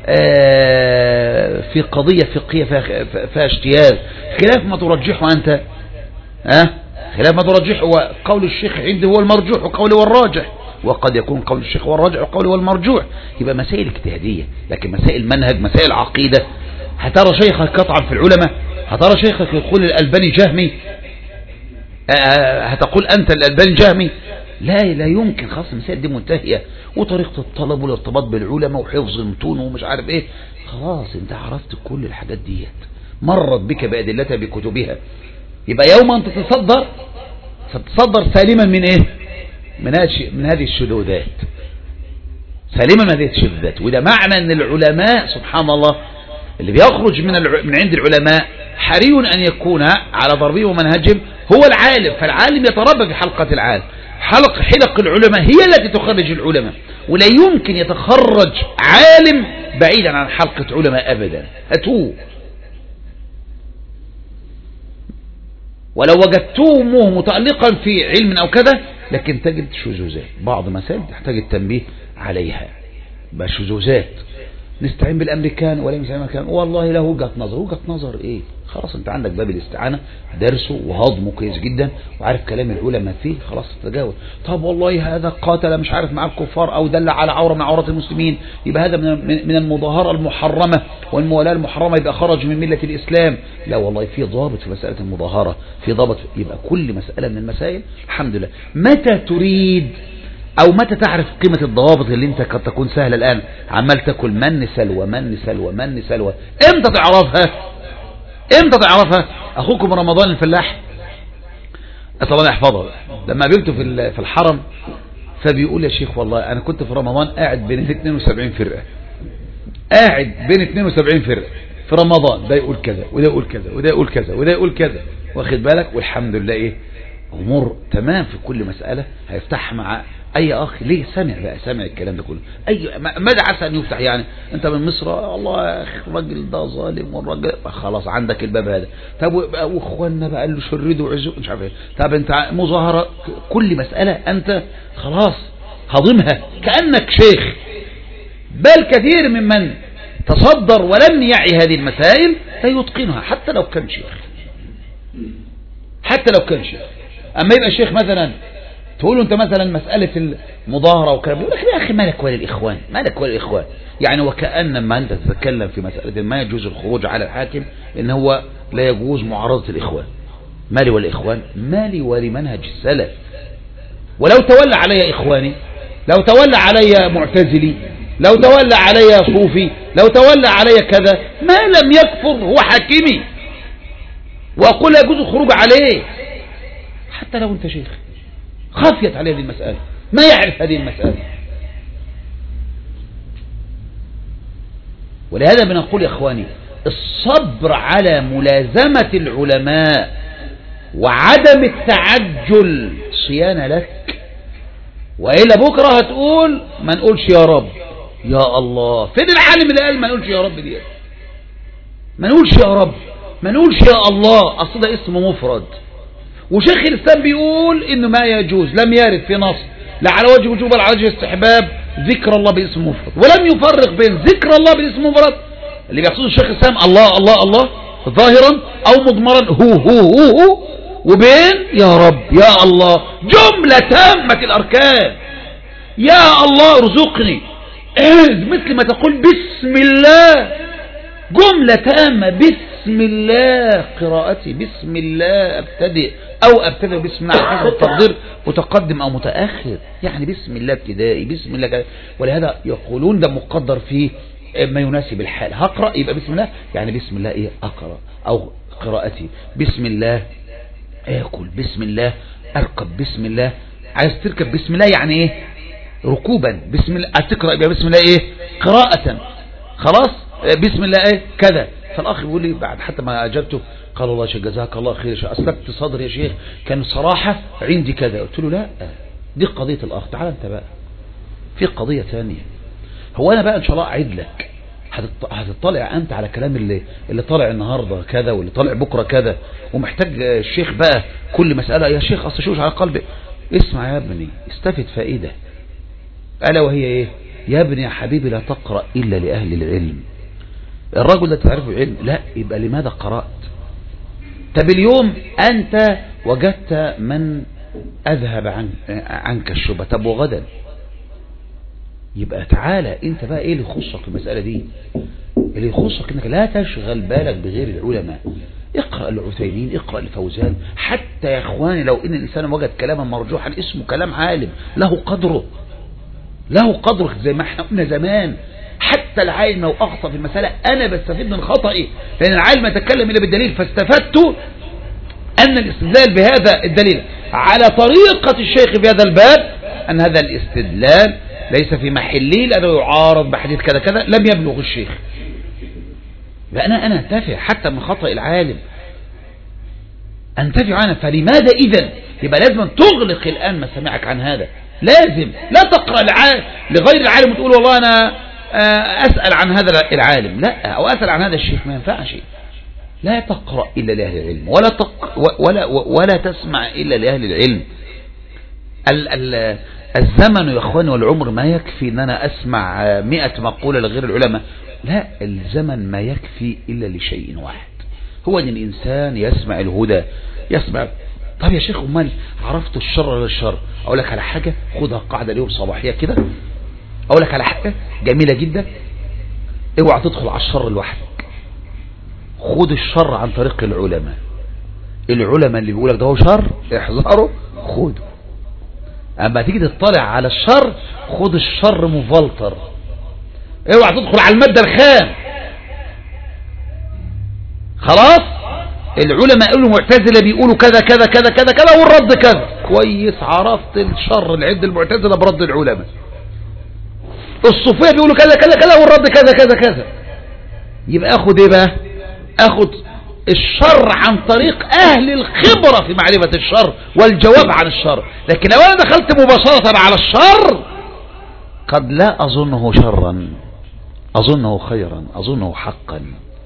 في قضية فقهية فيها اجتهاد، خلاف ما ترجحه أنت، أه؟ خلاف ما ترجحه، وقول الشيخ عنده هو المرجوح وقوله هو الراجح، وقد يكون قول الشيخ هو الراجح وقوله هو المرجوح. يبقى مسائل اجتهادية. لكن مسائل منهج، مسائل عقيدة، هترى شيخك يطعن في العلماء، هترى شيخك يقول الألباني جهمي، هتقول أنت الألباني جهمي، لا لا يمكن. خلاص المسائل دي منتهية، وطريقة الطلب والارتباط بالعلماء وحفظ المتون ومش عارف ايه، خلاص انت عرفت كل الحاجات ديت، مرت بك بأدلتها بكتبها. يبقى يوم أن تتصدر ستتصدر سالما من ايه؟ من هذه من هذه الشذوذات، سالما من هذه الشذوذات. وده معنى ان العلماء سبحان الله اللي بيخرج من من عند العلماء حري أن يكون على ضربه ومنهجهم هو العالم. فالعالم يتربى في حلقة العالم، حلق حلق العلماء هي التي تخرج العلماء، ولا يمكن يتخرج عالم بعيدا عن حلقة علماء أبدا. أتوه ولو وجدتوه متألقا في علم أو كذا، لكن تجد شذوذات، بعض مسائل تحتاج التنبيه عليها بشذوذات. نستعين بالامريكان ولا نستعين بالامريكان، والله له وجهة نظر. وجهة نظر ايه؟ خلاص انت عندك باب الاستعانة درسه وهضمه كويس جدا وعارف كلام العلماء فيه، خلاص تتجاوز. طب والله هذا قاتل مش عارف مع الكفار او دل على عورة من عورات المسلمين، يبقى هذا من من المظاهرة المحرمة والموالاة المحرمة، يبقى خرج من ملة الاسلام. لا والله في ضابط في مسألة المظاهرة، في ضابط. يبقى كل مسألة من المسائل الحمد لله متى تريد او متى تعرف قيمة الضوابط اللي انت قد تكون سهلة الان، عمال تاكل من سلوى من سلوى من سلوى، امتى تعرفها؟ امتى تعرفها؟ اخوكم رمضان الفلاح طبعا يحفظها، لما قابلته في في الحرم فبيقول يا شيخ والله انا كنت في رمضان قاعد بين اثنين وسبعين فرقة، قاعد بين اثنين وسبعين فرقة في رمضان، ده يقول كذا وده يقول كذا وده يقول كذا وده يقول كذا، واخد بالك؟ والحمد لله ايه امور تمام في كل مسألة هيفتح مع اي اخ. ليه؟ سمع بقى، سمع الكلام ده كله. اي ماذا عسى ان يفتح؟ يعني انت من مصر، الله يا اخي الراجل ده ظالم والراجل، خلاص عندك الباب هذا. طب واخواننا بقى قال له شردوا وعزوا مش عارف ايه، طب انت مظاهره، كل مساله انت خلاص هضمها كانك شيخ. بل كثير ممن تصدر ولم يعي هذه المسائل فيتقنها حتى لو كان شيخ، حتى لو كان شيخ. اما يبقى شيخ مثلا تقول له انت مثلا مسألة المظاهرة وكلام، يقول لك يا اخي مالك ولا الاخوان، مالك ولا الاخوان، يعني وكأن ما انت تتكلم في مسألة ما يجوز الخروج على الحاكم ان هو لا يجوز معارضة الاخوان. مالي ولا الاخوان؟ مالي ولمنهج السلف. ولو تولى علي اخواني، لو تولى علي معتزلي، لو تولى علي صوفي، لو تولى علي كذا، ما لم يكفر هو حاكمي، واقول لا يجوز الخروج عليه حتى لو انت شيخ. خافيت عليه هذه المسألة، ما يعرف هذه المسألة. ولهذا بنقول يا اخواني الصبر على ملازمة العلماء وعدم التعجل صيانة لك، وإلا بكرة هتقول ما نقولش يا رب يا الله. فين العالم اللي قال ما نقولش يا رب دي؟ ما نقولش يا رب، ما نقولش يا الله، أصل ده اسم مفرد. وشيخ الإسلام بيقول إنه ما يجوز، لم يرد في نص لا على وجه وجوب ولا على وجه استحباب ذكر الله باسم مفرد، ولم يفرق بين ذكر الله باسم مفرد اللي بيقصده الشيخ الإسلام الله الله الله ظاهرا أو مضمرا هو هو هو, هو وبين يا رب يا الله جملة تامة الأركان. يا الله ارزقني مثل ما تقول بسم الله، جملة تامة، بسم الله قراءتي، بسم الله ابتدئ او ابتدئ بسم الله حسب التقدير متقدم او متأخر، يعني بسم الله ابتدائي، بسم الله كذا. ولهذا يقولون ده مقدر فيه ما يناسب الحال. هقرأ يبقى بسم الله، يعني بسم الله ايه اقرأ، او قراءتي بسم الله اكل بسم الله، اركب بسم الله. عايز تركب بسم الله يعني ايه؟ ركوبا. بسم الله تقرأ يبقى بسم الله ايه؟ قراءة. خلاص بسم الله ايه كذا. فالاخ بيقول لي بعد حتى ما اجبته قال الله شيخ جزاك الله خير يا شيخ، اسلكت صدري يا شيخ، كان صراحة عندي كذا. قلت له لا، دي قضية الاخ، تعال انت بقى في قضية ثانية. هو انا بقى ان شاء الله اعيد لك، هتطلع انت على كلام اللي اللي طالع النهارده كذا واللي طالع بكره كذا، ومحتاج الشيخ بقى كل مسألة يا شيخ اصل شوش على قلبي. اسمع يا ابني، استفد فائدة، الا وهي ايه؟ يا ابني يا حبيبي لا تقرأ الا لاهل العلم. الرجل ده تعرفه العلم، لا يبقى لماذا قرأت؟ طب اليوم انت وجدت من اذهب عن عنك الشبهة، طب وغدا يبقى تعالى انت بقى ايه اللي يخصك في المسألة دي؟ اللي يخصك انك لا تشغل بالك بغير العلماء. اقرأ العثيمين، اقرأ الفوزان، حتى يا اخواني لو ان الانسان وجد كلاما مرجوحا اسمه كلام عالم له قدره، له قدره زي ما احنا قلنا زمان. حتى العالم لو اخطأ في المسألة انا بستفيد من خطئي، لان العالم يتكلم الا بالدليل، فاستفدت ان الاستدلال بهذا الدليل على طريقة الشيخ في هذا الباب ان هذا الاستدلال ليس في محله لأنه يعارض بحديث كذا كذا لم يبلغ الشيخ. فأنا أنا أنتفع حتى من خطأ العالم، أنتفع عنه. فلماذا إذن يبقى لازم تغلق الآن مسامعك عن هذا؟ لازم لا تقرأ لغير العالم وتقول والله أنا أسأل عن هذا العالم، لا، أو أسأل عن هذا الشيخ، ما ينفعش. لا تقرأ إلا لأهل العلم، ولا تق... ولا ولا تسمع إلا لأهل العلم. ال ال الزمن يا اخواني والعمر ما يكفي ان انا اسمع مئة مقولة لغير العلماء، لا، الزمن ما يكفي الا لشيء واحد، هو ان الانسان يسمع الهدى، يسمع. طب يا شيخ امال عرفت الشر للشر؟ اقول لك على حاجة، خدها قاعدة اليوم صباحية كده، اقول لك على حاجة جميلة جدا، اوعى تدخل على الشر لوحدك، خد الشر عن طريق العلماء. العلماء اللي بيقولك ده هو شر احذره، خده. اما تيجي تطلع على الشر خد الشر مفلتر، اوعى تدخل على المادة الخام. خلاص العلماء يقولوا المعتزلة بيقولوا كذا كذا كذا كذا كذا والرد كذا، كويس، عرفت الشر العد المعتزلة برد العلماء. الصوفية بيقولوا كذا كذا كذا والرد كذا كذا كذا، يبقى اخد ايه بقى؟ اخد الشر عن طريق اهل الخبرة في معرفة الشر والجواب عن الشر. لكن لو انا دخلت مباشرة على الشر قد لا اظنه شرا، اظنه خيرا، اظنه حقا.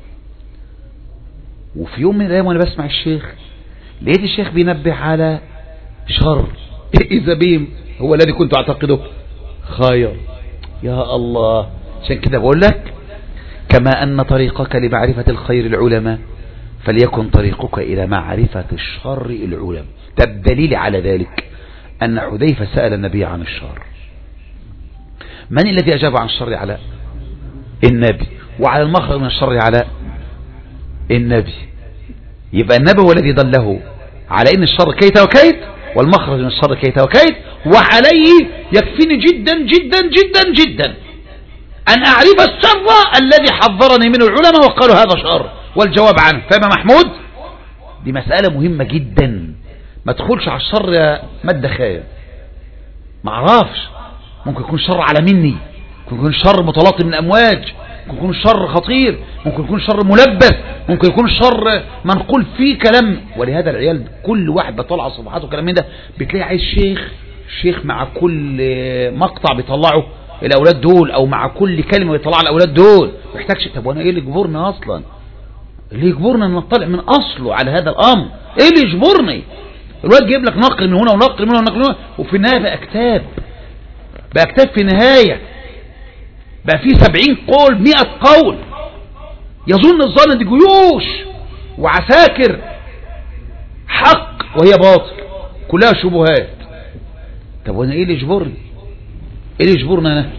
وفي يوم من الايام وانا بسمع الشيخ لقيت الشيخ بينبه على شر اذا بهم هو الذي كنت اعتقده خير. يا الله، عشان كده بقول لك كما ان طريقك لمعرفة الخير العلماء فليكن طريقك إلى معرفة الشر العلماء. الدليل على ذلك أن حذيفة سأل النبي عن الشر. من الذي أجاب عن الشر على النبي، وعلى المخرج من الشر على النبي. يبقى النبي هو الذي دله على إن الشر كيت وكيت، والمخرج من الشر كيت وكيت، وعليه يكفيني جدا جدا جدا جدا أن أعرف الشر الذي حذرني منه العلماء وقالوا هذا شر والجواب عنه. فاهم محمود؟ دي مسألة مهمة جدا. ما تدخلش على الشر يا مادة خير، ما اعرفش، ممكن يكون شر على مني، ممكن يكون شر متلاطم من الأمواج، ممكن يكون شر خطير، ممكن يكون شر ملبس، ممكن يكون شر منقول فيه كلام. ولهذا العيال كل واحد بيطلع على صفحاته وكلام من ده بتلاقي عايز شيخ، شيخ مع كل مقطع بيطلعه الأولاد دول، أو مع كل كلمة بيطلع الأولاد دول. محتاجش. طب وانا ايه اللي يجبرني اصلا؟ اللي يجبرنا ان نطلع من اصله على هذا الامر؟ ايه اللي يجبرني؟ الواد جايب لك نقل من هنا ونقل من هنا ونقل من هنا، وفي النهايه بقى كتاب، بقى كتاب في النهايه بقى فيه سبعين قول، مئة قول، يظن الظالم دي جيوش وعساكر حق وهي باطل كلها شبهات. طب وانا ايه اللي يجبرني؟ ايه اللي يجبرنا انا؟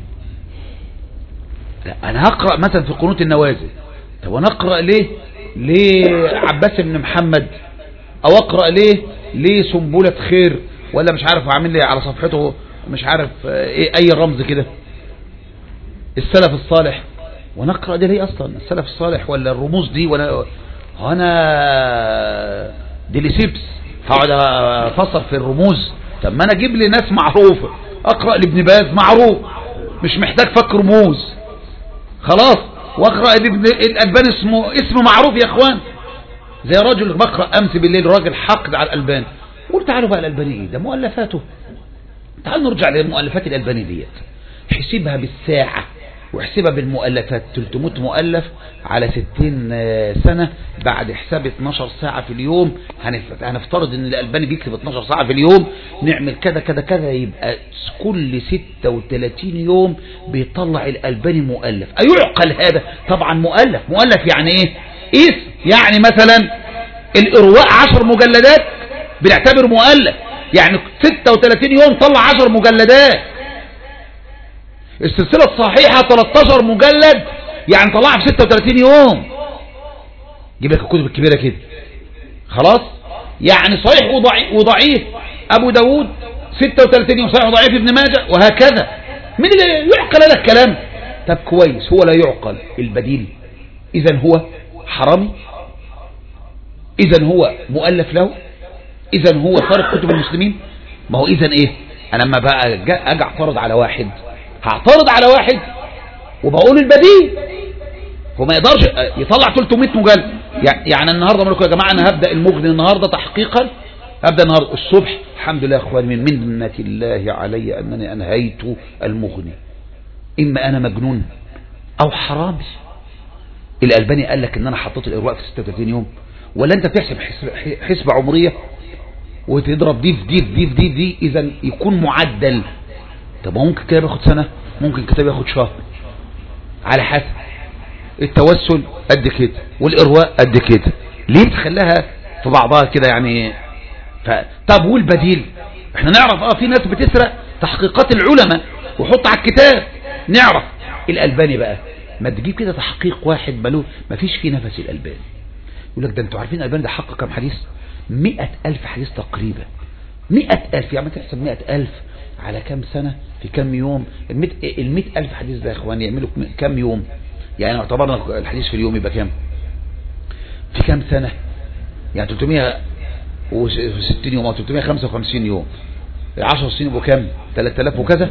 لا انا هقرأ مثلا في قنوت النوازل، طب وانا اقرأ ليه ليه عباس بن محمد، او اقرأ ليه ليه سنبلة خير، ولا مش عارف عامل لي على صفحته مش عارف ايه اي رمز كده السلف الصالح، وانا اقرأ ده ليه اصلا السلف الصالح ولا الرموز دي؟ ولا انا دي لسيبس هقعد افسر في الرموز؟ طب ما انا اجيب لي ناس معروفة اقرأ لابن باز معروف مش محتاج فك رموز خلاص، واقرأ لابن الألباني اسمه اسم معروف يا اخوان. زي راجل بقرأ امس بالليل راجل حقد على الألباني، قلت تعالوا بقى الألباني ايه ده مؤلفاته، تعالوا نرجع للمؤلفات الألباني ديت حسبها بالساعة واحسبها بالمؤلفات، ثلاثمائة مؤلف على ستين سنة بعد حساب اتناشر ساعة في اليوم، هنفترض ان الألباني بيكتب اتناشر ساعة في اليوم، نعمل كذا كذا كذا يبقى كل ستة وثلاثين يوم بيطلع الألباني مؤلف. أيعقل هذا؟ طبعا مؤلف. مؤلف يعني ايه؟ اسم يعني مثلا الإرواء عشر مجلدات بنعتبر مؤلف، يعني ستة وثلاثين يوم طلع عشر مجلدات. السلسلة الصحيحة ثلاثة عشر مجلد يعني طلعها في ستة وثلاثين يوم. جيب لك الكتب الكبيرة كده خلاص، يعني صحيح وضعيف أبو داود ستة وثلاثين يوم، صحيح وضعيف ابن ماجه، وهكذا. من اللي يعقل هذا الكلام؟ طب كويس، هو لا يعقل. البديل إذن هو حرامي، إذن هو مؤلف له، إذن هو سارق كتب المسلمين. ما هو إذن إيه؟ أنا لما بقى أجي أعترض على واحد، هعترض على واحد وبقول البديل، هو ما يقدرش يطلع ثلاثمائة مجلد. يعني النهارده اقول لكم يا جماعه انا هبدا المغني النهارده تحقيقا، هبدا النهارده الصبح الحمد لله يا اخواني من منة الله علي انني انهيت المغني. اما انا مجنون او حرامي. الألباني قال لك ان انا حطيت الارواء في ستة وثلاثين يوم، ولا انت بتحسب حسبه عمريه وتضرب دي في دي في دي في دي, دي اذا يكون معدل. طب ممكن كتاب ياخد سنة، ممكن كتاب ياخد شهر، على حسب. التوسل قد كده والإرواء قد كده، ليه تخليها في بعضها كده يعني؟ ف... طب والبديل؟ احنا نعرف اه في ناس بتسرق تحقيقات العلماء وحط على الكتاب، نعرف. الألباني بقى ما تجيب كده تحقيق واحد ملو ما فيش فيه نفس الألباني، يقول لك ده انتوا عارفين الألباني ده حقق كم حديث؟ مئة ألف حديث تقريبا. مئة ألف يعني ما تحسب مئة ألف على كم سنة في كم يوم؟ المئة ألف حديث ده يا اخواني يعملوا كم يوم؟ يعني اعتبرنا الحديث في اليوم يبقى كم في كم سنة؟ يعني ثلاثمائة وستين يوم او ثلاثمائة وخمسة وخمسين يوم، عشر سنين يبقوا كم؟ ثلاثة آلاف وكذا،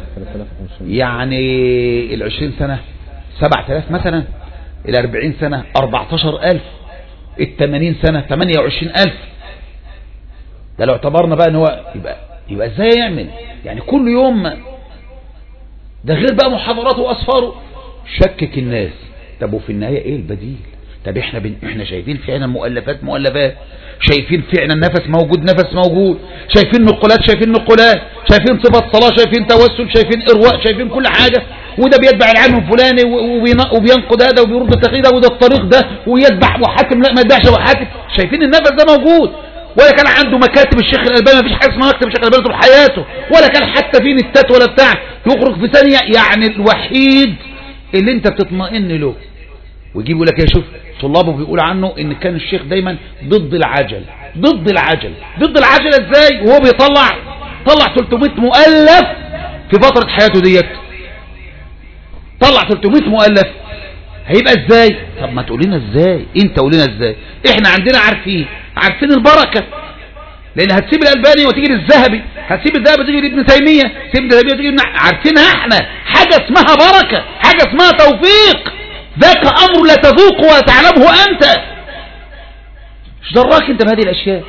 يعني العشرين سنة سبعة آلاف مثلا، الاربعين سنة أربعة عشر ألف، الثمانين سنة ثمانية وعشرين ألف. ده لو اعتبرنا بقى ان هو يبقى يبقى ازاي يعمل؟ يعني كل يوم، ده غير بقى محاضراته واسفاره، شكك الناس. طب وفي النهايه ايه البديل؟ طب احنا بن... احنا شايفين فعلا مؤلفات مؤلفات، شايفين فعلا نفس موجود نفس موجود، شايفين نقولات شايفين نقولات، شايفين صفة صلاة، شايفين توسل، شايفين إرواء، شايفين كل حاجة. وده بيتبع العلم الفلاني وبينقد هذا وبيرد التقليد ده، وده الطريق ده، ويتبع وحاكم لا ما يتبعش وحاكم. شايفين النفس ده موجود، ولا كان عنده مكاتب الشيخ الألباني، ما فيش حاجه اسمها مكتب الشيخ الألباني طول حياته، ولا كان حتى في نتات ولا بتاع، يخرج في ثانيه. يعني الوحيد اللي انت بتطمئن له. ويجيبوا لك يا شوف طلابه بيقول عنه ان كان الشيخ دايما ضد العجل، ضد العجل ضد العجل ازاي وهو بيطلع طلع ثلاثمائة مؤلف في فتره حياته ديت؟ طلع ثلاثمائة مؤلف، هيبقى ازاي؟ طب ما تقول لنا ازاي، انت قول لنا ازاي. احنا عندنا عارفين عارفين البركه، لان هتسيب الألباني وتيجي للذهبي، هتسيب الذهبي وتيجي لابن تيميه، تسيب الذهبي وتيجي لابن، عارفينها احنا. حاجه اسمها بركه، حاجه اسمها توفيق، ذاك امر لا تذوق ولا تعلمه انت. مش دراك انت بهذه الاشياء،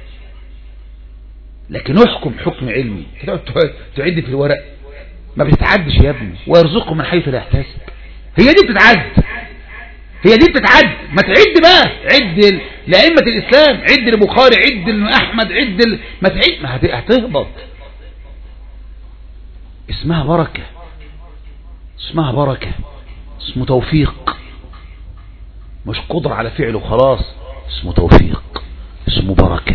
لكن احكم حكم علمي تعد في الورق، ما بتتعدش يا ابني. ويرزقه من حيث لا يحتسب، هي دي بتتعد، هي دي بتتعد. ما تعد بقى، عد لأئمة الإسلام، عد البخاري، عد أحمد، عد ال... ما تعد، ما هتهبط. اسمها بركة، اسمها بركة، اسمه توفيق، مش قدر على فعله خلاص، اسمه توفيق، اسمه بركة.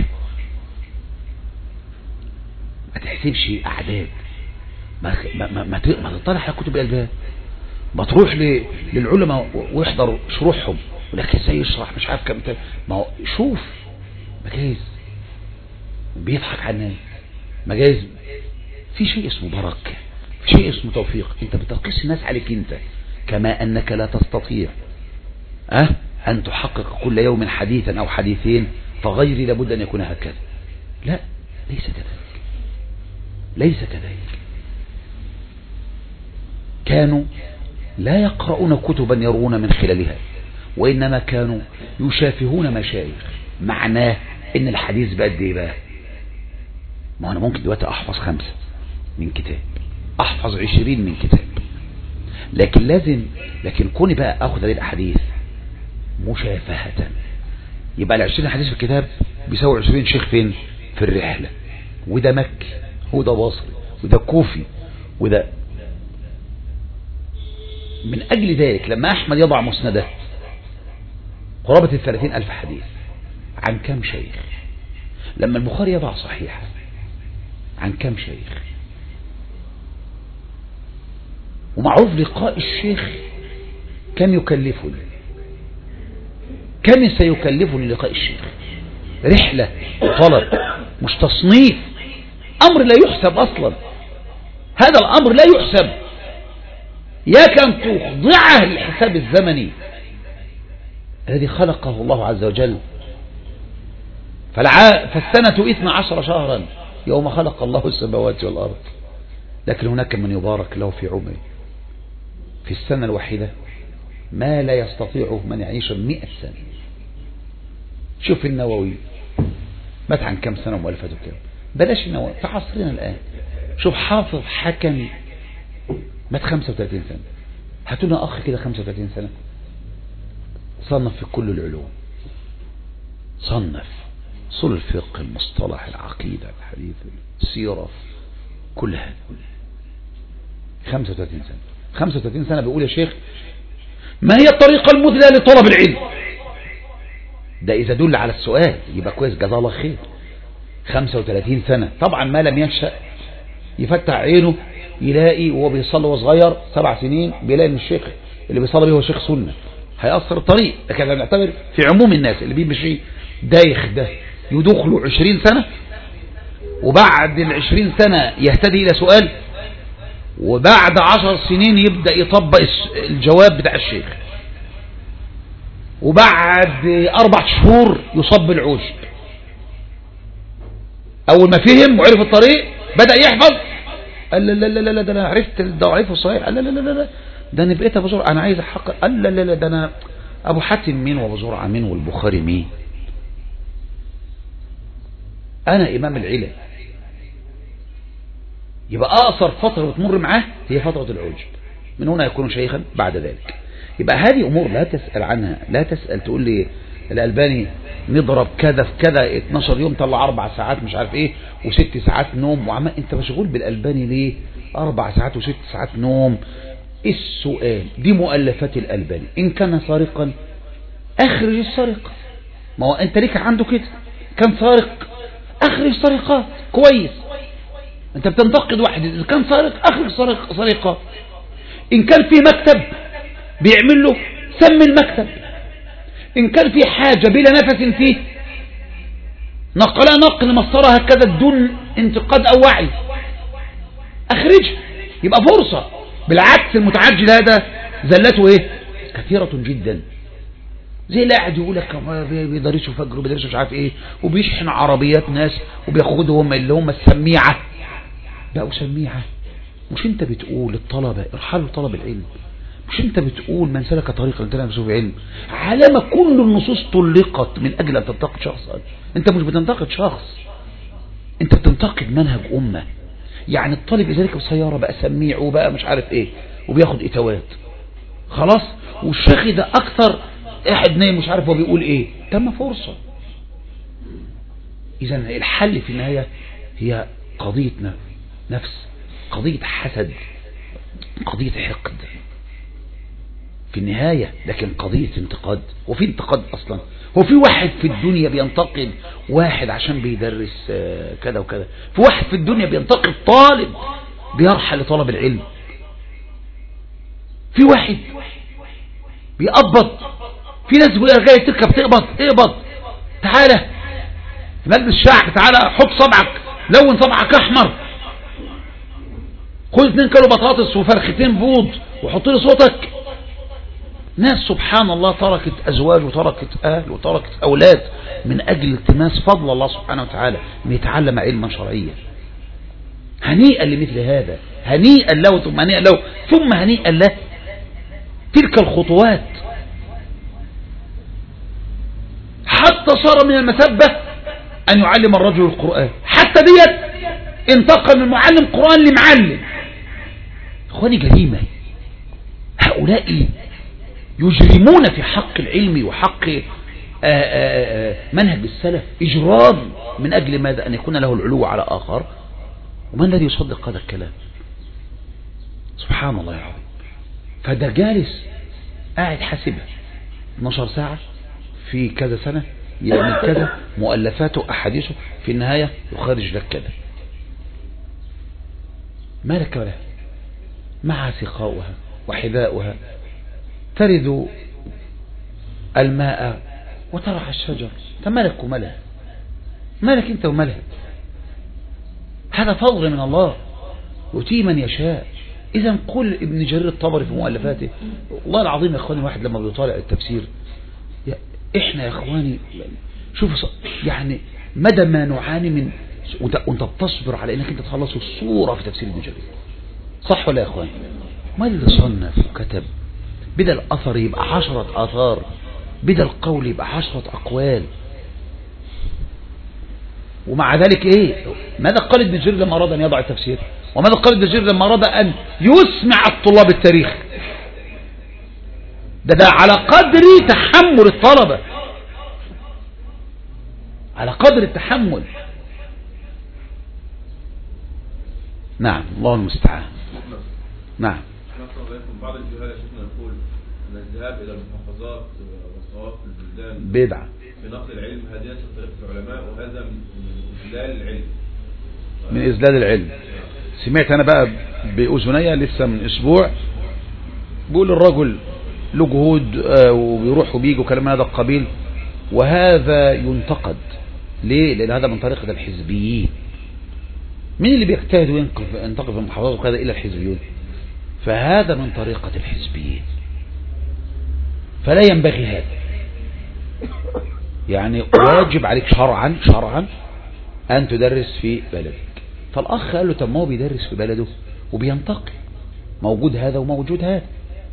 ما تحسبش أعداد، ما ما ما, ما, ما تطلع على كتب الألبان، ما تروح للعلماء ويحضر شروحهم ولكن ازاي يشرح مش عارف كم. ما هو شوف مجاز بيضحك على الناس، مجاز في شيء اسمه بركة، في شيء اسمه توفيق. انت بتقيس الناس عليك انت، كما انك لا تستطيع أه؟ ان تحقق كل يوم حديثا او حديثين فغيري لابد أن يكون هكذا. لا، ليس كذلك، ليس كذلك. كانوا لا يقرؤون كتبا يروون من خلالها، وإنما كانوا يشافهون مشايخ. معناه إن الحديث بقد إيه بقى؟ ما أنا ممكن دلوقتي أحفظ خمسة من كتاب، أحفظ عشرين من كتاب، لكن لازم لكن كوني بقى أخذ هذه الأحاديث مشافهة، يبقى العشرين حديث في الكتاب بيساوي عشرين شيخ فين؟ في الرحلة. وده مكي وده بصري وده كوفي وده. من أجل ذلك لما أحمد يضع مسنده قرابة الثلاثين ألف حديث عن كم شيخ؟ لما البخاري يضع صحيحة عن كم شيخ؟ ومعروف لقاء الشيخ كم يكلفني، كم سيكلفني لقاء الشيخ؟ رحلة وطلب، مش تصنيف، أمر لا يحسب أصلا. هذا الأمر لا يحسب، ياك أن تخضعه للحساب الزمني الذي خلقه الله عز وجل. فالسنة اثنا عشر شهرا يوم خلق الله السماوات والأرض، لكن هناك من يبارك له في عمره في السنة الواحدة ما لا يستطيع من يعيش مئة سنة. شوف النووي مات عن كم سنة ومؤلفته كم؟ بلاش النووي في عصرنا الآن. شوف حافظ حكمي مات خمسة وثلاثين سنة. هاتونا أخ كده خمسة وثلاثين سنة صنف في كل العلوم، صنف صل الفقه، المصطلح، العقيدة، الحديث، السيرة، كل هذا. خمسة وثلاثين سنة، خمسة وثلاثين سنة بيقول يا شيخ ما هي الطريقة المثلى لطلب العلم؟ ده إذا دل على السؤال يبقى كويس، جزاه الله خير. خمسة وثلاثين سنة، طبعا ما لم ينشأ يفتح عينه يلاقي وهو بيصلي وهو صغير سبع سنين بيلاقي ان الشيخ اللي بيصلي به هو شيخ سنة، هيأثر الطريق. لكن نعتبر في عموم الناس اللي بيمشي دايخ ده يدخله عشرين سنة، وبعد العشرين سنة يهتدي إلى سؤال، وبعد عشر سنين يبدأ يطبق الجواب بتاع الشيخ، وبعد أربع شهور يصب العشب. أول ما فهم وعرف الطريق بدأ يحفظ، قال لا لا لا لا ده أنا عرفت الضعيف والصحيح، قال لا لا لا لا ده أنا بقيت أبو زرعة، أنا عايز أحقق، قال لا لا لا ده أنا أبو حاتم مين وأبو زرعة مين والبخاري مين، أنا إمام العلم. يبقى أقصر فترة بتمر معاه هي فترة العجب، من هنا يكون شيخا بعد ذلك. يبقى هذه أمور لا تسأل عنها، لا تسأل تقول لي الألباني نضرب كذا في كذا اتناشر يوم طلع أربع ساعات مش عارف إيه وست ساعات نوم وعمال. أنت مشغول بالألباني ليه؟ أربع ساعات وست ساعات نوم. السؤال دي مؤلفات الألباني، إن كان سارقا أخرج السرقة. ما هو أنت ليك عنده كده، كان سارق أخرج سرقات كويس. أنت بتنتقد واحد إذا كان سارق أخرج سرقة. إن كان في مكتب بيعمل له سمي المكتب. إن كان في حاجة بلا نفس فيه نقلها نقل مصرها هكذا بدون انتقاد أو وعي أخرجها، يبقى فرصة. بالعكس المتعجل هذا زلته إيه كثيرة جدا، زي اللي قاعد يقول لك بيدرسوا فجر وبيدرسوا مش عارف إيه وبيشحن عربيات ناس وبياخدهم اللي هم السميعة بقوا سميعة. مش أنت بتقول الطلبة ارحلوا طلب العلم؟ مش أنت بتقول من سلك طريقا لن يمسه بعلم؟ علامة كل النصوص طلقت من أجل أن تنتقد شخصا. أنت مش بتنتقد شخص، أنت بتنتقد منهج أمة. يعني الطالب إذا ركب سيارة بقى سميع وبقى مش عارف إيه وبياخد إتوات خلاص، والشيخ ده أكثر أحد نايم مش عارف هو بيقول إيه. تم فرصة. إذا الحل في النهاية هي قضية نفس، قضية حسد، قضية حقد في النهاية، لكن قضية انتقاد. وفي انتقاد أصلا؟ هو في واحد في الدنيا بينتقد واحد عشان بيدرس كذا وكذا؟ في واحد في الدنيا بينتقد طالب بيرحل لطلب العلم؟ في واحد بيقبض؟ في ناس بيقول لك جاي تركب تقبض اقبض، تعالى في مجلس الشعب تعالى حط صبعك لون صبعك احمر، خد اتنين كيلو بطاطس وفرختين بوض وحط لي صوتك. ناس سبحان الله تركت أزواج وتركت أهل وتركت أولاد من أجل التماس فضل الله سبحانه وتعالى أن يتعلم علما شرعيا. هنيئا لمثل هذا، هنيئا له ثم هنيئا له ثم هنيئا له. تلك الخطوات حتى صار من المثبة أن يعلم الرجل القرآن، حتى ديت انتقل من معلم قرآن لمعلم. اخواني جريمة، هؤلاء يجرمون في حق العلم وحق آآ آآ منهج السلف إجرام من أجل ماذا؟ أن يكون له العلو على آخر. ومن الذي يصدق هذا الكلام؟ سبحان الله العظيم. فده جالس قاعد حاسبها اثناشر ساعة في كذا سنة يعمل كذا، مؤلفاته أحاديثه، في النهاية يخرج لك كذا. ما لك ولا مع سقاؤها وحذاؤها ترد الماء وترعى الشجر. تملك وملها، مالك انت وملها؟ هذا فضل من الله يؤتيه من يشاء. إذا قل ابن جرير الطبري في مؤلفاته، والله العظيم يا اخواني الواحد لما بيطالع التفسير، احنا يا اخواني شوف يعني مدى ما نعاني من، وانت بتصبر على انك انت تخلص الصورة في تفسير ابن جرير، صح ولا يا اخواني؟ ما اللي صنف وكتب بدل اثر يبقى عشرة اثار، بدل قول يبقى عشرة اقوال. ومع ذلك ايه ماذا قال ابن جرير لما اراد ان يضع التفسير؟ وماذا قال ابن جرير لما اراد ان يسمع الطلاب التاريخ؟ ده ده على قدر تحمل الطلبة، على قدر التحمل. نعم الله المستعان. نعم. بعض الجهال شفنا نقول ان الذهاب الى المحافظات والصواب في البلدان بدعة في نقل العلم، هذه طريقة العلماء، وهذا من إذلال العلم. من إذلال العلم. سمعت أنا بقى بأذنية لسه من أسبوع بيقول الرجل له جهود وبيروح وبيجي وكلام هذا القبيل، وهذا ينتقد. ليه؟ لأن هذا من طريقة الحزبيين. مين اللي بيجتهد وينتقد في المحافظات وكذا إلا الحزبيون؟ فهذا من طريقة الحزبيين، فلا ينبغي هذا. يعني واجب عليك شرعا شرعا أن تدرس في بلدك. فالأخ قال له طب ما هو بيدرس في بلده وبينتقل، موجود هذا وموجود هذا.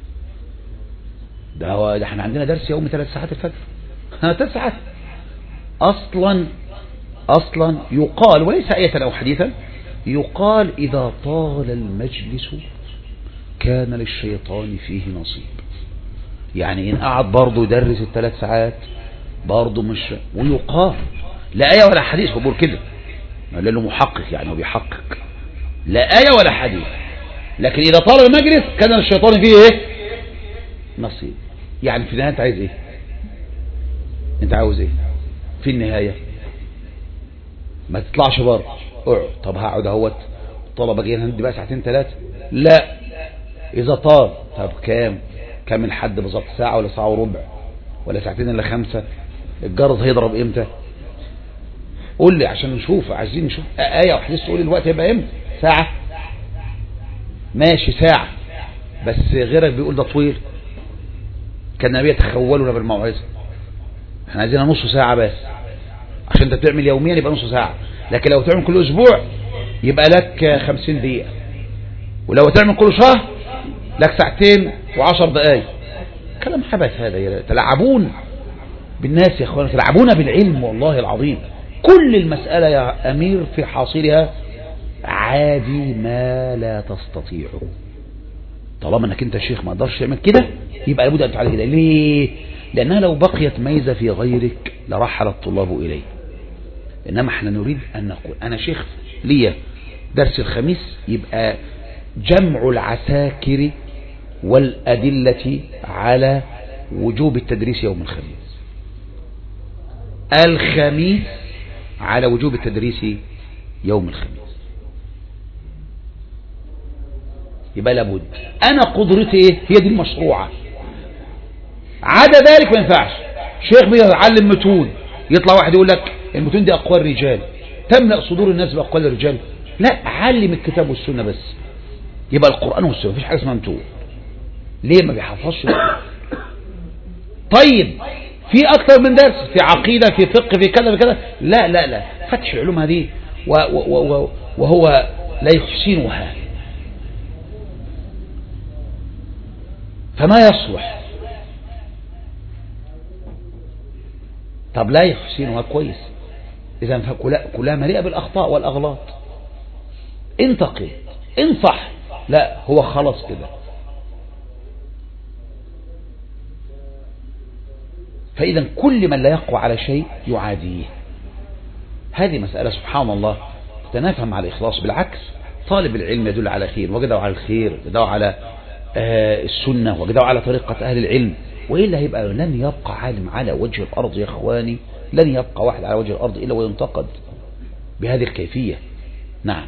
ده هو ده احنا عندنا درس يومي ثلاث ساعات الفجر، ثلاث ساعات أصلا. أصلا يقال وليس آية أو حديثا، يقال إذا طال المجلس كان للشيطان فيه نصيب. يعني إن قعد برضه يدرس الثلاث ساعات برضه مش، ويقال لا آية ولا حديث، بقول كده لأنه محقق يعني وبيحقق، لا آية ولا حديث، لكن إذا طال المجلس كان للشيطان فيه إيه؟ نصيب. يعني في النهاية أنت عايز إيه؟ أنت عاوز إيه في النهاية؟ ما تطلعش بره، اقعد. طب هقعد اهوت الطلبه جايين هندي بقى ساعتين ثلاثه، لا اذا طال طب كام كام الحد بالظبط؟ ساعه ولا ساعه وربع ولا ساعتين الا خمسه؟ الجرس هيضرب امتى؟ قول لي عشان نشوف، عايزين نشوف ايه وحديث تقول لي الوقت هيبقى امتى. ساعه ماشي ساعه، بس غيرك بيقول ده طويل. كان النبي يتخولنا بالموعظه، احنا عايزينها نص ساعه بس، عشان انت بتعمل يوميا يبقى نص ساعة، لكن لو تعمل كل اسبوع يبقى لك خمسين دقيقة، ولو تعمل كل شهر لك ساعتين وعشر دقائق. كلام حبث هذا، تلعبون بالناس يا اخوانا، تلعبون بالعلم والله العظيم. كل المسألة يا امير في حاصلها عادي ما لا تستطيعه. طالما انك انت شيخ ما قدرش تعمل كده يبقى لابد ان تفعل كده. ليه؟ لانها لو بقيت ميزة في غيرك لرحل الطلاب اليه. انما احنا نريد ان نقول انا شيخ ليا درس الخميس، يبقى جمع العساكر والادلة على وجوب التدريس يوم الخميس، الخميس على وجوب التدريس يوم الخميس. يبقى لابد انا قدرتي ايه؟ هي دي المشروعة. عدا ذلك ما ينفعش. شيخ بيعلم متون، يطلع واحد يقول لك المتون دي اقوال رجال، تملأ صدور الناس باقوال الرجال. لا، علم الكتاب والسنة بس، يبقى القرآن والسنة، مفيش حاجة اسمها متون. ليه؟ ما بيحفظش طيب في أكثر من درس، في عقيدة، في فقه، في كذا في كذا، لا لا لا فتش العلوم هذه وهو لا يحسنها فما يصلح. طب لا يحسنها كويس، إذا فكلها مليئة بالأخطاء والأغلاط. انتقي انصح، لا هو خلاص كده. فإذا كل من لا يقوى على شيء يعاديه. هذه مسألة سبحان الله تتنافى مع الإخلاص. بالعكس، طالب العلم يدل على خير، وجده على الخير، وجده على آه السنة، وجده على طريقة أهل العلم، وإلا هيبقى لن يبقى عالم على وجه الأرض يا إخواني، لن يبقى واحد على وجه الأرض إلا وينتقد بهذه الكيفية. نعم.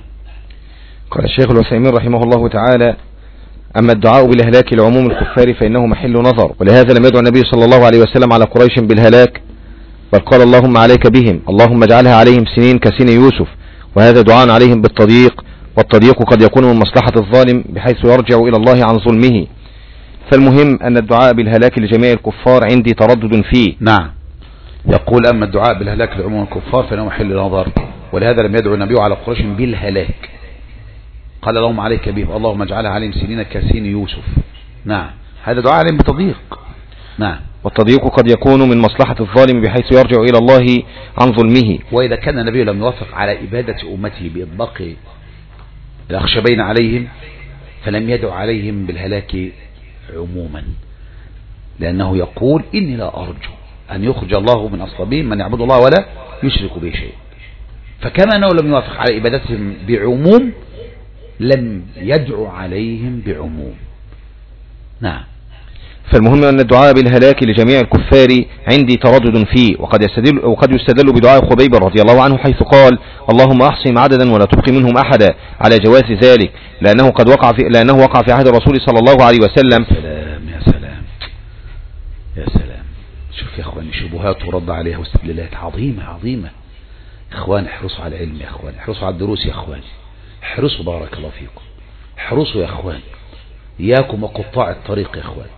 قال الشيخ العثيمين رحمه الله تعالى: أما الدعاء بالهلاك لعموم الكفار فإنه محل نظر، ولهذا لم يدعو النبي صلى الله عليه وسلم على قريش بالهلاك، بل قال: اللهم عليك بهم، اللهم اجعلها عليهم سنين كسن يوسف، وهذا دعاء عليهم بالتضييق، والتضييق قد يكون من مصلحة الظالم بحيث يرجع إلى الله عن ظلمه. فالمهم أن الدعاء بالهلاك لجميع الكفار عندي تردد فيه. نعم. يقول: أما الدعاء بالهلاك لعموم الكفار فإنه محل نظر، ولهذا لم يدعو النبي على قريش بالهلاك، قال: اللهم عليك بهم، اللهم اجعلها عليهم سنين كسين يوسف. نعم، هذا دعاء عليهم بتضييق. نعم. والتضييق قد يكون من مصلحة الظالم بحيث يرجع إلى الله عن ظلمه. وإذا كان النبي لم يوافق على إبادة أمته بإطباق الأخشبين عليهم فلم يدع عليهم بالهلاك عموما، لأنه يقول: إني لا أرجو أن يخرج الله من أصلابهم من يعبد الله ولا يشرك به شيء. فكما أنه لم يوافق على إبادتهم بعموم لم يدعو عليهم بعموم. نعم. فالمهم أن الدعاء بالهلاك لجميع الكفار عندي تردد فيه، وقد يستدل, وقد يستدل بدعاء خبيب رضي الله عنه حيث قال: اللهم أحصهم عددا ولا تبقي منهم أحدا، على جواز ذلك، لأنه قد وقع في لأنه وقع في عهد الرسول صلى الله عليه وسلم. يا سلام يا سلام يا سلام. شوف يا أخواني، شبهات ورد عليها واستدلالات عظيمة عظيمة. إخوان احرصوا على العلم يا أخوان، احرصوا على الدروس يا أخوان، احرصوا بارك الله فيكم، احرصوا يا أخوان، إياكم وقطاع الطريق يا أخوان.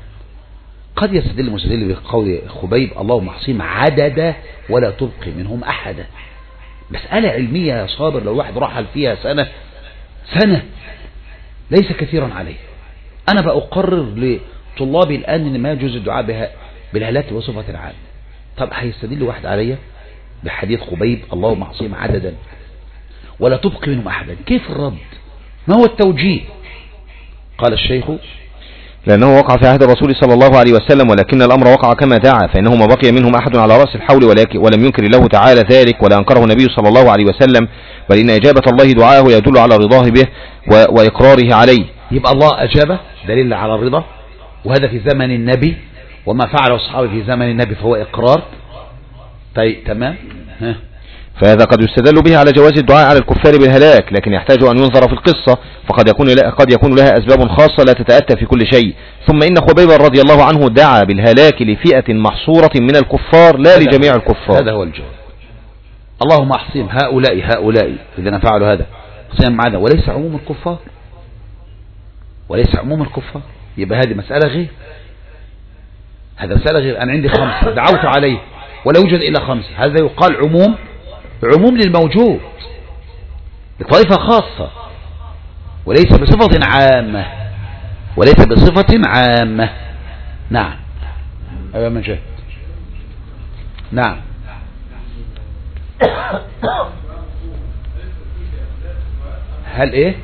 قد يستدل المستدل بقول خبيب: اللهم احصهم عددا ولا تبقي منهم أحدا. مسألة علمية يا صابر، لو واحد رحل فيها سنة سنة ليس كثيرا عليه. أنا بأقرر لطلابي الآن إن ما يجوز الدعاء بالهلاك بصفة عامة. طب هيستدل واحد عليا بحديث خبيب: اللهم احصهم عددا ولا تبقي منهم أحدا؟ كيف الرد؟ ما هو التوجيه؟ قال الشيخ: لأنه وقع في عهد الرسول صلى الله عليه وسلم، ولكن الأمر وقع كما دعا، فإنه ما بقي منهم أحد على رأس الحول ولم ينكر الله تعالى ذلك ولا أنكره النبي صلى الله عليه وسلم، بل إن إجابة الله دعاه يدل على رضاه به وإقراره عليه. يبقى الله أجابه دليل على الرضا، وهذا في زمن النبي، وما فعله الصحابة في زمن النبي فهو إقرار. طيب تمام. ها. فهذا قد يستدل به على جواز الدعاء على الكفار بالهلاك، لكن يحتاج أن ينظر في القصة، فقد يكون قد يكون لها أسباب خاصة لا تتأتى في كل شيء. ثم إن خبيب رضي الله عنه دعا بالهلاك لفئة محصورة من الكفار لا لجميع الكفار. هذا هو الجواب. اللهم احصهم هؤلاء هؤلاء الذين فعلوا هذا، احصهم معنا، وليس عموم الكفار، وليس عموم الكفار. يبقى هذه مسألة غير، هذا مسألة غير. أنا عندي خمسة دعوت عليه ولا يوجد إلا خمسة، هذا يقال عموم، عموم للموجود لطائفة خاصة، وليس بصفة عامة، وليس بصفة عامة. نعم. أيها من جهد. نعم. هل إيه؟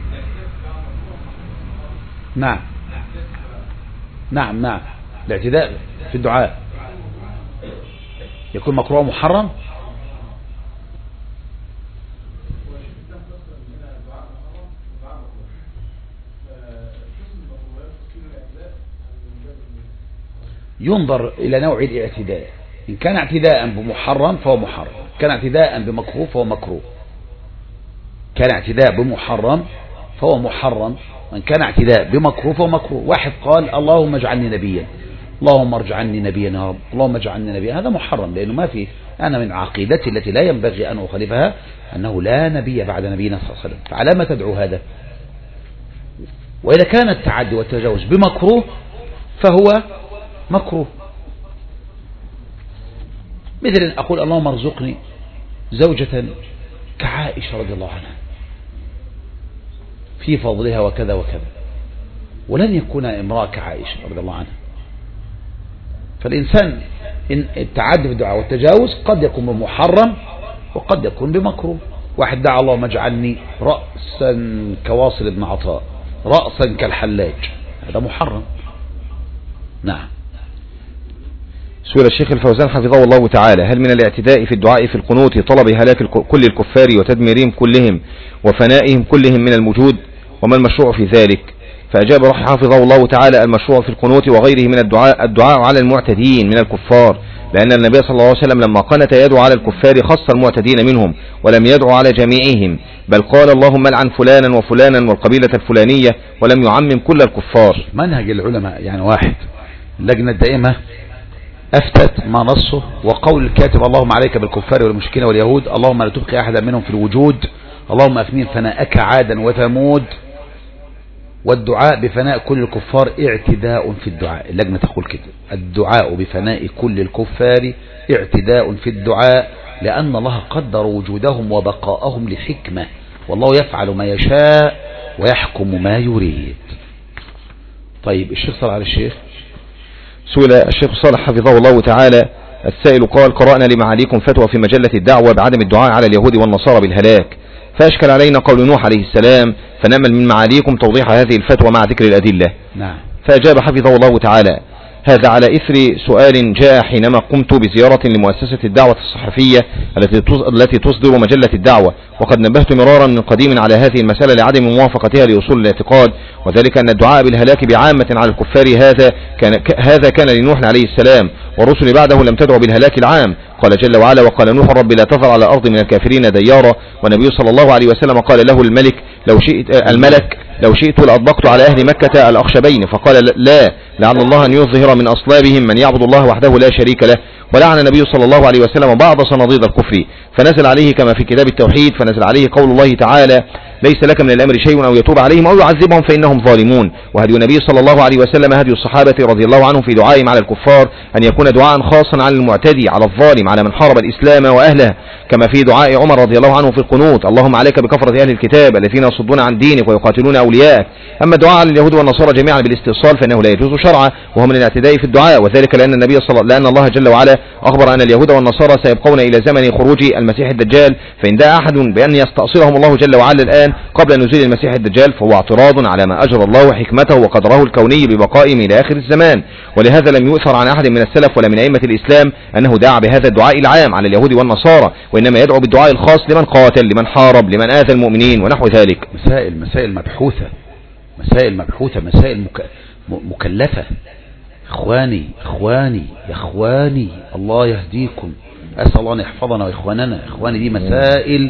نعم نعم نعم. الاعتداء في الدعاء يكون مكروه محرم. ينظر إلى نوع الاعتداء، إن كان اعتداء بمحرم فهو محرم، كان اعتداء بمكروه فهو مكروه، كان اعتداء بمحرم فهو محرم، وإن كان اعتداء بمكروه فهو مكروه. واحد قال: اللهم اجعلني نبيا، اللهم اجعلني نبيا يا رب، اللهم اجعلني نبيا، هذا محرم، لأنه ما في، أنا من عقيدتي التي لا ينبغي أن أخالفها أنه لا نبي بعد نبينا صلى الله عليه وسلم، فعلى ما تدعو هذا؟ وإذا كان التعدي والتجاوز بمكروه فهو مكروه، مثل أن أقول اللهم ارزقني زوجة كعائشة رضي الله عنها في فضلها وكذا وكذا، ولن يكون امرأة كعائشة رضي الله عنها. فالإنسان إن التعدي في الدعاء والتجاوز قد يكون بمحرم وقد يكون بمكروه. واحد دعا اللهم اجعلني رأسا كواصل بن عطاء، رأسا كالحلاج، هذا محرم. نعم. سئل الشيخ الفوزان حفظه الله تعالى: هل من الاعتداء في الدعاء في القنوت طلب هلاك كل الكفار وتدميرهم كلهم وفنائهم كلهم من الموجود، وما المشروع في ذلك؟ فأجاب حفظه الله تعالى: المشروع في القنوت وغيره من الدعاء الدعاء على المعتدين من الكفار، لأن النبي صلى الله عليه وسلم لما قنت يدعو على الكفار خص المعتدين منهم ولم يدعو على جميعهم، بل قال اللهم لعن فلانا وفلانا والقبيلة الفلانية، ولم يعمم كل الكفار. منهج العلماء يعني واحد، اللجنة الدائمة أفتت ما نصه وقول الكاتب اللهم عليك بالكفار والمشركين واليهود، اللهم لا تبقي أحدا منهم في الوجود، اللهم أفنين فناءك عادا وثمود، والدعاء بفناء كل الكفار اعتداء في الدعاء. اللجنة تقول كده: الدعاء بفناء كل الكفار اعتداء في الدعاء، لأن الله قدر وجودهم وبقاءهم لحكمة، والله يفعل ما يشاء ويحكم ما يريد. طيب الشيخ صلى على الشيخ. سئل الشيخ صالح حفظه الله تعالى السائل قال: قرأنا لمعاليكم فتوى في مجلة الدعوة بعدم الدعاء على اليهود والنصارى بالهلاك، فأشكل علينا قول نوح عليه السلام، فنأمل من معاليكم توضيح هذه الفتوى مع ذكر الأدلة. نعم. فأجاب حفظه الله تعالى: هذا على إثر سؤال جاء حينما قمت بزيارة لمؤسسة الدعوة الصحفية التي تصدر مجلة الدعوة، وقد نبهت مرارا من قديم على هذه المسألة لعدم موافقتها لأصول الاعتقاد، وذلك أن الدعاء بالهلاك بعامة على الكفار هذا كان, هذا كان لنوح عليه السلام، والرسل بعده لم تدعو بالهلاك العام. قال جل وعلا: وقال نوح رب لا تذر على الأرض من الكافرين ديارا. والنبي صلى الله عليه وسلم قال له الملك لو شئت الملك لو شئت لأطبقت على أهل مكة الأخشبين، فقال لا، لعل الله أن يظهر من أصلابهم من يعبد الله وحده لا شريك له. ولعن النبي صلى الله عليه وسلم بعض صناديد الكفر، فنزل عليه كما في كتاب التوحيد، فنزل عليه قول الله تعالى: ليس لك من الأمر شيء أو يتوب عليهم أو يعذبهم فإنهم ظالمون. وهدي النبي صلى الله عليه وسلم هدي الصحابة رضي الله عنهم في دعائهم على الكفار أن يكون دعاء خاصا على المعتدي على الظالم على من حارب الإسلام وأهله، كما في دعاء عمر رضي الله عنه في القنوت: اللهم عليك بكفرة أهل الكتاب الذين يصدون عن دينك ويقاتلون أولياءك. أما الدعاء على اليهود والنصارى جميعا بالاستئصال فإنه لا يجوز شرعا، وهو من الاعتداء في الدعاء، وذلك لأن النبي صلى لأن الله جل وعلا أخبر أن اليهود والنصارى سيبقون إلى زمن خروج المسيح الدجال، فإن دعا أحد بأن يستأصلهم الله جل وعلا الآن قبل نزول المسيح الدجال فهو اعتراض على ما أجرى الله حكمته وقدره الكوني ببقائهم إلى آخر الزمان. ولهذا لم يؤثر عن أحد من السلف ولا من أئمة الإسلام أنه دعا بهذا الدعاء العام على اليهود والنصارى، وإنما يدعو بالدعاء الخاص لمن قاتل، لمن حارب، لمن آذى المؤمنين ونحو ذلك. مسائل مسائل مبحوثة مسائل مبحوثة مسائل مك... مكلفة. إخواني إخواني يا إخواني الله يهديكم، أسأل الله أن يحفظنا وإخواننا. إخواني دي مسائل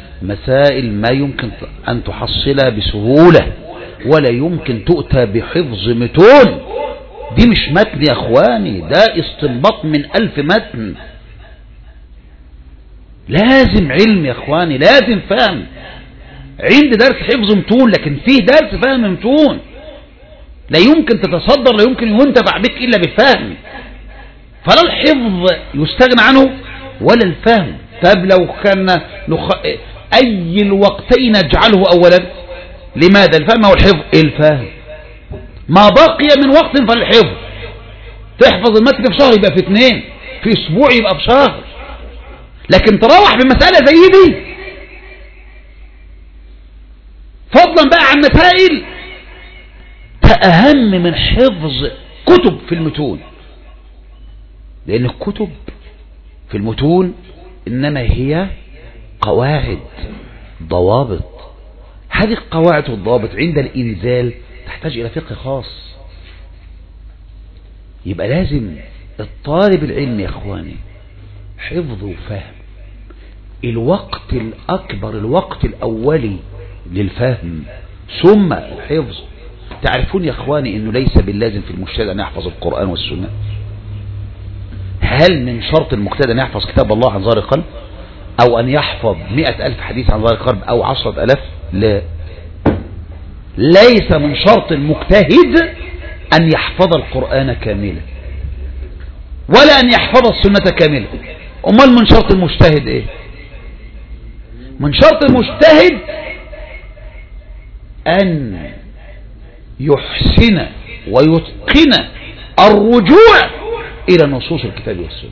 مسائل ما يمكن أن تحصلها بسهولة، ولا يمكن تؤتى بحفظ متون. دي مش متن يا إخواني، ده استنباط من ألف متن. لازم علم يا إخواني، لازم فهم. عندي درس حفظ متون، لكن فيه درس فهم متون. لا يمكن تتصدر، لا يمكن ينتفع بك إلا بالفهم. فلا الحفظ يستغنى عنه ولا الفهم. طب لو كان نخ... أي الوقتين نجعله أولا؟ لماذا؟ الفهم أو الحفظ؟ الفهم. ما بقي من وقت فالحفظ. تحفظ المتن في شهر يبقى في اثنين، في أسبوع يبقى في شهر. لكن تروح بمسألة زي دي، فضلا بقى عن مسائل أهم من حفظ كتب في المتون. لأن الكتب في المتون إنما هي قواعد ضوابط. هذه القواعد والضوابط عند الإنزال تحتاج إلى فقه خاص. يبقى لازم الطالب العلم يا أخواني حفظ وفهم. الوقت الأكبر الوقت الأولي للفهم ثم الحفظ. تعرفون يا أخواني أنه ليس باللازم في المجتهد أن يحفظ القرآن والسنة. هل من شرط المجتهد أن يحفظ كتاب الله عن ظهر قلب، أو أن يحفظ مئة ألف حديث عن ظهر قلب، أو عشرة ألاف؟ لا، ليس من شرط المجتهد أن يحفظ القرآن كاملا، ولا أن يحفظ السنة كاملة. امال من شرط المجتهد ايه؟ من شرط المجتهد ان يحسن ويتقن الرجوع الى نصوص الكتاب والسنة.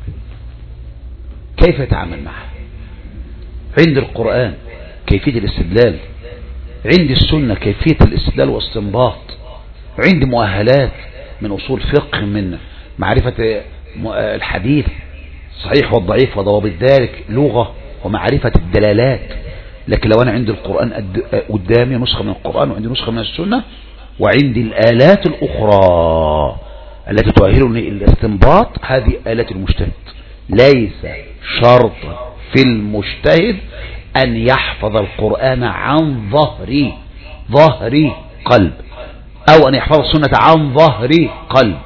كيف يتعامل معها؟ عند القرآن كيفية الاستدلال، عند السنة كيفية الاستدلال والاستنباط، عند مؤهلات من أصول فقه، من معرفة الحديث صحيح والضعيف وضوابط ذلك، لغة ومعرفة الدلالات. لكن لو أنا عندي القرآن قدامي نسخة من القرآن وعندي نسخة من السنة وعندي الآلات الأخرى التي تؤهلني الاستنباط، هذه آلات المجتهد. ليس شرط في المجتهد أن يحفظ القرآن عن ظهر ظهر قلب، أو أن يحفظ السنة عن ظهر قلب،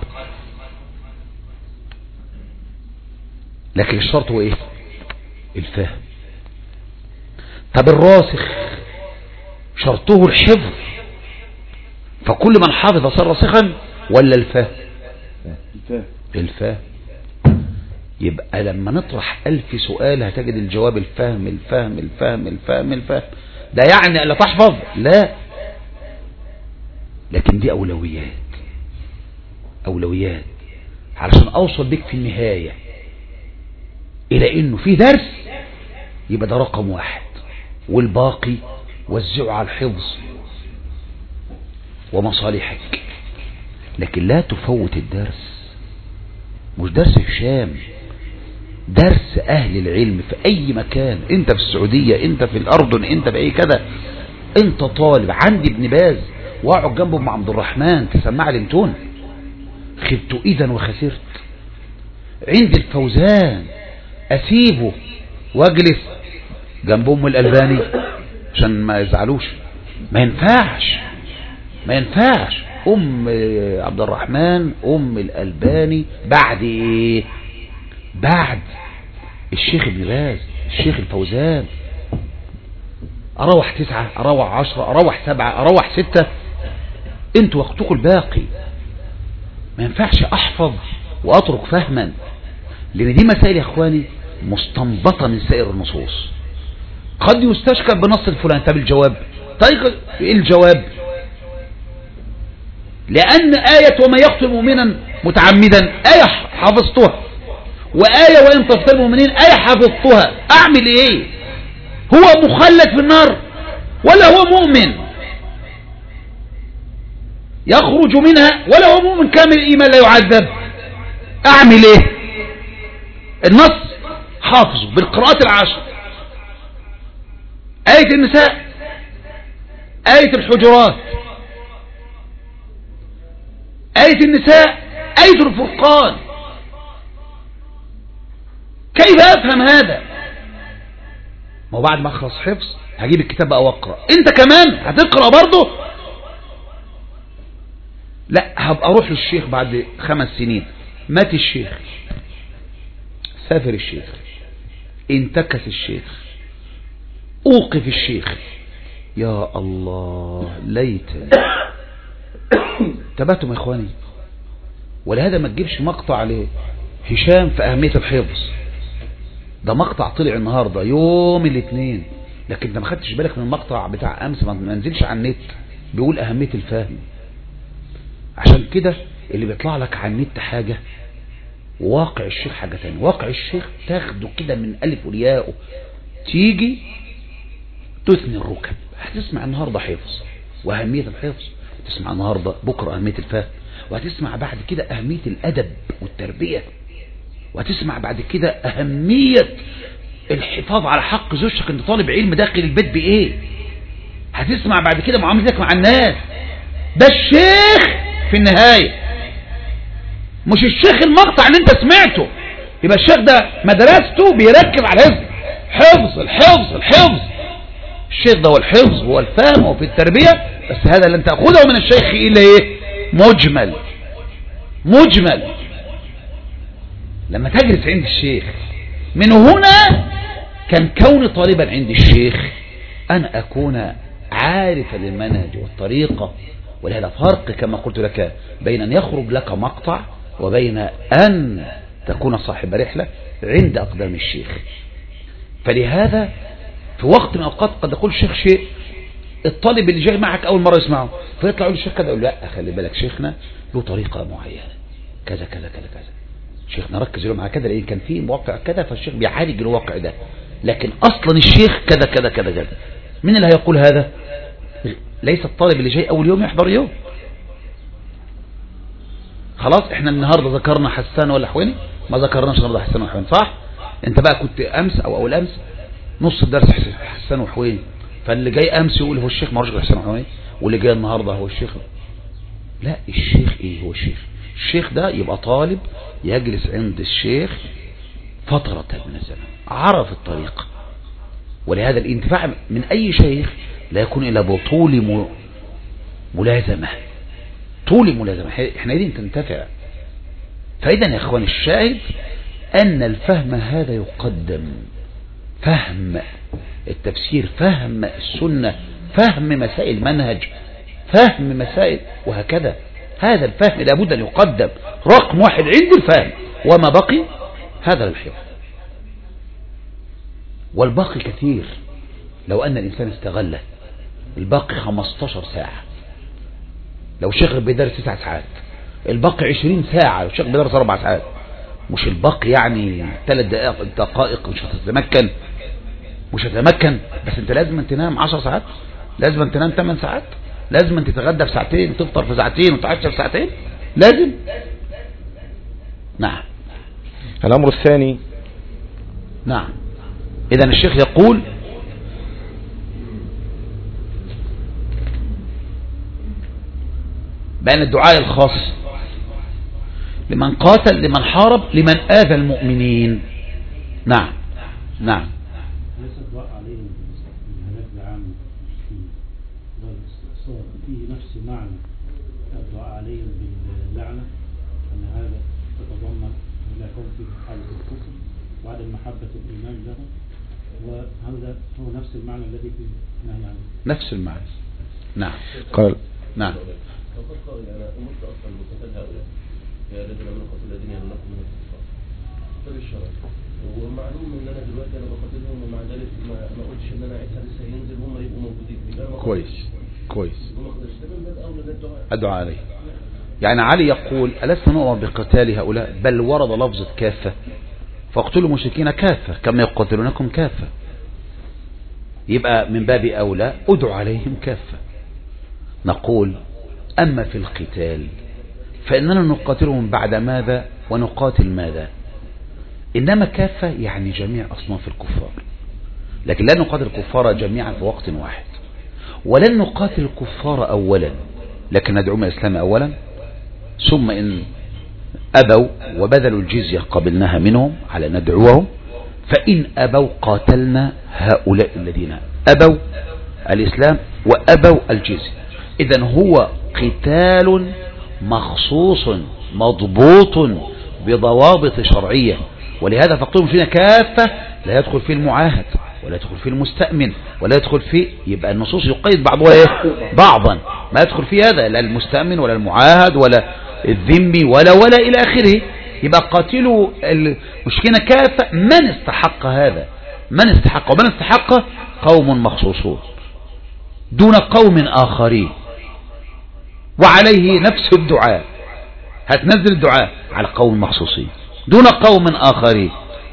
لكن الشرط هو إيه؟ الفهم. طب الراسخ شرطه الحفظ، فكل من حافظ صار راسخا ولا الفهم؟ الفهم. الفهم. يبقى لما نطرح ألف سؤال هتجد الجواب الفهم الفهم الفهم الفهم الفهم. ده يعني ألا تحفظ؟ لا، لكن دي أولويات أولويات علشان أوصل بك في النهاية إلى إنه في درس، يبقى ده رقم واحد، والباقي وزعه على الحفظ ومصالحك. لكن لا تفوت الدرس، مش درس هشام، درس أهل العلم في أي مكان. أنت في السعودية، أنت في الأردن، أنت في أي كذا، أنت طالب عندي ابن باز واقعد جنبه مع عبد الرحمن تسمع لي انتون، خبت إذا وخسرت. عندي الفوزان أسيبه واجلس جنب أم الألباني عشان ما يزعلوش؟ ما ينفعش ما ينفعش. أم عبد الرحمن أم الألباني بعد إيه؟ بعد الشيخ ابن باز، الشيخ الفوزان. أروح تسعة، أروح عشرة، أروح سبعة، أروح ستة، انتوا وقتكم الباقي. ما ينفعش أحفظ وأترك فهما، لأن دي مسائل يا أخواني مستنبطة من سائر النصوص. قد يستشكل بنص الفلان. طب الجواب؟ طيب إيه الجواب؟ لأن آية وما يقتل مؤمنا متعمدا آية حفظتها، وآية وإن تقتل المؤمنين آية حفظتها. أعمل إيه؟ هو مخلد في النار ولا هو مؤمن يخرج منها، ولا هو مؤمن كامل الإيمان لا يعذب؟ أعمل إيه؟ النص حافظه بالقراءات العشر، آية النساء، آية الحجرات، آية النساء، آية الفرقان. كيف أفهم هذا؟ ما بعد ما أخلص حفظ هجيب الكتاب بقى وأقرأ. أنت كمان هتقرأ برضه؟ لا، هبقى أروح للشيخ بعد خمس سنين. مات الشيخ، سافر الشيخ، انتكس الشيخ، أوقف الشيخ، يا الله ليت تبعتم يا إخواني. ولهذا ما تجيبش مقطع لهشام في أهمية الحفظ. ده مقطع طلع النهاردة يوم الاثنين، لكن انت ما خدتش بالك من المقطع بتاع أمس، ما نزلش على النت بيقول أهمية الفهم. عشان كده اللي بيطلع لك على النت حاجة وواقع الشيخ حاجة تانية. واقع الشيخ تاخده كده من ألف ولياءه، تيجي تثني الركب. هتسمع النهاردة حفظ وأهمية الحفظ، تسمع النهاردة بكرة أهمية الفهم، وهتسمع بعد كده أهمية الأدب والتربية، وهتسمع بعد كده أهمية الحفاظ على حق زوجتك. انت طالب علم داخل البيت بإيه؟ هتسمع بعد كده معاملتك مع الناس. ده الشيخ في النهاية، مش الشيخ المقطع اللي انت سمعته. يبقى الشيخ ده مدرسته بيركب على الحفظ، حفظ الحفظ الحفظ. الشيخ ده هو الحفظ هو الفهم وفي التربية، بس هذا لن تأخذه من الشيخ إلا ايه؟ مجمل مجمل. لما تجلس عند الشيخ، من هنا كان كوني طالبا عند الشيخ أن أكون عارفا للمنهج والطريقة. ولهذا فرق كما قلت لك بين أن يخرج لك مقطع وبين أن تكون صاحب رحلة عند أقدام الشيخ. فلهذا في وقت من الأوقات قد يقول الشيخ شيء، الطالب اللي جاي معك أول مرة يسمعه فيطلع يقول الشيخ كذا، يقول لا خلي بالك شيخنا له طريقة معينة كذا كذا كذا كذا، شيخنا ركز له مع كذا لأن كان فيه موقع كذا فالشيخ بيعالج الواقع ده، لكن أصلا الشيخ كذا كذا كذا كذا. من اللي هيقول هذا؟ ليس الطالب اللي جاي أول يوم يحضر يوم. خلاص احنا النهاردة ذكرنا حسان ولا حويني؟ ما ذكرناش النهاردة حسان وحويني، صح؟ انت بقى كنت امس او اول امس نص الدرس حسان وحويني، فاللي جاي امس يقول هو الشيخ ما رجل حسان وحويني، واللي جاي النهاردة هو الشيخ. لا، الشيخ ايه هو الشيخ؟ الشيخ ده يبقى طالب يجلس عند الشيخ فترة من الزمن، عرف الطريق. ولهذا الانتفاع من اي شيخ لا يكون الا بطول ملازمة، طول ملازمة احنا عايزين تنتفع. فإذا يا اخوان الشاهد ان الفهم هذا يقدم، فهم التفسير، فهم السنة، فهم مسائل المنهج، فهم مسائل وهكذا. هذا الفهم لابد ان يقدم رقم واحد عند الفهم، وما بقي هذا الحفظ. والباقي كثير لو ان الانسان استغله، الباقي خمستاشر ساعة لو شيخ بيدرس تسع ساعات، الباقي عشرين ساعة لو شيخ بيدرس اربع ساعات. مش الباقي يعني ثلاث دقائق دقائق مش هتتمكن، مش هتتمكن بس انت لازم تنام عشر ساعات، لازم تنام ثمان ساعات، لازم تتغدى في ساعتين وتفطر في ساعتين وتتعشى في ساعتين، لازم. نعم. الأمر الثاني، نعم، إذن الشيخ يقول بأن الدعاء الخاص لمن قاتل، لمن حارب، لمن آذى المؤمنين. نعم نعم. ليس الدعاء عليهم بالهلاك العام فيه نفس معنى الدعاء عليهم باللعنة، أن هذا تتضمن هلاكهم في حالة الكفر وعدم محبة الإيمان لهم، وهذا هو نفس المعنى الذي في النهي عنه. نفس المعنى. نعم. قال نعم. فقد قال أنا أمرت أصلا بقتال هؤلاء يا الذين آمنوا قتلوا الذين يلونكم من الكفار قتل الشرع، ومعلوم ان انا دلوقتي انا بقتلهم ومع ذلك ما ما قلتش ان انا عيسى لسه هينزل هم يبقوا موجودين. كويس كويس. الدعاء عليه. يعني علي يقول ألست نؤمر بقتال هؤلاء؟ بل ورد لفظة كافة، فاقتلوا المشركين كافة كما يقتلونكم كافة. يبقى من باب أولى ادعوا عليهم كافة. نقول أما في القتال فإننا نقاتلهم بعد ماذا ونقاتل ماذا؟ إنما كافة يعني جميع أصناف الكفار، لكن لا نقاتل الكفار جميعا في وقت واحد، ولن نقاتل الكفار أولا لكن ندعوهم الإسلام أولا، ثم إن أبوا وبذلوا الجزية قبلناها منهم على ندعوهم، فإن أبوا قاتلنا هؤلاء الذين أبوا الإسلام وأبوا الجزية. إذن هو قتال مخصوص مضبوط بضوابط شرعية، ولهذا فقتلهم فينا كافة لا يدخل فيه المعاهد ولا يدخل فيه المستأمن ولا يدخل فيه، يبقى النصوص يقيد بعضها ايه بعضا، ما يدخل فيه هذا لا المستأمن ولا المعاهد ولا الذمي ولا ولا إلى آخره. يبقى قاتلوا المشركين كافة من استحق هذا، من استحق، ومن استحق قوم مخصوصون دون قوم آخرين، وعليه نفس الدعاء، هتنزل الدعاء على قوم مخصوصين دون قوم آخرين.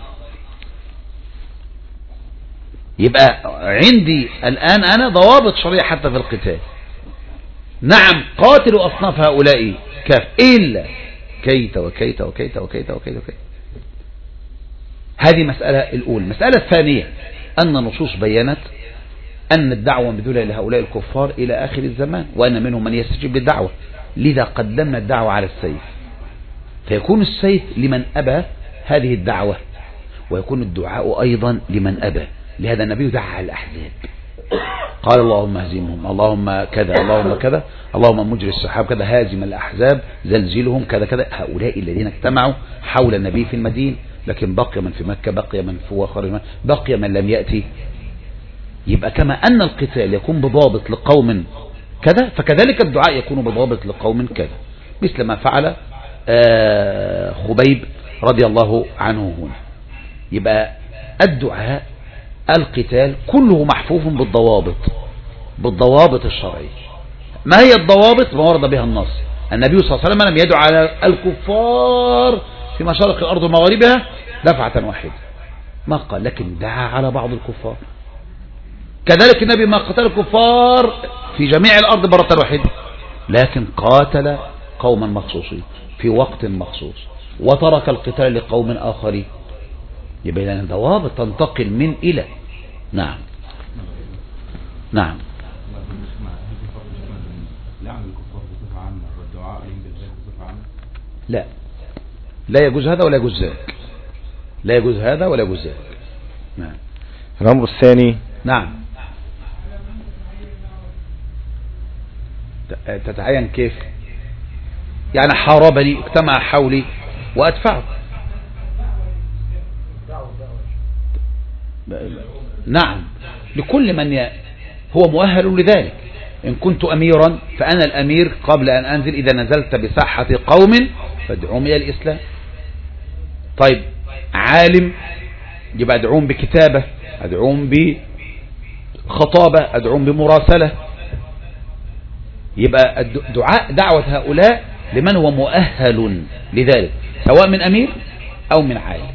يبقى عندي الآن أنا ضوابط شرعية حتى في القتال. نعم قاتلوا أصناف هؤلاء كاف إلا كيت وكيت وكيت وكيت وكيت وكيت. هذه مسألة الأولى. المسألة الثانية أن النصوص بيّنت أن الدعوة مبذولة لهؤلاء الكفار إلى آخر الزمان، وأن منهم من يستجيب للدعوة، لذا قدمنا الدعوة على السيف، فيكون السيف لمن أبى هذه الدعوة، ويكون الدعاء أيضا لمن أبى. لهذا النبي دعا على الأحزاب، قال اللهم اهزمهم، اللهم كذا، اللهم كذا، اللهم مجري السحاب كذا، هازم الأحزاب، زلزلهم كذا كذا. هؤلاء الذين اجتمعوا حول النبي في المدينة، لكن بقي من في مكة، بقي من في خارج، بقي من لم يأتي. يبقى كما أن القتال يكون بضابط لقوم كذا، فكذلك الدعاء يكون بضابط لقوم كذا، مثل ما فعل خبيب رضي الله عنه هنا. يبقى الدعاء القتال كله محفوف بالضوابط بالضوابط الشرعية. ما هي الضوابط؟ ما ورد بها النص. النبي صلى الله عليه وسلم لم يدعو على الكفار في مشارق الأرض ومغاربها دفعة واحدة، ما قال، لكن دعا على بعض الكفار. كذلك النبي ما قتل الكفار في جميع الأرض مرة واحدة، لكن قاتل قوما مخصوصين في وقت مخصوص وترك القتال لقوم آخرين. يبقى لنا ضوابط تنتقل من إلى. نعم نعم. لا لا يجوز هذا ولا يجوز ذاك، لا يجوز هذا ولا يجوز ذاك. نعم. الأمر الثاني. نعم. تتعين كيف؟ يعني حاربني اجتمع حولي وأدفعه. نعم، لكل من ي... هو مؤهل لذلك. إن كنت أميرا فأنا الأمير قبل أن أنزل، إذا نزلت بساحة قوم فادعوهم إلى الإسلام. طيب عالم، يبقى أدعوهم بكتابة، أدعوهم بخطابة، أدعوهم بمراسلة. يبقى الدعاء دعوة هؤلاء لمن هو مؤهل لذلك، سواء من أمير أو من عالم.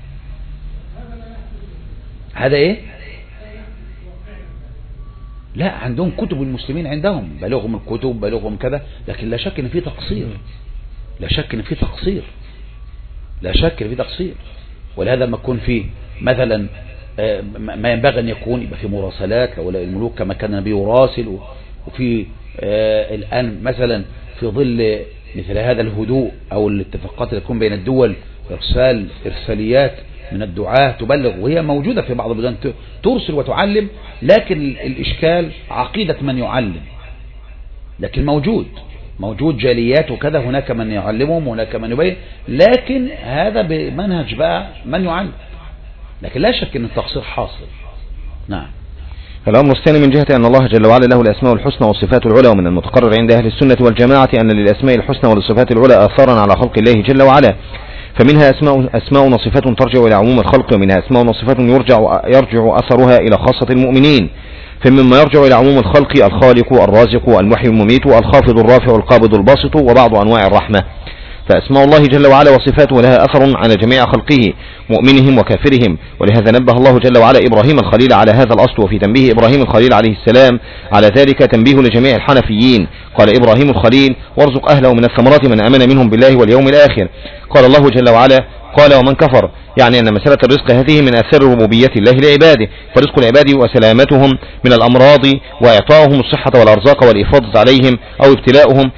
هذا إيه؟ لا، عندهم كتب المسلمين، عندهم بلغهم الكتب، بلغهم كذا، لكن لا شك ان في تقصير، لا شك ان في تقصير، لا شك ان في تقصير. ولهذا ما يكون في مثلا ما ينبغي ان يكون، يبقى في مراسلات لولاء الملوك كما كان النبي يراسل. وفي الان مثلا في ظل مثل هذا الهدوء او الاتفاقات اللي تكون بين الدول، ارسال ارساليات من الدعاة تبلغ، وهي موجودة في بعض البلدان ترسل وتعلم، لكن الإشكال عقيدة من يعلم. لكن موجود موجود جاليات وكذا، هناك من يعلمهم وهناك من يبين، لكن هذا بمنهج بقى من يعلم. لكن لا شك أن التقصير حاصل. نعم. الأمر الثاني من جهة أن الله جل وعلا له الأسماء الحسنى والصفات العلى، ومن المتقرر عند أهل السنة والجماعة أن للأسماء الحسنى والصفات العلى آثارا على خلق الله جل وعلا، فمنها أسماء, أسماء وصفات ترجع إلى عموم الخلق، ومنها أسماء وصفات يرجع, يرجع أثرها إلى خاصة المؤمنين. فمما يرجع إلى عموم الخلق الخالق الرازق المحيي المميت الخافض الرافع القابض الباسط وبعض أنواع الرحمة. فأسماء الله جل وعلا وصفاته لها أثر على جميع خلقه مؤمنهم وكافرهم. ولهذا نبه الله جل وعلا إبراهيم الخليل على هذا الأصل، وفي تنبيه إبراهيم الخليل عليه السلام على ذلك تنبيه لجميع الحنفيين. قال إبراهيم الخليل: وارزق أهله من الثمرات من آمن منهم بالله واليوم الآخر. قال الله جل وعلا: قال ومن كفر، يعني أن مسألة الرزق هذه من آثار ربوبية الله لعباده، فرزق العباد وسلامتهم من الأمراض وإعطاؤهم الصحة والأرزاق والإفاضة عليهم أو ابتلاؤهم،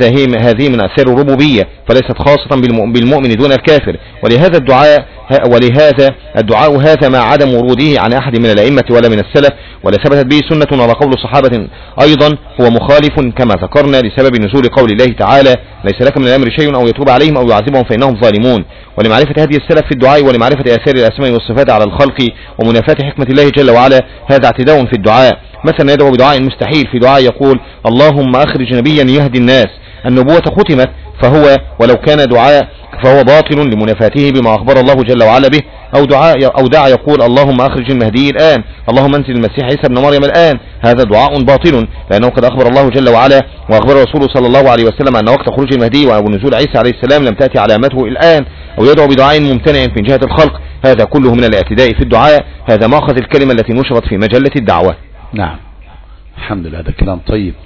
هذه من آثار الربوبية، فليست خاصة بالمؤمن دون الكافر. ولهذا الدعاء ولهذا الدعاء هذا مع عدم وروده عن أحد من الأئمة ولا من السلف، ولا ثبتت به سنة ولا قول صحابة أيضا، هو مخالف كما ذكرنا لسبب نزول قول الله تعالى: ليس لك من الأمر شيء أو يتوب عليهم أو يعذبهم فإنهم ظالمون. ولمعرفة هذه السلف في الدعاء ولمعرفة آثار الأسماء والصفات على الخلق ومنافاة حكمة الله جل وعلا، هذا اعتداء في الدعاء. مثلا يدعو بدعاء مستحيل في دعاء يقول: اللهم أخرج نبيا يهدي الناس، النبوة ختمت، فهو ولو كان دعاء فهو باطل لمنافاته بما أخبر الله جل وعلا به. أو دعاء أو دعاء يقول: اللهم أخرج المهدي الآن، اللهم انزل المسيح عيسى ابن مريم الآن، هذا دعاء باطل، لأنه قد أخبر الله جل وعلا وأخبر رسوله صلى الله عليه وسلم أن وقت خروج المهدي ونزول عيسى عليه السلام لم تأتي علامته الآن. أو يدعو بدعاء ممتنع من جهة الخلق، هذا كله من الاعتداء في الدعاء. هذا مأخذ الكلمة التي نشرت في مجلة الدعوة. نعم، الحمد لله، هذا كلام طيب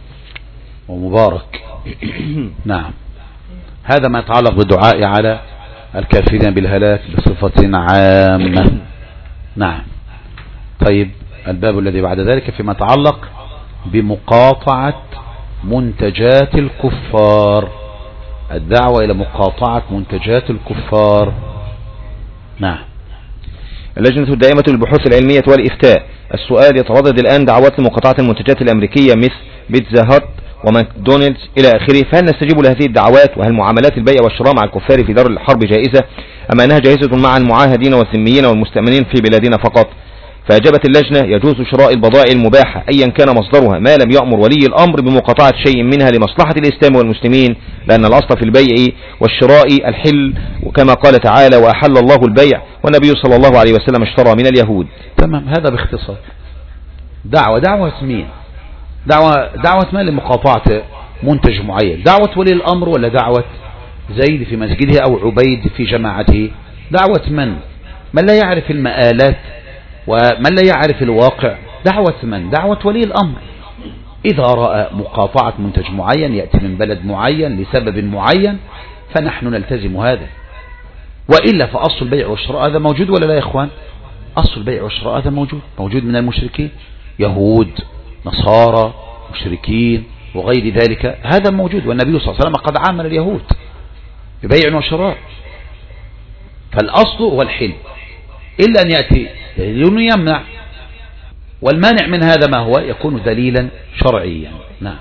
ومبارك. نعم، هذا ما يتعلق بالدعاء على الكافرين بالهلاك بصفة عامة. نعم. طيب، الباب الذي بعد ذلك فيما يتعلق بمقاطعة منتجات الكفار، الدعوة إلى مقاطعة منتجات الكفار. نعم. اللجنة الدائمة للبحوث العلمية والإفتاء. السؤال: يتردد الآن دعوات لمقاطعة المنتجات الأمريكية مثل بيتزا هات وماكدونالدز إلى آخره، فهل نستجيب لهذه الدعوات؟ وهل معاملات البيع والشراء مع الكفار في دار الحرب جائزة، أم أنها جائزة مع المعاهدين والذميين والمستأمنين في بلادنا فقط؟ فأجابت اللجنة: يجوز شراء البضائع المباحة أيا كان مصدرها ما لم يأمر ولي الأمر بمقاطعة شيء منها لمصلحة الإسلام والمسلمين، لأن الأصل في البيع والشراء الحل، وكما قال تعالى: وأحل الله البيع، والنبي صلى الله عليه وسلم اشترى من اليهود. تمام. هذا باختصار دعوة دعوة مين؟ دعوة دعوة ما لمقاطعة منتج معين؟ دعوة ولي الأمر ولا دعوة زيد في مسجده أو عبيد في جماعته؟ دعوة من؟ من لا يعرف المآلات ومن لا يعرف الواقع. دعوة من؟ دعوة ولي الأمر. إذا رأى مقاطعة منتج معين يأتي من بلد معين لسبب معين فنحن نلتزم هذا، وإلا فأصل البيع والشراء هذا موجود ولا لا يا إخوان؟ أصل البيع والشراء هذا موجود موجود من المشركين، يهود نصارى مشركين وغير ذلك، هذا موجود، والنبي صلى الله عليه وسلم قد عامل اليهود ببيع وشراء. فالأصل هو الحل، إلا أن يأتي دليل يمنع، والمانع من هذا ما هو؟ يكون دليلا شرعيا. نعم.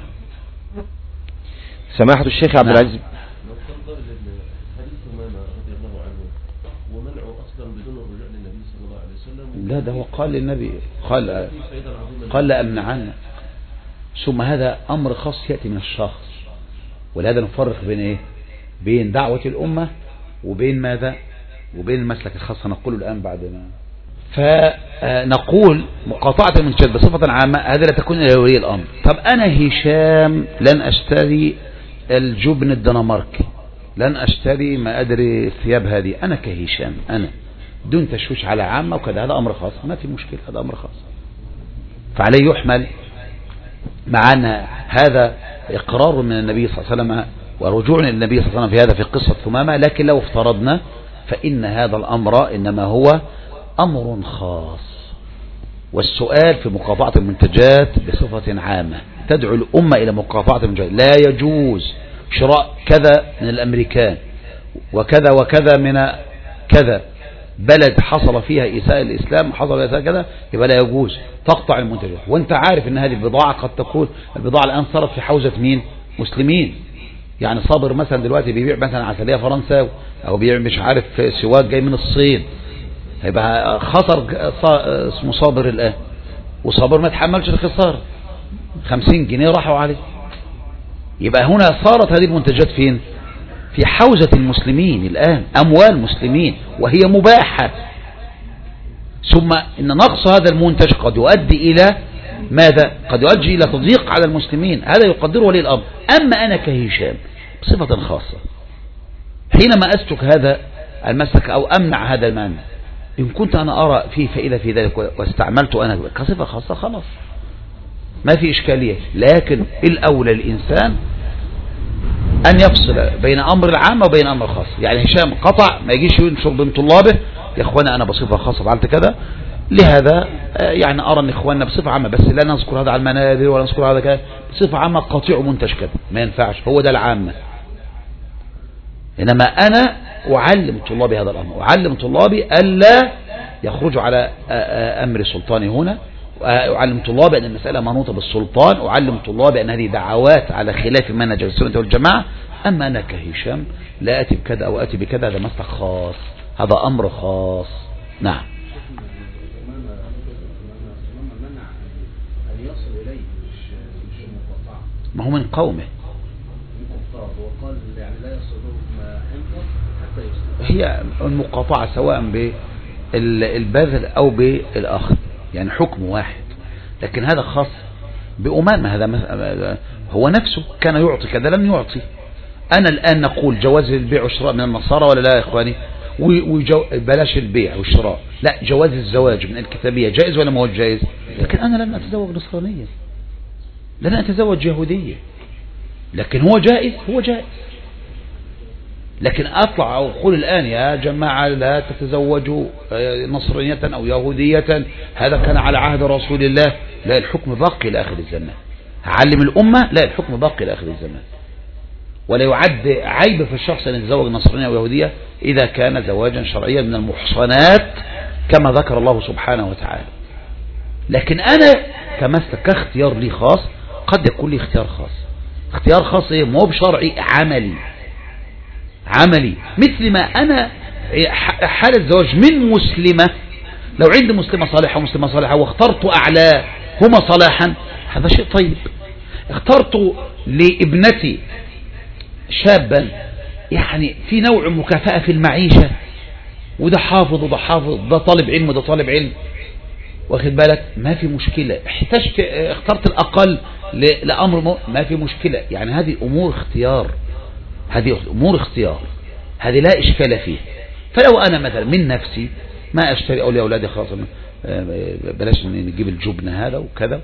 سماحة الشيخ عبد العزيز. لا ده هو قال للنبي، قال قال لأمنعنا، ثم هذا أمر خاص يأتي من الشخص، ولهذا نفرق بين إيه؟ بين دعوة الأمة وبين ماذا؟ وبين المسلك الخاص. نقول الآن بعد ما فنقول مقاطعة المنتجات بصفة عامة هذا لا تكون إلى ولي الأمر. طب أنا هشام لن أشتري الجبن الدنماركي، لن أشتري ما أدري الثياب هذه، أنا كهشام أنا دون تشويش على عامة وكذا، هذا أمر خاص ما في مشكلة، هذا أمر خاص. فعليه يحمل معنا هذا إقرار من النبي صلى الله عليه وسلم ورجوع للنبي صلى الله عليه وسلم في هذا في قصة ثمامة. لكن لو افترضنا فإن هذا الأمر إنما هو أمر خاص، والسؤال في مقاطعة المنتجات بصفة عامة تدعو الأمة إلى مقاطعة المنتجات. لا يجوز شراء كذا من الأمريكان وكذا وكذا من كذا، بلد حصل فيها إساءة الإسلام حصل فيها إساءة كذا، يبقى لا يجوز تقطع المنتجات. وانت عارف ان هذه البضاعة قد تكون البضاعة الآن صارت في حوزة مين؟ مسلمين. يعني صابر مثلا دلوقتي بيبيع مثلا عسلية فرنساوي او بيبيع مش عارف سواك جاي من الصين، هيبقى خسر اسمه صابر الآن، وصابر ما تحملش الخسارة، خمسين جنيه راحوا عليه. يبقى هنا صارت هذه المنتجات فين؟ في حوزة المسلمين الآن، أموال مسلمين وهي مباحة. ثم إن نقص هذا المنتج قد يؤدي إلى ماذا؟ قد يؤدي إلى تضييق على المسلمين، هذا يقدره ولي الأمر. أما أنا كهشام بصفة خاصة حينما أسلك هذا المسلك أو أمنع هذا المانع، إن كنت أنا أرى فيه فائدة في ذلك واستعملت أنا كصفة خاصة خلاص ما في إشكالية. لكن الأولى الإنسان أن يفصل بين أمر العام وبين أمر الخاص. يعني هشام قطع ما يجيش ينشر بين طلابه يا إخوانا أنا بصفة خاصة فعلت كذا، لهذا يعني أرى أن إخواننا بصفة عامة بس لا نذكر هذا على المنابر ولا نذكر هذا كذا، بصفة عامة قطيع منتج كذا ما ينفعش، هو ده العامة. إنما أنا أعلم طلابي هذا الأمر، أعلم طلابي ألا يخرجوا على أمر سلطاني هنا، أعلم طلابي أن المسألة منوطة بالسلطان، أعلم طلابي أن هذه دعوات على خلاف منهج السنة والجماعة. أما أنا كهشام لا أتي بكذا أو أتي بكذا، هذا مسلك خاص، هذا أمر خاص. نعم. ما هو من قومه، هي المقاطعة سواء بالبذل أو بالآخر، يعني حكم واحد. لكن هذا خاص بأمامة، هذا هو نفسه كان يعطي كذا لم يعطي. أنا الآن نقول جواز البيع والشراء من النصارى ولا لا يا إخواني؟ بلاش البيع والشراء، لا جواز الزواج من الكتابية جائز ولا ما هو جائز؟ لكن أنا لن أتزوج نصرانية، لن أتزوج يهودية، لكن هو جائز، هو جائز. لكن أطلع أو أقول الآن يا جماعة لا تتزوجوا نصرانية أو يهودية، هذا كان على عهد رسول الله، لا الحكم باقي إلى آخر الزمان. هعلم الأمة لا الحكم باقي إلى آخر الزمان، ولا يعد عيب في الشخص أن يتزوج نصرانية أو يهودية إذا كان زواجا شرعيا من المحصنات كما ذكر الله سبحانه وتعالى. لكن أنا كمسلك كاختيار لي خاص قد يكون لي اختيار خاص، اختيار خاص مو بشرعي، عملي عملي. مثل ما أنا حالة زواج من مسلمة لو عندي مسلمة صالحة ومسلمة صالحة واخترت أعلاه هما صلاحا هذا شيء طيب. اخترت لابنتي شابا يعني في نوع مكافأة في المعيشة، وده حافظ وده حافظ، ده طالب علم وده طالب علم، واخد بالك، ما في مشكلة. احتجت اخترت الأقل لأمر ما في مشكلة. يعني هذه أمور اختيار، هذه أمور اختيار، هذه لا إشكال فيه. فلو أنا مثلا من نفسي ما أشتري أولي أولادي خلاص بلاش نجيب الجبن هذا وكذا،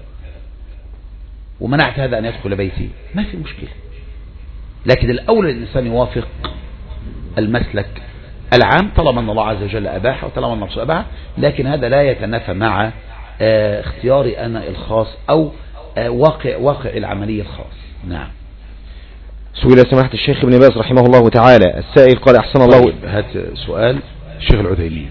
ومنعت هذا أن يدخل بيتي، ما في مشكلة. لكن الأولى الإنسان يوافق المسلك العام طالما أن الله عز وجل أباحه وطالما أن الرسول أباحه، لكن هذا لا يتنافى مع اه اختياري أنا الخاص أو اه واقع واقع العملية الخاص. نعم. سئل سماحة الشيخ ابن باز رحمه الله تعالى السائل قال أحسن الله. طيب هات سؤال الشيخ العثيمين.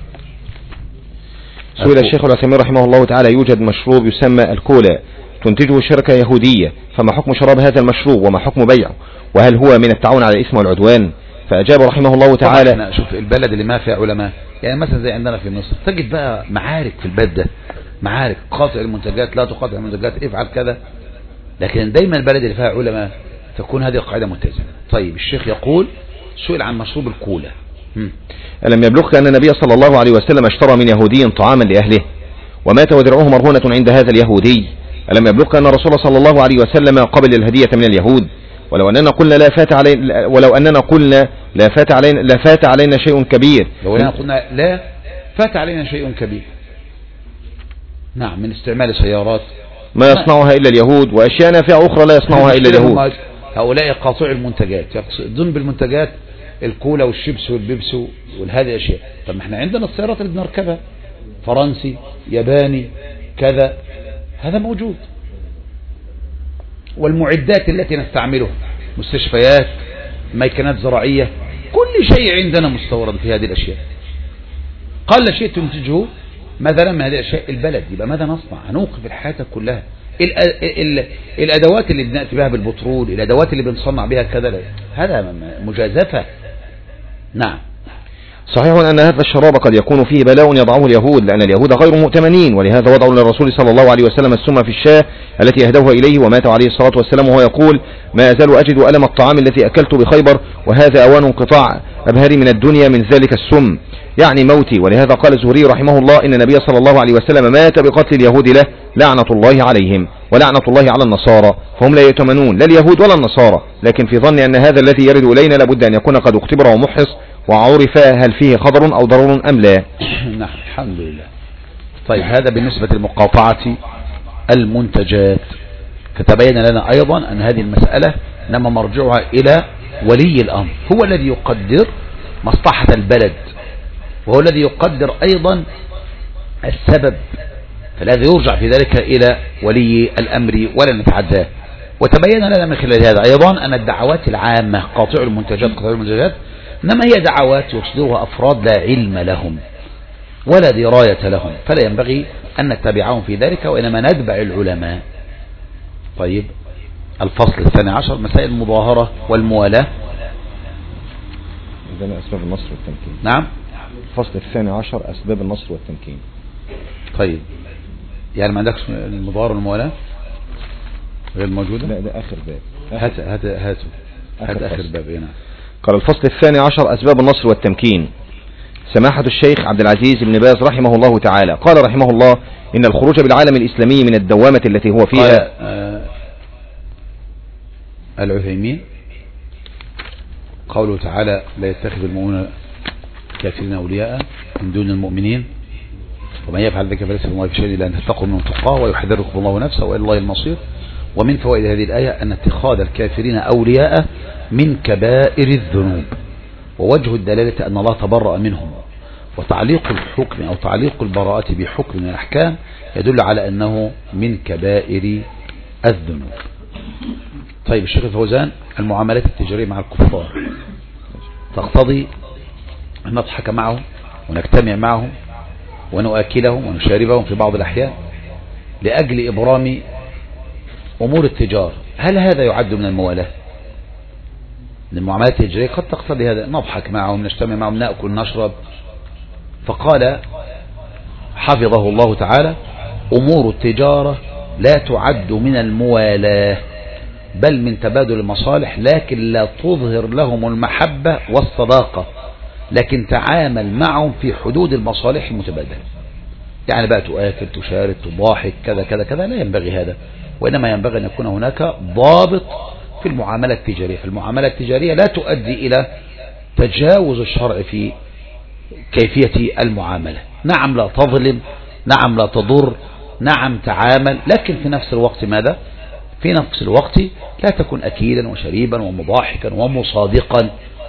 سئل الشيخ العثيمين رحمه الله تعالى يوجد مشروب يسمى الكولا تنتجه شركة يهودية، فما حكم شراب هذا المشروب وما حكم بيعه، وهل هو من التعاون على الإثم والعدوان؟ فأجاب رحمه الله تعالى شوف البلد اللي ما فيها علماء، يعني مثلا زي عندنا في مصر تجد بقى معارك في البلد ده، معارك قاطع المنتجات لا تقاطع المنتجات افعل كذا، لكن دايما البلد اللي فيها علماء تكون هذه القاعدة متزنة. طيب الشيخ يقول سئل عن مشروب الكولا. هم. ألم يبلغك أن النبي صلى الله عليه وسلم اشترى من يهودي طعاما لأهله ومات ودرعه مرهونة عند هذا اليهودي؟ ألم يبلغك أن الرسول صلى الله عليه وسلم قبل الهدية من اليهود؟ ولو أننا قلنا لا فات علينا ولو أننا قلنا لا فات علينا لا فات علينا شيء كبير لو أننا قلنا لا فات علينا شيء كبير، نعم، من استعمال سيارات ما يصنعها إلا اليهود وأشياء نافعة أخرى لا يصنعها إلا اليهود. هؤلاء قاطع المنتجات يقصدون بالمنتجات الكولا والشيبس والبيبس وهذه الأشياء. طب احنا عندنا السيارات اللي بنركبها فرنسي ياباني كذا، هذا موجود، والمعدات التي نستعملها مستشفيات ميكنات زراعية كل شيء عندنا مستورد في هذه الأشياء. قال شيء تنتجه مثلا من هذه الأشياء البلد، يبقى ماذا نصنع؟ هنوقف الحياة كلها. الأدوات اللي بنأتي بها بالبترول، الأدوات اللي بنصنع بها كذا، هذا مجازفة. نعم. صحيح أن هذا الشراب قد يكون فيه بلاء يضعه اليهود، لأن اليهود غير مؤتمنين، ولهذا وضعوا للرسول صلى الله عليه وسلم السم في الشاة التي أهدوها إليه، ومات عليه الصلاة والسلام وهو يقول ما أزال أجد ألم الطعام الذي أكلت بخيبر، وهذا أوان انقطاع أبهري من الدنيا من ذلك السم، يعني موتي. ولهذا قال الزهري رحمه الله إن النبي صلى الله عليه وسلم مات بقتل اليهود له لعنة الله عليهم ولعنة الله على النصارى، فهم لا يؤتمنون لا اليهود ولا النصارى، لكن في ظني أن هذا الذي يرد إلينا لابد أن يكون قد اختبر ومحص وعرف هل فيه خطر أو ضرر أم لا. نعم الحمد لله. طيب هذا بالنسبة لمقاطعة المنتجات. فتبين لنا أيضا أن هذه المسألة نما مرجعها إلى ولي الأمر، هو الذي يقدر مصلحة البلد، وهو الذي يقدر أيضا السبب، فالذي يرجع في ذلك إلى ولي الأمر ولا نتعداه. وتبين لنا من خلال هذا أيضا أن الدعوات العامة قاطع المنتجات قاطع المنتجات إنما هي دعوات يصدرها أفراد لا علم لهم ولا دراية لهم، فلا ينبغي أن نتبعهم في ذلك، وإنما نتبع العلماء. طيب الفصل الثاني عشر مسائل المظاهرة والموالاة. إذن أسباب النصر والتمكين. نعم. الفصل الثاني عشر أسباب النصر والتمكين. طيب يعني ما عندكش المظاهرة والموالاة غير موجودة؟ لا ده آخر باب. هات هات هات هات آخر باب. هنا قال الفصل الثاني عشر أسباب النصر والتمكين. سماحة الشيخ عبد العزيز بن باز رحمه الله تعالى قال رحمه الله إن الخروج بالعالم الإسلامي من الدوامة التي هو فيها. قال آه العثيمين قوله تعالى لا يتخذ المؤمنون كافرين أولياء من دون المؤمنين ومن يفعل ذلك فليس الله في شيء إلا أن تتقوا منهم تقاه ويحذركم الله نفسه وإلى الله المصير. ومن فوائد هذه الآية أن اتخاذ الكافرين أولياء من كبائر الذنوب، ووجه الدلالة أن الله تبرأ منهم، وتعليق الحكم أو تعليق البراءة بحكم من الأحكام يدل على أنه من كبائر الذنوب. طيب الشيخ الفوزان المعاملات التجارية مع الكفار تقتضي أن نضحك معهم ونجتمع معهم ونؤكلهم ونشاربهم في بعض الأحيان لأجل إبرام أمور التجارة. هل هذا يعد من الموالاة؟ المعاملات التجارية قد تقتضي هذا، نضحك معهم نجتمع معهم نأكل نشرب. فقال حفظه الله تعالى: أمور التجارة لا تعد من الموالاة بل من تبادل المصالح، لكن لا تظهر لهم المحبة والصداقة، لكن تعامل معهم في حدود المصالح المتبادلة. يعني بقى تؤكل، تشارك، تضاحك، كذا كذا كذا، لا ينبغي هذا، وإنما ينبغي أن يكون هناك ضابط في المعاملة التجارية. فالمعاملة التجارية لا تؤدي إلى تجاوز الشرع في كيفية المعاملة. نعم لا تظلم، نعم لا تضر، نعم تعامل، لكن في نفس الوقت ماذا؟ في نفس الوقت لا تكن أكيلا وشريبا ومضاحكا ومصادقا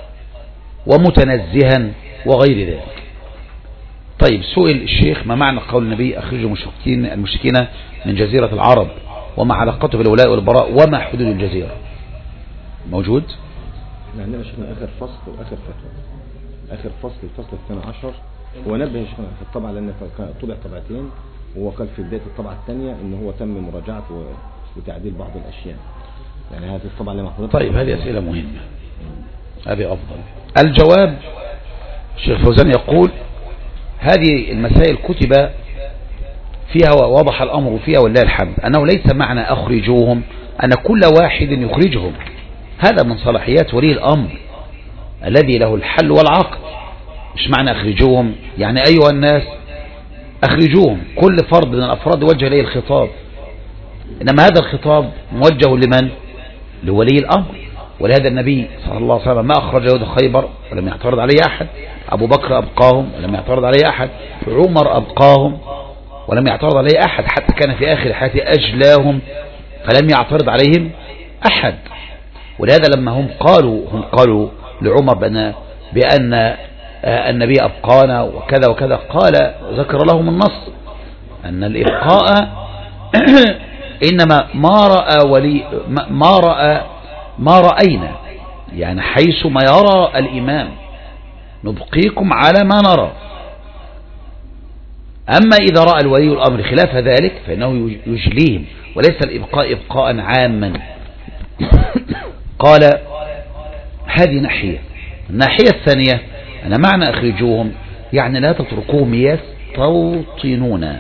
ومتنزها وغير ذلك. طيب، سئل الشيخ: ما معنى قول النبي أخرجوا المشركين المشركين من جزيرة العرب، وما علاقته بالولاء والبراء، وما حدود الجزيرة؟ موجود؟ عندنا شيخنا آخر فصل وآخر فتوى. آخر فصل الفصل الثاني عشر، هو نبه شيخنا في الطبعة لأن طبع طبعتين، وهو قال في بداية الطبعة الثانية إن هو تم مراجعة وتعديل بعض الأشياء. يعني هذه الطبعة اللي محفوظة. طيب، هذه أسئلة مهمة، هذه أفضل. الجواب: الشيخ فوزان يقول: هذه المسائل كتب فيها ووضح الأمر فيها ولله الحمد، أنه ليس معنى أخرجوهم أن كل واحد يخرجهم، هذا من صلاحيات ولي الأمر الذي له الحل والعقد. مش معنى أخرجوهم يعني أيها الناس أخرجوهم، كل فرد من الأفراد وجه إليه الخطاب، إنما هذا الخطاب موجه لمن؟ لولي الأمر. ولهذا النبي صلى الله عليه وسلم ما أخرج يهود خيبر ولم يعترض عليه أحد، أبو بكر أبقاهم ولم يعترض عليه أحد، عمر أبقاهم ولم يعترض عليه أحد، حتى كان في آخر حياته أجلاهم فلم يعترض عليهم أحد. ولهذا لما هم قالوا هم قالوا لعمر بأن, بأن النبي أبقانا وكذا وكذا، قال ذكر لهم النص أن الإبقاء إنما ما رأى ولي ما رأى ما رأينا، يعني حيث ما يرى الإمام نبقيكم على ما نرى. أما إذا رأى الولي الأمر خلاف ذلك فإنه يجليهم، وليس الإبقاء إبقاء عاما. قال: هذه ناحية. الناحية الثانية أن معنى أخرجوهم يعني لا تتركوهم يستوطنون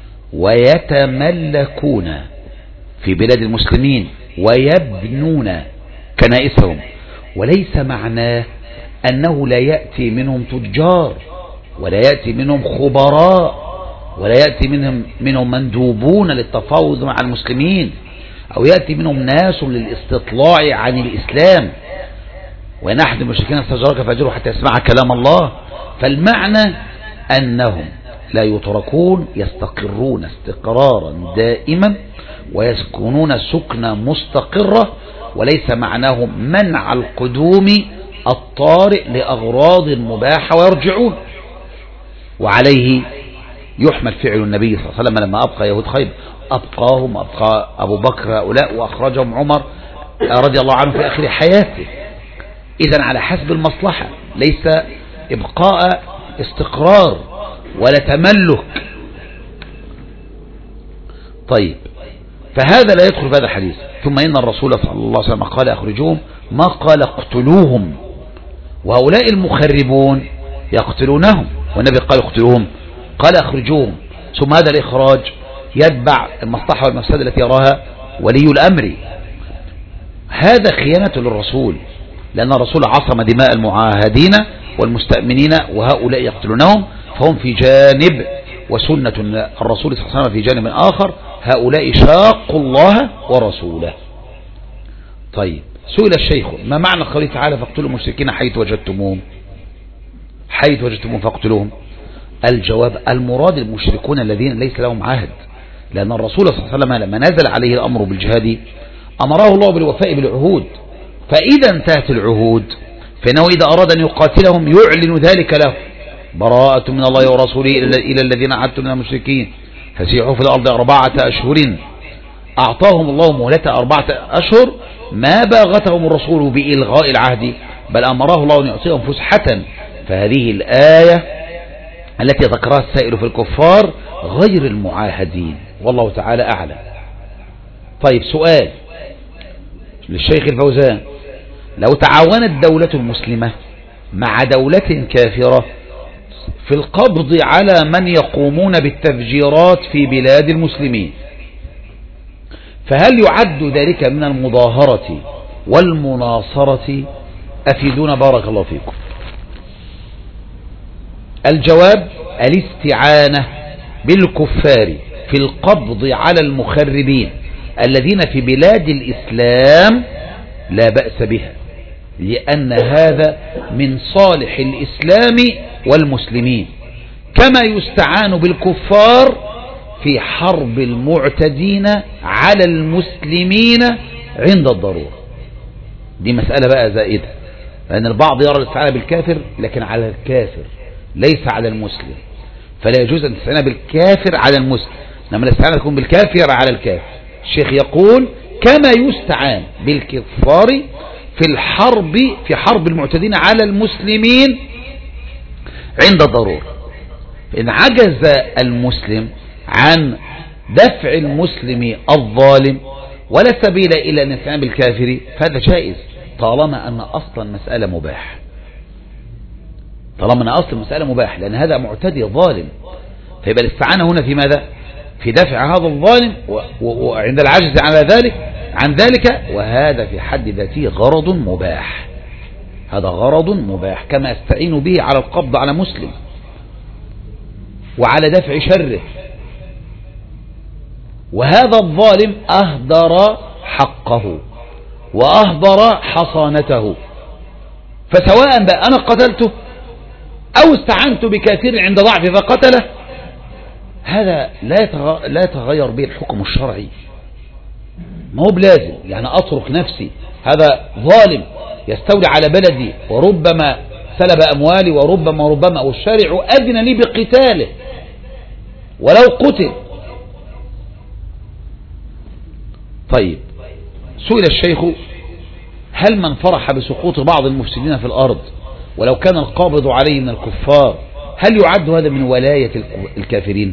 ويتملكون في بلاد المسلمين ويبنون كنائسهم، وليس معناه أنه لا يأتي منهم تجار ولا يأتي منهم خبراء ولا يأتي منهم منهم مندوبون للتفاوض مع المسلمين، أو يأتي منهم ناس للاستطلاع عن الإسلام. وإن أحد المشركين استجارك فأجره حتى يسمع كلام الله. فالمعنى أنهم لا يتركون، يستقرون استقرارا دائما ويسكنون سكنة مستقرة، وليس معناهم منع القدوم الطارئ لأغراض مباحة ويرجعون. وعليه يحمل فعل النبي صلى الله عليه وسلم لما أبقى يهود خيبر، أبقاهم أبقى أبو بكر هؤلاء وأخرجهم عمر رضي الله عنه في آخر حياته. إذن على حسب المصلحة، ليس إبقاء استقرار ولا تملك. طيب، فهذا لا يدخل في هذا الحديث. ثم إن الرسول صلى الله عليه وسلم قال أخرجوهم، ما قال اقتلوهم، وهؤلاء المخربون يقتلونهم، والنبي قال اقتلوهم، قال أخرجوهم. ثم هذا الإخراج يتبع المصلحة والمفسدة التي يراها ولي الأمر. هذا خيانة للرسول، لأن الرسول عصم دماء المعاهدين والمستأمنين، وهؤلاء يقتلونهم، فهم في جانب، وسنة الرسول صلى الله عليه وسلم في جانب آخر. هؤلاء شاقوا الله ورسوله. طيب، سئل الشيخ: ما معنى قوله تعالى فاقتلوا المشركين حيث وجدتموهم؟ حيث وجدتموهم فاقتلوهم. الجواب: المراد المشركون الذين ليس لهم عهد، لأن الرسول صلى الله عليه وسلم لما نزل عليه الأمر بالجهاد أمره الله بالوفاء بالعهود، فإذا انتهت العهود فإنه إذا أراد أن يقاتلهم يعلن ذلك له: براءة من الله ورسوله إلى الذين عهدتم من المشركين فسيحوا في الأرض أربعة أشهر. أعطاهم الله مهلة أربعة أشهر، ما باغتهم الرسول بإلغاء العهد، بل أمره الله أن يعطيهم فسحة. فهذه الآية التي ذكرها السائل في الكفار غير المعاهدين، والله تعالى أعلم. طيب، سؤال للشيخ الفوزان: لو تعاونت دولة مسلمة مع دولة كافرة في القبض على من يقومون بالتفجيرات في بلاد المسلمين، فهل يعد ذلك من المظاهرة والمناصرة؟ أفيدونا بارك الله فيكم. الجواب: الاستعانة بالكفار في القبض على المخربين الذين في بلاد الإسلام لا بأس بها، لأن هذا من صالح الإسلام والمسلمين، كما يستعان بالكفار في حرب المعتدين على المسلمين عند الضرورة. دي مسألة بقى زائدة، لأن البعض يرى الاستعانة بالكافر لكن على الكافر ليس على المسلم، فلا يجوز أن تستعين بالكافر على المسلم، إنما الاستعانة تكون بالكافر على الكافر. الشيخ يقول: كما يستعان بالكفار في الحرب في حرب المعتدين على المسلمين عند الضرورة. إن عجز المسلم عن دفع المسلم الظالم ولا سبيل إلى أن يستعين بالكافر فهذا جائز، طالما أن أصلا مسألة مباح، طالما أن أصلا مسألة مباح، لأن هذا معتدي ظالم، فيبقى الاستعانة هنا في ماذا؟ في دفع هذا الظالم وعند العجز على ذلك عن ذلك، وهذا في حد ذاته غرض مباح، هذا غرض مباح، كما استعين به على القبض على مسلم وعلى دفع شره. وهذا الظالم أهدر حقه وأهدر حصانته، فسواء بقى أنا قتلته أو استعنت بكافر عند ضعف فقتله، هذا لا يتغير به الحكم الشرعي، ما هو بلازم يعني أترك نفسي، هذا ظالم يستولي على بلدي وربما سلب أموالي وربما ربما والشارع أذن لي بقتاله ولو قتل. طيب، سئل الشيخ: هل من فرح بسقوط بعض المفسدين في الأرض ولو كان القابض عليه من الكفار هل يعد هذا من ولاية الكافرين؟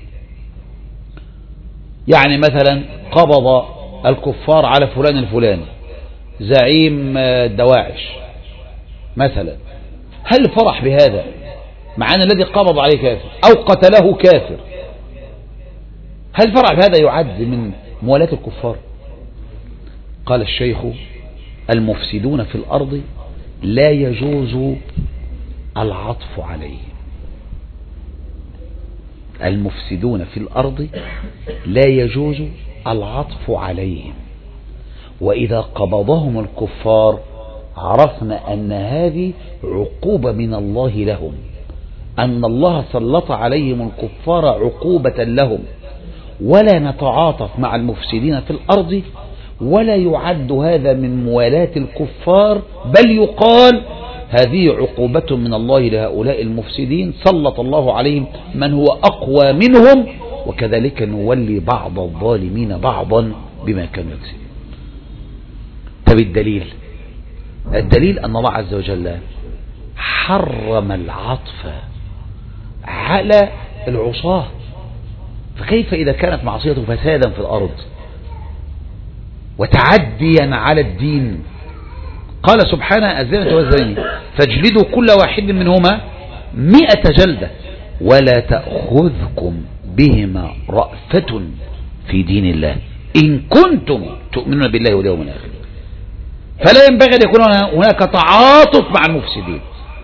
يعني مثلا قبض الكفار على فلان الفلاني زعيم دواعش مثلا، هل فرح بهذا مع أن الذي قبض عليه كافر أو قتله كافر؟ هل فرح بهذا يعد من موالاة الكفار؟ قال الشيخ: المفسدون في الأرض لا يجوز العطف عليهم، المفسدون في الأرض لا يجوز العطف عليهم، وإذا قبضهم الكفار عرفنا أن هذه عقوبة من الله لهم، أن الله سلط عليهم الكفار عقوبة لهم، ولا نتعاطف مع المفسدين في الأرض، ولا يعد هذا من موالاة الكفار، بل يقال هذه عقوبة من الله لهؤلاء المفسدين، سلط الله عليهم من هو أقوى منهم، وكذلك نولي بعض الظالمين بعضا بما كانوا يكسبون. طب الدليل الدليل أن الله عز وجل حرم العطف على العصاة، فكيف إذا كانت معصيته فسادا في الأرض وتعديا على الدين؟ قال سبحانه: الزانية والزاني فاجلدوا كل واحد منهما مئة جلدة ولا تأخذكم بهما رأفة في دين الله إن كنتم تؤمنون بالله واليوم الآخر. فلا ينبغي أن يكون هناك تعاطف مع المفسدين.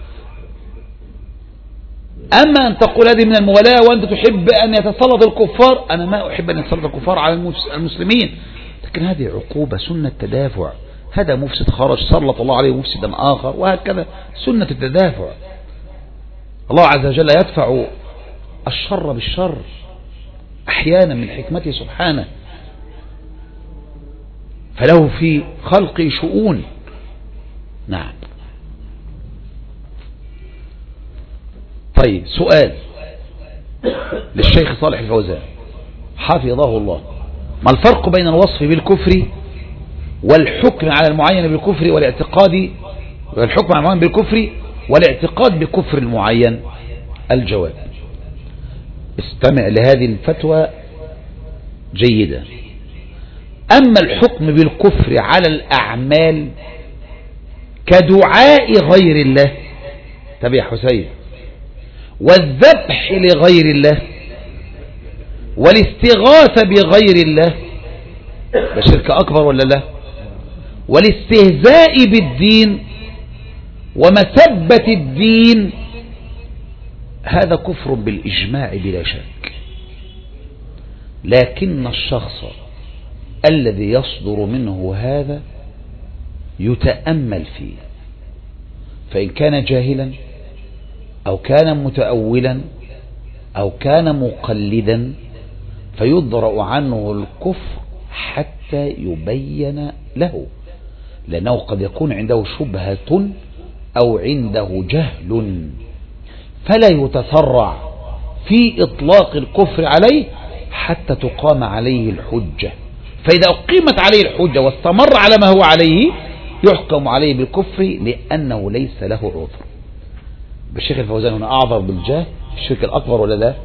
أما أن تقول هذه من المولاة وأنت تحب أن يتسلط الكفار، أنا ما أحب أن يتسلط الكفار على المسلمين، لكن هذه عقوبة، سنة تدافع، هذا مفسد خرج سلط الله عليه مفسدا آخر، وهكذا سنة التدافع. الله عز وجل يدفع الشر بالشر أحيانا من حكمته سبحانه، فله في خلقه شؤون. نعم. طيب، سؤال للشيخ صالح الفوزان حفظه الله: ما الفرق بين الوصف بالكفر والحكم على المعين بالكفر والاعتقاد والحكم على المعين بالكفر والاعتقاد بكفر المعين؟ الجواب: استمع لهذه الفتوى جيدا. أما الحكم بالكفر على الأعمال كدعاء غير الله، تبع حسين، والذبح لغير الله والاستغاثة بغير الله ده شرك أكبر ولا لا؟ والاستهزاء بالدين ومسبة الدين هذا كفر بالإجماع بلا شك. لكن الشخص الذي يصدر منه هذا يتأمل فيه، فإن كان جاهلا أو كان متأولا أو كان مقلدا فيضرأ عنه الكفر حتى يبين له، لأنه قد يكون عنده شبهة أو عنده جهل، فلا يتسرع في إطلاق الكفر عليه حتى تقام عليه الحجة. فإذا أقيمت عليه الحجة واستمر على ما هو عليه يحكم عليه بالكفر لأنه ليس له عذر. بالشيخ الفوزان هنا أعذر بالجهل الشرك الأكبر ولا لا؟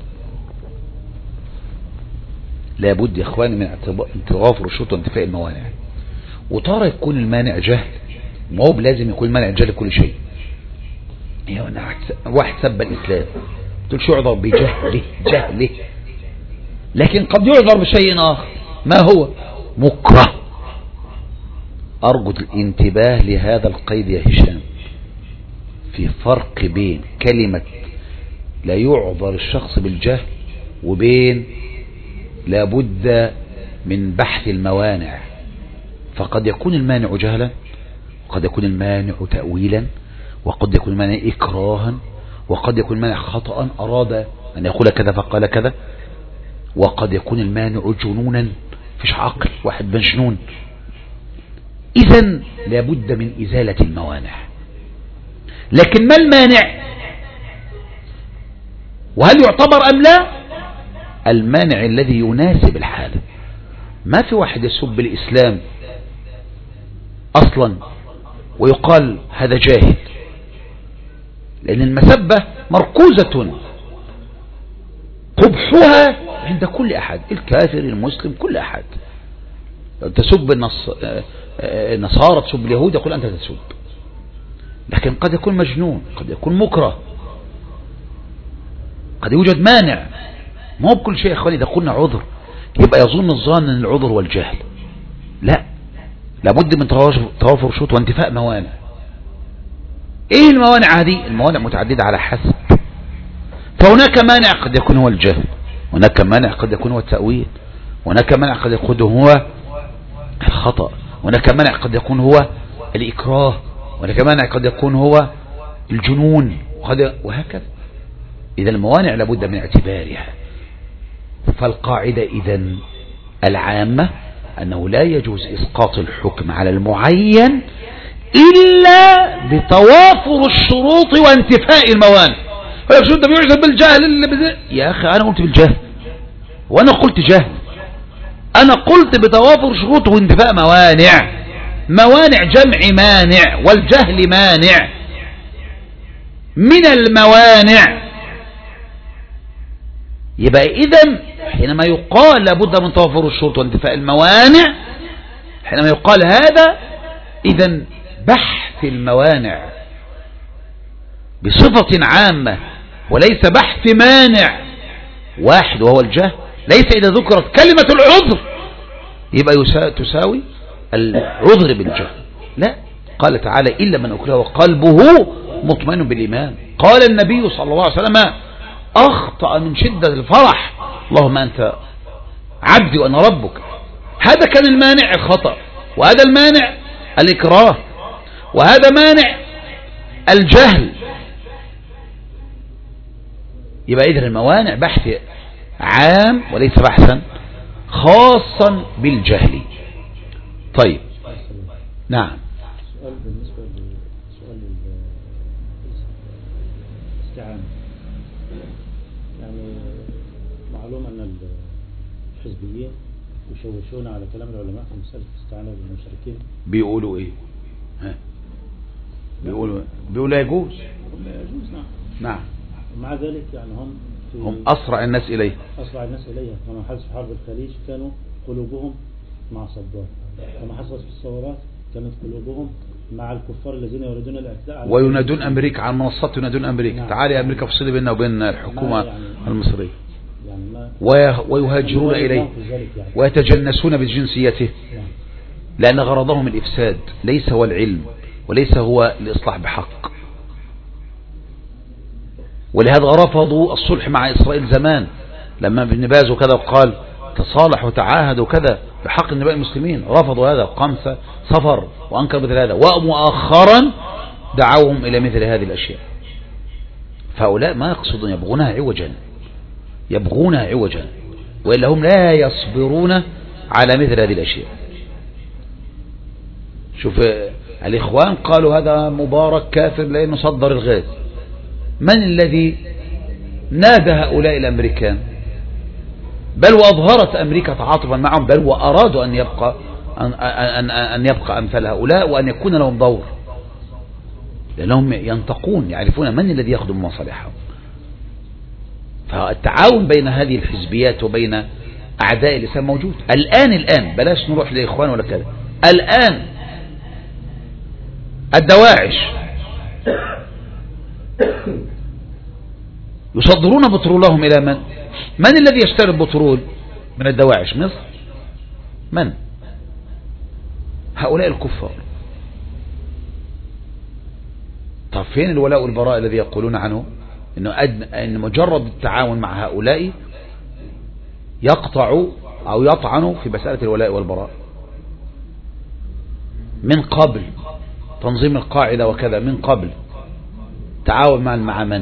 لابد يا إخواني من انتظاف الشروط وانتفاء الموانع. وترى يكون المانع جهل، ما هو لازم يكون المانع جهل كل شيء. يعني واحد سب الإسلام تقول شو يعذر بجهله جهله، لكن قد يعذر بشيء آخر ما هو مكره. أرجو الانتباه لهذا القيد يا هشام، في فرق بين كلمة لا يعذر الشخص بالجهل وبين لابد من بحث الموانع. فقد يكون المانع جهلا، وقد يكون المانع تأويلا، وقد يكون المانع إكراها، وقد يكون المانع خطأ أراد أن يقول كذا فقال كذا، وقد يكون المانع جنونا فيش عقل واحد مجنون. إذن لابد من إزالة الموانع. لكن ما المانع وهل يعتبر أم لا؟ المانع الذي يناسب الحال. ما في واحد يسب الإسلام أصلا ويقال هذا جاهل، لأن المسبة مركوزة قبحها عند كل أحد، الكافر المسلم كل أحد. تسب النصارى تسب اليهود يقول أنت تسب، لكن قد يكون مجنون، قد يكون مكره، قد يوجد مانع. ما هو بكل شيء يا اخواني اذا قلنا عذر يبقى يظن الظان ان العذر والجهل، لا، لابد من توافر شروط وانتفاء موانع. ايه الموانع هذه؟ الموانع متعددة على حسب. فهناك مانع قد يكون هو الجهل، هناك مانع قد يكون هو التأويل، هناك مانع قد يكون هو الخطأ، هناك مانع قد يكون هو الإكراه، هناك مانع قد يكون هو الجنون، وهكذا. إذا الموانع لابد من اعتبارها. فالقاعدة إذن العامة أنه لا يجوز إسقاط الحكم على المعين إلا بتوافر الشروط وانتفاء الموانع. فلو شو أنت بيعجب بالجهل اللي بزي... يا أخي أنا قلت بالجهل وأنا قلت جهل، أنا قلت بتوافر شروط وانتفاء موانع. موانع جمع مانع، والجهل مانع من الموانع. يبقى إذن حينما يقال لابد من توافر الشروط وانتفاء الموانع، حينما يقال هذا إذن بحث الموانع بصفة عامة، وليس بحث مانع واحد وهو الجهل. ليس إذا ذكرت كلمة العذر يبقى تساوي العذر بالجهل، لا. قال تعالى إلا من أكره وقلبه مطمئن بالإيمان. قال النبي صلى الله عليه وسلم أخطأ من شدة الفرح اللهم أنت عبدي وأنا ربك. هذا كان المانع الخطأ، وهذا المانع الإكراه، وهذا مانع الجهل. يبقى إذن الموانع بحث عام وليس بحثا خاصا بالجهل. طيب نعم. سؤال بالنسبة لسؤال الاستعانة، يعني معلوم أن الحزبيين يشوشون على كلام العلماء في مسألة الاستعانة بالمشركين. بيقولوا إيه؟ ها؟ بيقولوا بيقولوا لا يجوز. لا يجوز، نعم. نعم. ومع ذلك يعني هم في هم أسرع الناس إليه. أسرع الناس إليه. كما حدث في حرب الخليج كانوا قلوبهم مع صدام، كما حصل في الثورات كانت قلوبهم مع الكفار الذين يريدون الاعتداء على وينادون أمريكا على المنصات، ينادون أمريكا نعم. تعالي يا أمريكا افصلي بيننا وبين الحكومة يعني المصرية، يعني ما ويهاجرون يعني إليه يعني. ويتجنسون بجنسيته، نعم. لأن غرضهم الإفساد ليس هو العلم وليس هو الإصلاح بحق. ولهذا رفضوا الصلح مع إسرائيل زمان لما ابن باز وكذا قال تصالحوا وتعاهدوا كذا بحق النبي المسلمين، رفضوا هذا وقام سفر وأنكر مثل هذا، ومؤخرا دعوهم إلى مثل هذه الأشياء. فهؤلاء ما يقصدون، يبغونها عوجا، يبغونها عوجا، وإلا هم لا يصبرون على مثل هذه الأشياء. شوف الإخوان قالوا هذا مبارك كافر لأنه صدر الغاز. من الذي نادى هؤلاء الأمريكان؟ بل وأظهرت أمريكا تعاطفا معهم، بل وأرادوا أن يبقى أن, أن, أن يبقى أمثال هؤلاء وأن يكون لهم دور، لأنهم ينتقون يعرفون من الذي يخدم مصالحهم. فالتعاون بين هذه الحزبيات وبين أعداء الإسلام موجود الآن. الآن بلاش نروح لإخوان ولا كذا، الآن الدواعش يصدرون بترولهم إلى من؟ من الذي يشتري البترول من الدواعش؟ مصر. من؟ هؤلاء الكفار. طب فين الولاء والبراء الذي يقولون عنه إنه أن مجرد التعاون مع هؤلاء يقطع أو يطعن في مسألة الولاء والبراء؟ من قبل تنظيم القاعدة وكذا، من قبل تعاون مع مع من؟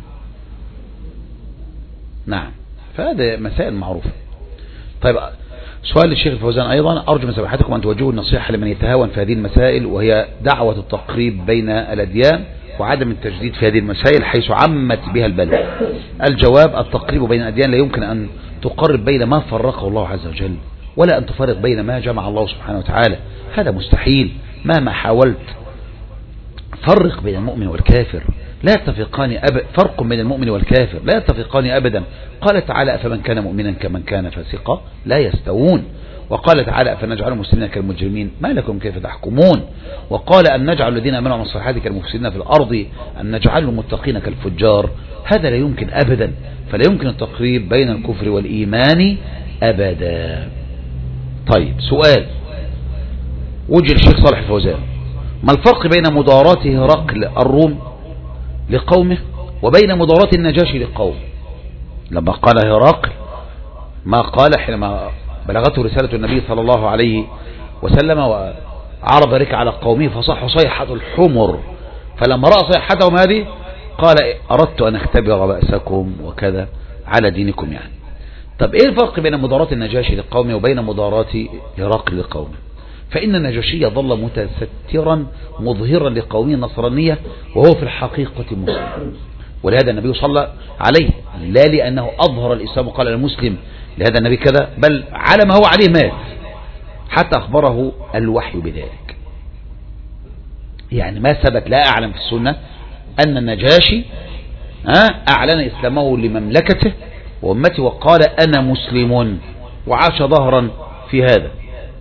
نعم. فهذه مسائل معروفة. طيب سؤال للشيخ الفوزان أيضا، أرجو من سماحتكم أن توجهوا النصيحة لمن يتهاون في هذه المسائل، وهي دعوة التقريب بين الأديان وعدم التجديد في هذه المسائل حيث عمت بها البلوى. الجواب: التقريب بين الأديان لا يمكن أن تقرب بين ما فرقه الله عز وجل، ولا أن تفرق بين ما جمع الله سبحانه وتعالى، هذا مستحيل مهما حاولت. فرق بين المؤمن والكافر، لا يتفقان أب... فرق بين المؤمن والكافر لا يتفقان أبدا. قال تعالى: أفمن كان مؤمنا كمن كان فاسقا لا يستوون. وقال تعالى: أفنجعل المسلمين كالمجرمين ما لكم كيف تحكمون. وقال: أن نجعل الذين آمنوا من الصالحات كالمفسدين في الأرض أن نجعل المتقين كالفجار. هذا لا يمكن أبدا، فلا يمكن التقريب بين الكفر والإيمان أبدا. طيب سؤال وجه الشيخ صالح الفوزان: ما الفرق بين مضارات هرقل الروم لقومه وبين مضارات النجاشي لقومه؟ لما قال هرقل ما قال حينما بلغته رسالة النبي صلى الله عليه وسلم وعرض ذلك على قومه فصح صيحة الحمر، فلما رأى صيحتهم هذه قال: أردت أن اختبر بأسكم وكذا على دينكم يعني. طب ايه الفرق بين مضارات النجاشي لقومه وبين مضارات هرقل لقومه؟ فإن النجاشي ظل متسترا مظهرا لقومه النصرانية وهو في الحقيقة مسلم، ولهذا النبي صلى عليه لا لأنه أظهر الإسلام وقال المسلم لهذا النبي كذا، بل على ما هو عليه مات حتى أخبره الوحي بذلك. يعني ما ثبت، لا أعلم في السنة أن النجاشي أعلن إسلامه لمملكته وأمته وقال أنا مسلم وعاش ظهرا في هذا.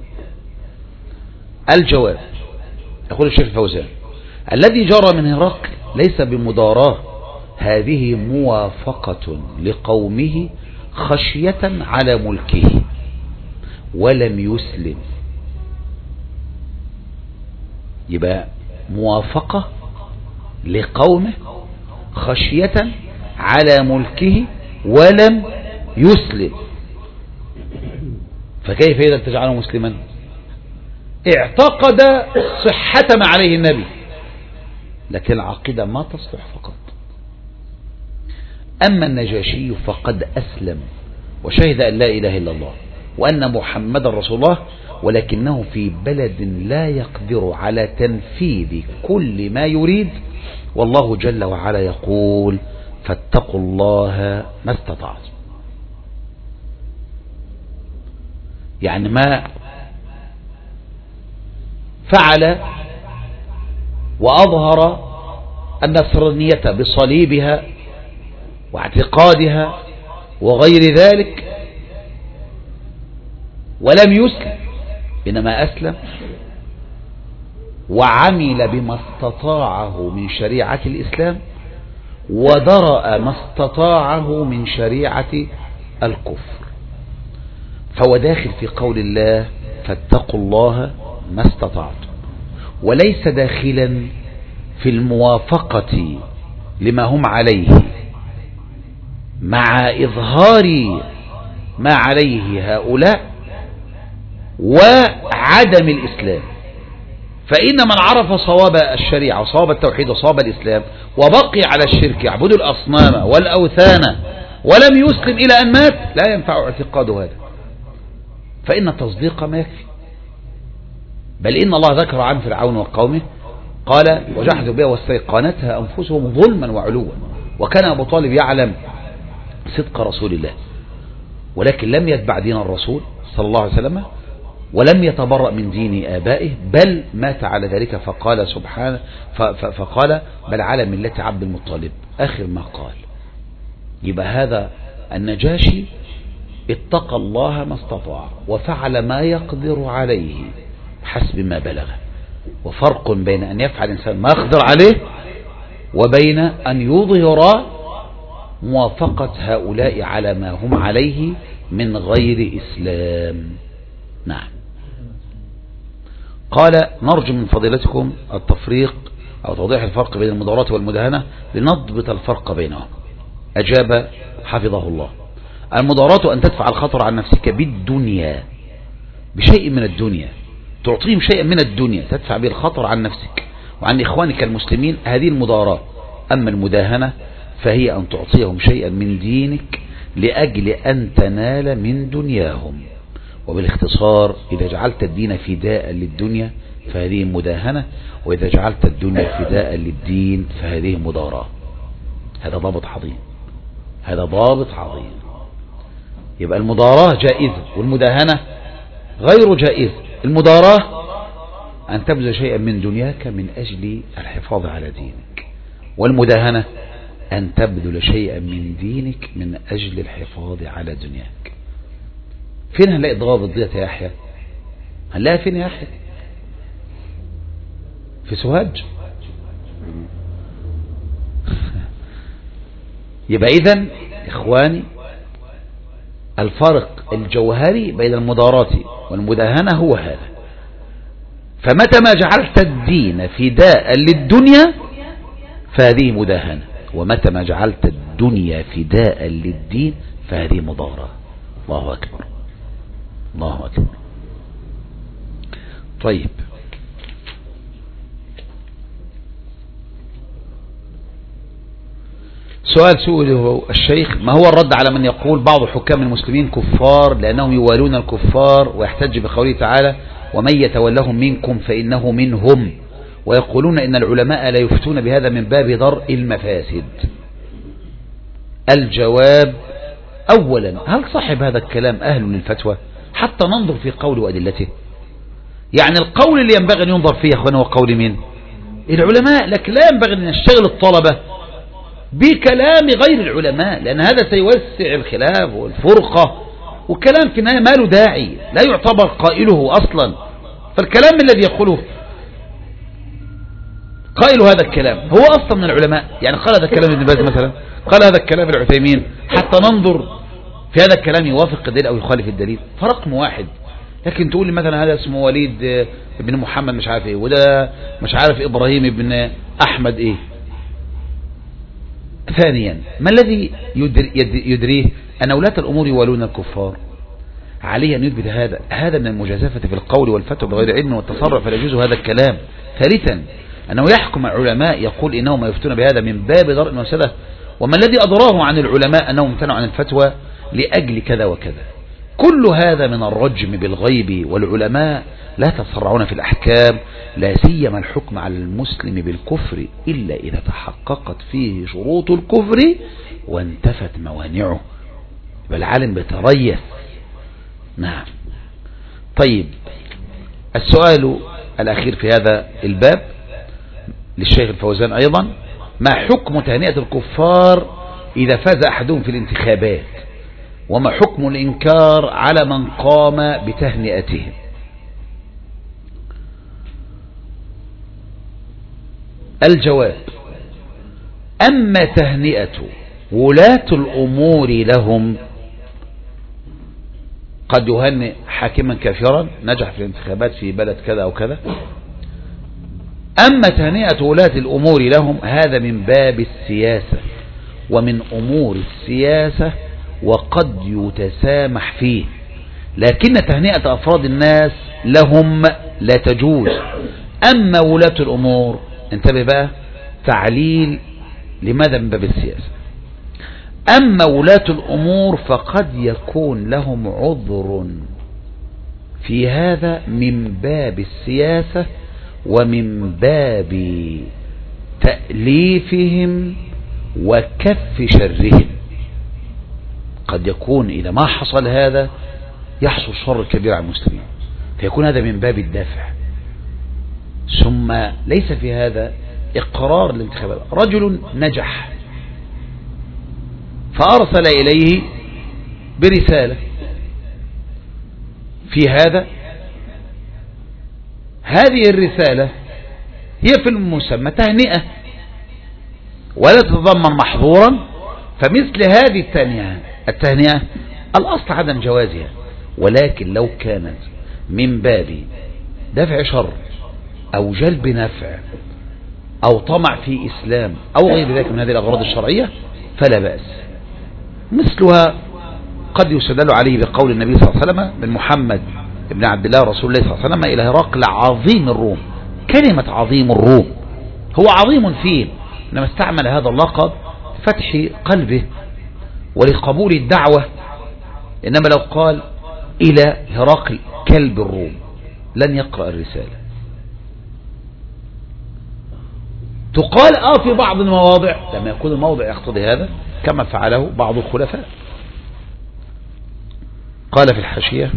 الجواب: يقول الشيخ الفوزان: الذي جرى من هرقل ليس بمضاراة، هذه موافقة لقومه خشية على ملكه ولم يسلم. يبقى موافقة لقومه خشية على ملكه ولم يسلم، فكيف إذا تجعله مسلما؟ اعتقد صحة ما عليه النبي، لكن العقيدة ما تصلح فقط. أما النجاشي فقد أسلم وشهد أن لا إله إلا الله وأن محمد رسول الله، ولكنه في بلد لا يقدر على تنفيذ كل ما يريد، والله جل وعلا يقول: فاتقوا الله ما استطعتم. يعني ما فعل وأظهر النصرانية بصليبها واعتقادها وغير ذلك ولم يسلم، إنما أسلم وعمل بما استطاعه من شريعة الإسلام ودرأ ما استطاعه من شريعة الكفر، فهو داخل في قول الله فاتقوا الله ما استطعتم، وليس داخلا في الموافقة لما هم عليه مع إظهار ما عليه هؤلاء وعدم الإسلام. فإن من عرف صواب الشريعة وصواب التوحيد وصواب الإسلام وبقي على الشرك يعبد الأصنام والأوثان ولم يسلم إلى أن مات لا ينفع اعتقاد هذا، فإن التصديق ما يكفي. بل إن الله ذكر عن فرعون وقومه قال وجحدوا بها واستيقنتها أنفسهم ظلما وعلوا، وكان أبو طالب يعلم صدق رسول الله ولكن لم يتبع دين الرسول صلى الله عليه وسلم ولم يتبرأ من دين آبائه، بل مات على ذلك. فقال سبحانه فقال بل على ملة عبد المطلب آخر ما قال. يبقى هذا النجاشي اتقى الله ما استطاع وفعل ما يقدر عليه حسب ما بلغ، وفرق بين أن يفعل إنسان ما يقدر عليه وبين أن يظهر موافقة هؤلاء على ما هم عليه من غير إسلام. نعم. قال نرجو من فضيلتكم التفريق أو توضيح الفرق بين المضارات والمداهنة لنضبط الفرق بينهم. أجاب حفظه الله المضارات أن تدفع الخطر عن نفسك بالدنيا بشيء من الدنيا، تعطيهم شيئا من الدنيا تدفع به الخطر عن نفسك وعن إخوانك المسلمين، هذه المضارات. أما المداهنة فهي أن تعطيهم شيئا من دينك لأجل أن تنال من دنياهم. وبالاختصار إذا جعلت الدين فداء للدنيا فهذه مداهنة، وإذا جعلت الدنيا فداء للدين فهذه مضاراة. هذا ضابط عظيم، هذا ضابط عظيم. يبقى المضاراة جائزة والمداهنة غير جائزة. المضاراة أن تبذل شيئا من دنياك من أجل الحفاظ على دينك، والمداهنة أن تبذل شيئا من دينك من أجل الحفاظ على دنياك. فين هنلاقي ضابط ديت يا يحيى؟ هنلاقي فين يا يحيى؟ في سوهاج؟ يبقى إذن إخواني الفرق الجوهري بين المضارات والمداهنة هو هذا. فمتى ما جعلت الدين فداء للدنيا فهذه مداهنة، ومتى ما جعلت الدنيا فداء للدين فهذه مضارة. الله أكبر، الله أكبر. طيب، سؤال سؤاله الشيخ: ما هو الرد على من يقول بعض حكام المسلمين كفار لأنهم يوالون الكفار، ويحتج بقوله تعالى: ومن يتولهم منكم فإنه منهم، ويقولون إن العلماء لا يفتون بهذا من باب درء المفاسد؟ الجواب: أولا، هل صاحب هذا الكلام أهل للفتوى حتى ننظر في قوله وأدلته؟ يعني القول اللي ينبغي أن ينظر فيه يا أخوانا هو قول مين؟ العلماء. لكن لا ينبغي أن يشتغل الطلبة بكلام غير العلماء، لأن هذا سيوسع الخلاف والفرقة، والكلام في النهاية ما له داعي، لا يعتبر قائله أصلا. فالكلام الذي يقوله قائل هذا الكلام هو أصلا من العلماء، يعني قال هذا الكلام ابن باز مثلا، قال هذا الكلام العثيمين، حتى ننظر في هذا الكلام يوافق الدليل أو يخالف الدليل، فرقم واحد. لكن تقول لي مثلا هذا اسمه وليد ابن محمد مش عارف ايه، وده مش عارف إبراهيم ابن أحمد ايه. ثانيا، ما الذي يدريه أن ولاة الأمور يوالون الكفار؟ عليه أن يثبت هذا هذا من المجازفة في القول والفتوى بغير علم والتصرف، فلا يجوز هذا الكلام. ثالثا، أنه يحكم العلماء يقول إنهم يفتون بهذا من باب درء المفسدة، وما الذي أدراه عن العلماء أنهم امتنعوا عن الفتوى لأجل كذا وكذا؟ كل هذا من الرجم بالغيب، والعلماء لا يتسرعون في الأحكام، لا سيما الحكم على المسلم بالكفر إلا إذا تحققت فيه شروط الكفر وانتفت موانعه، والعالم بيتريث. نعم. طيب، السؤال الأخير في هذا الباب للشيخ الفوزان أيضا: ما حكم تهنئة الكفار إذا فاز أحدهم في الانتخابات؟ وما حكم الإنكار على من قام بتهنئتهم؟ الجواب: أما تهنئة ولاة الأمور لهم، قد يهنئ حاكما كافرا نجح في الانتخابات في بلد كذا أو كذا. أما تهنئة ولاة الأمور لهم هذا من باب السياسة ومن أمور السياسة وقد يتسامح فيه، لكن تهنئة أفراد الناس لهم لا تجوز. أما ولاة الأمور، انتبه بقى، تعليل لماذا من باب السياسة. أما ولاة الأمور فقد يكون لهم عذر في هذا من باب السياسة ومن باب تأليفهم وكف شرهم. قد يكون إذا ما حصل هذا يحصل شر كبير على المسلمين، فيكون هذا من باب الدافع. ثم ليس في هذا إقرار الانتخابات. رجل نجح فأرسل إليه برسالة في هذا، هذه الرسالة هي في المسمى تهنئة ولا تتضمن محظورا، فمثل هذه التهنئة التهنئة الأصل عدم جوازها، ولكن لو كانت من باب دفع شر أو جلب نفع أو طمع في إسلام أو غير ذلك من هذه الأغراض الشرعية فلا بأس. مثلها قد يستدل عليه بقول النبي صلى الله عليه وسلم من محمد ابن عبد الله رسول الله صلى الله عليه وسلم إلى هرقل عظيم الروم. كلمة عظيم الروم هو عظيم فيه، إنما استعمل هذا اللقب فتح قلبه ولقبول الدعوة، إنما لو قال إلى هرقل كلب الروم لن يقرأ الرسالة. تقال آه في بعض المواضع لما يكون الموضع يقتضي هذا كما فعله بعض الخلفاء. قال في الحاشية: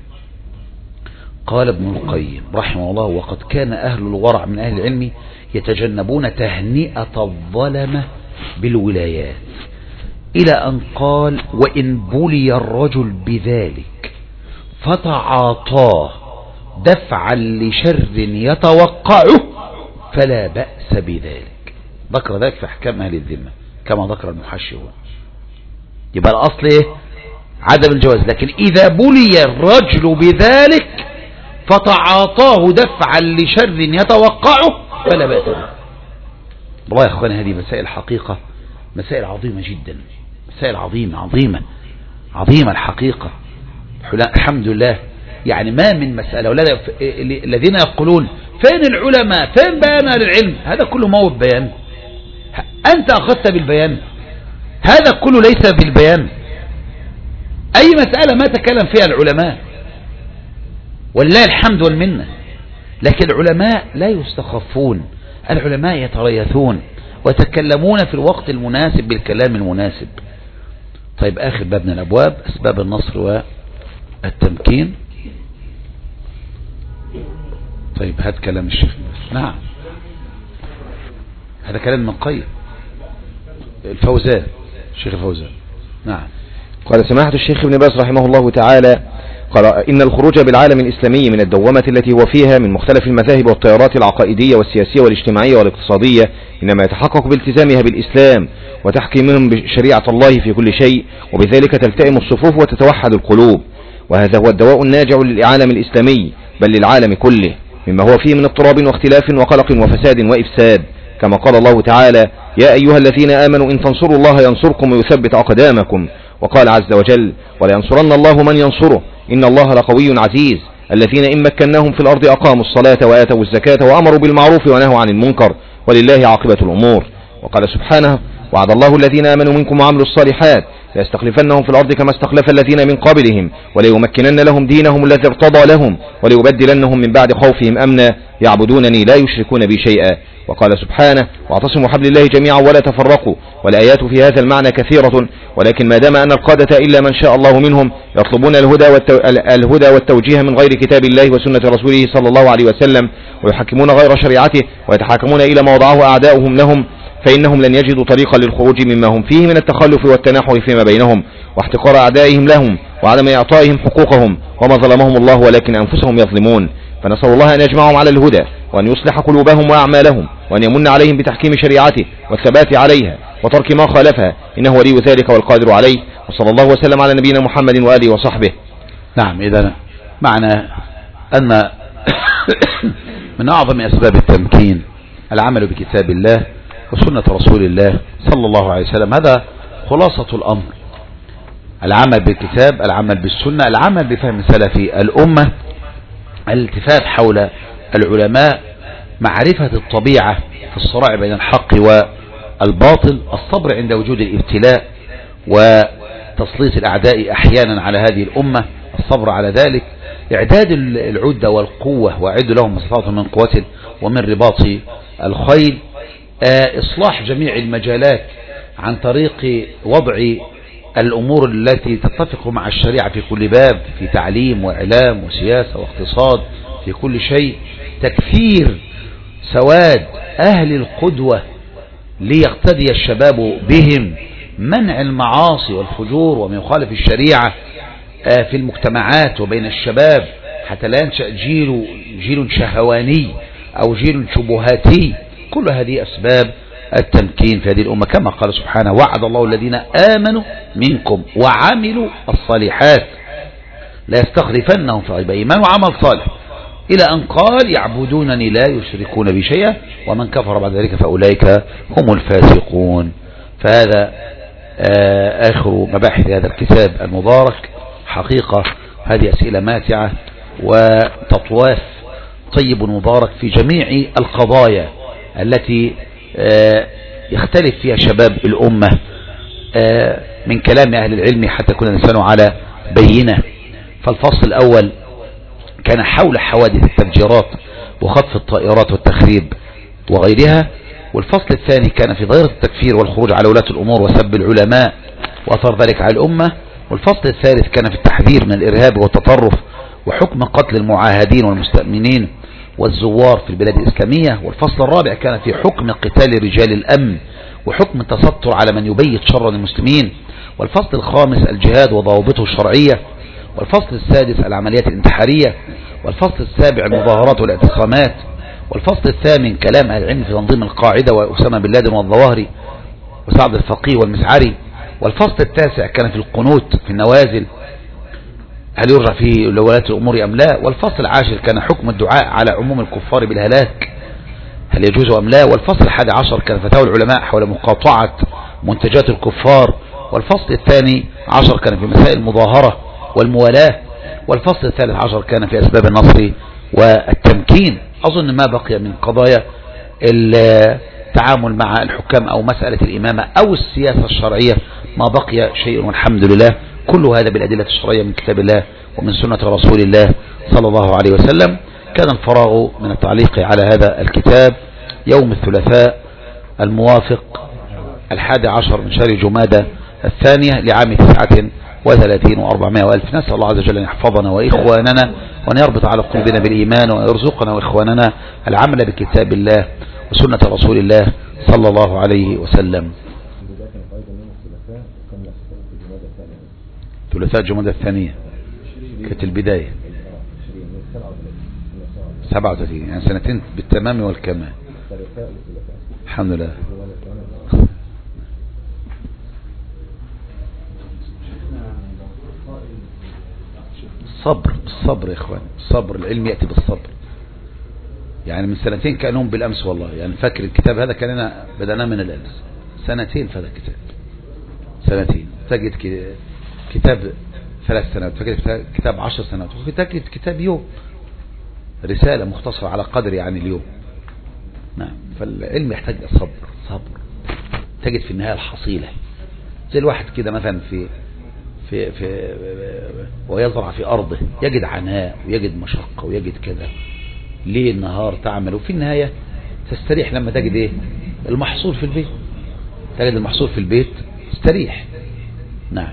قال ابن القيم رحمه الله: وقد كان أهل الورع من أهل العلم يتجنبون تهنئة الظلمة بالولايات، إلى أن قال: وإن بلي الرجل بذلك فتعاطاه دفعا لشر يتوقعه فلا بأس بذلك. ذكر ذلك في أحكام أهل الذمة كما ذكر المحشي هو. يبقى الأصل إيه؟ عدم الجواز، لكن إذا بلي الرجل بذلك فتعاطاه دفعا لشر يتوقعه فلا بأس به. والله يا أخواني هذه مسائل حقيقة، مسائل عظيمة جدا، مسائل عظيمة عظيمة عظيمة الحقيقة. الحمد لله. يعني ما من مسألة الذين يقولون فين العلماء، فين بيان العلم، هذا كله ما هو بيان. أنت أخذت بالبيان، هذا كله ليس بالبيان. أي مسألة ما تكلم فيها العلماء ولله الحمد والمنة، لكن العلماء لا يستخفون، العلماء يتريثون ويتكلمون في الوقت المناسب بالكلام المناسب. طيب آخر باب من الأبواب أسباب النصر والتمكين. طيب هات كلام الشيخ. نعم هذا كلام من قيم الفوزان، الشيخ الفوزان. نعم. قال سماحة الشيخ ابن باز رحمه الله تعالى: قال إن الخروج بالعالم الإسلامي من الدوامة التي هو فيها من مختلف المذاهب والتيارات العقائدية والسياسية والاجتماعية والاقتصادية إنما يتحقق بالتزامها بالإسلام وتحكيمهم بشريعة الله في كل شيء، وبذلك تلتئم الصفوف وتتوحد القلوب، وهذا هو الدواء الناجع للعالم الإسلامي بل للعالم كله مما هو فيه من اضطراب واختلاف وقلق وفساد وإفساد، كما قال الله تعالى: يا أيها الذين آمنوا إن تنصروا الله ينصركم ويثبت أقدامكم. وقال عز وجل: ولينصرن الله من ينصره إن الله لقوي عزيز، الذين إن مكناهم في الأرض أقاموا الصلاة وآتوا الزكاة وأمروا بالمعروف ونهوا عن المنكر ولله عاقبة الأمور. وقال سبحانه: وعد الله الذين آمنوا منكم وعملوا الصالحات ليستخلفنهم في الأرض كما استخلف الذين من قبلهم وليمكنن لهم دينهم الذي ارتضى لهم وليبدلنهم من بعد خوفهم أمنا يعبدونني لا يشركون بي شيئا. وقال سبحانه: واعتصموا حبل الله جميعا ولا تفرقوا. والآيات في هذا المعنى كثيرة، ولكن ما دام أن القادة إلا من شاء الله منهم يطلبون الهدى, والتو... الهدى والتوجيه من غير كتاب الله وسنة رسوله صلى الله عليه وسلم ويحكمون غير شريعته ويتحاكمون إلى ما وضعه أعداؤهم لهم، فإنهم لن يجدوا طريقا للخروج مما هم فيه من التخلف والتناحر فيما بينهم واحتقار أعدائهم لهم وعدم إعطائهم حقوقهم، وما ظلمهم الله ولكن أنفسهم يظلمون. فنسأل الله أن يجمعهم على الهدى وأن يصلح قلوبهم وأعمالهم وأن يمن عليهم بتحكيم شريعته والثبات عليها وترك ما خالفها، إنه ولي ذلك والقادر عليه. وصلى الله وسلم على نبينا محمد وآله وصحبه. نعم، إذا معنى أن من أعظم أسباب التمكين العمل بكتاب الله وسنة رسول الله صلى الله عليه وسلم. هذا خلاصة الأمر، العمل بالكتاب، العمل بالسنة، العمل بفهم سلف الأمة، الالتفات حول العلماء، معرفة الطبيعة في الصراع بين الحق والباطل، الصبر عند وجود الابتلاء وتسليط الأعداء أحيانا على هذه الأمة، الصبر على ذلك، إعداد العدة والقوة، وأعدوا لهم ما استطعتم من قوة ومن رباط الخيل، إصلاح جميع المجالات عن طريق وضع الأمور التي تتفق مع الشريعة في كل باب، في تعليم وإعلام وسياسة واقتصاد، في كل شيء، تكثير سواد أهل القدوة ليقتدي الشباب بهم، منع المعاصي والفجور وما يخالف الشريعة في المجتمعات وبين الشباب، حتى لا ينشأ جيل جيل شهواني أو جيل شبهاتي. كل هذه أسباب التمكين في هذه الأمة، كما قال سبحانه: وعد الله الذين آمنوا منكم وعملوا الصالحات لا يستخلفنهم في الأرض، إيمان وعمل صالح، إلى أن قال: يعبدونني لا يشركون بي شيئا ومن كفر بعد ذلك فأولئك هم الفاسقون. فهذا آخر مباحث هذا الكتاب المبارك. حقيقة هذه أسئلة ماتعة وتطواف طيب مبارك في جميع القضايا التي يختلف فيها شباب الأمة من كلام أهل العلم حتى يكون الإنسان على بينة. فالفصل الأول كان حول حوادث التفجيرات وخطف الطائرات والتخريب وغيرها، والفصل الثاني كان في ظاهرة التكفير والخروج على ولاة الأمور وسب العلماء وأثر ذلك على الأمة، والفصل الثالث كان في التحذير من الإرهاب والتطرف وحكم قتل المعاهدين والمستأمنين والزوار في البلاد الإسلامية، والفصل الرابع كان في حكم قتال رجال الأمن وحكم التستر على من يبيت شر المسلمين، والفصل الخامس الجهاد وضوابطه الشرعية، والفصل السادس العمليات الانتحارية، والفصل السابع المظاهرات والاعتصامات، والفصل الثامن كلام أهل العلم في تنظيم القاعدة وأسامة بن لادن والظواهري وسعد الفقيه والمسعري، والفصل التاسع كان في القنوت في النوازل، هل يرجع فيه لولاة الأمور أم لا، والفصل العاشر كان حكم الدعاء على عموم الكفار بالهلاك هل يجوز أم لا، والفصل الحادي عشر كان فتاوى العلماء حول مقاطعة منتجات الكفار، والفصل الثاني عشر كان في مسائل المظاهرة والموالاة، والفصل الثالث عشر كان في أسباب النصر والتمكين. أظن ما بقي من قضايا التعامل مع الحكام أو مسألة الإمامة أو السياسة الشرعية ما بقي شيء، والحمد لله. كل هذا بالأدلة الشرعية من كتاب الله ومن سنة رسول الله صلى الله عليه وسلم. كان الفراغ من التعليق على هذا الكتاب يوم الثلاثاء الموافق الحادي عشر من شهر جمادى الثانية لعام تسعة وثلاثين وأربعمائة وألف. نسأل الله عز وجل أن يحفظنا وإخواننا وأن يربط على قلوبنا بالإيمان وأن يرزقنا وإخواننا العمل بكتاب الله وسنة رسول الله صلى الله عليه وسلم. ثلاثاء جمادى الثانية كانت البداية سبعة وثلاثين، يعني سنتين بالتمام والكمال. الحمد لله. الصبر الصبر يا اخوان، الصبر، العلم يأتي بالصبر. يعني من سنتين كأنهم بالأمس والله، يعني فاكر الكتاب هذا كاننا بدأنا من الأمس، سنتين فهذا الكتاب، سنتين. تجد كتاب ثلاث سنوات، فاكر كتاب عشر سنوات، وتجد كتاب يوم، رسالة مختصرة على قدر يعني اليوم. نعم. فالعلم يحتاج الصبر، صبر. تجد في النهاية الحصيلة، زي الواحد كده مثلا في في في ويزرع في أرضه، يجد عناء ويجد مشقة ويجد كذا ليل نهار تعمل، وفي النهاية تستريح لما تجد ايه المحصول في البيت، تجد المحصول في البيت تستريح. نعم.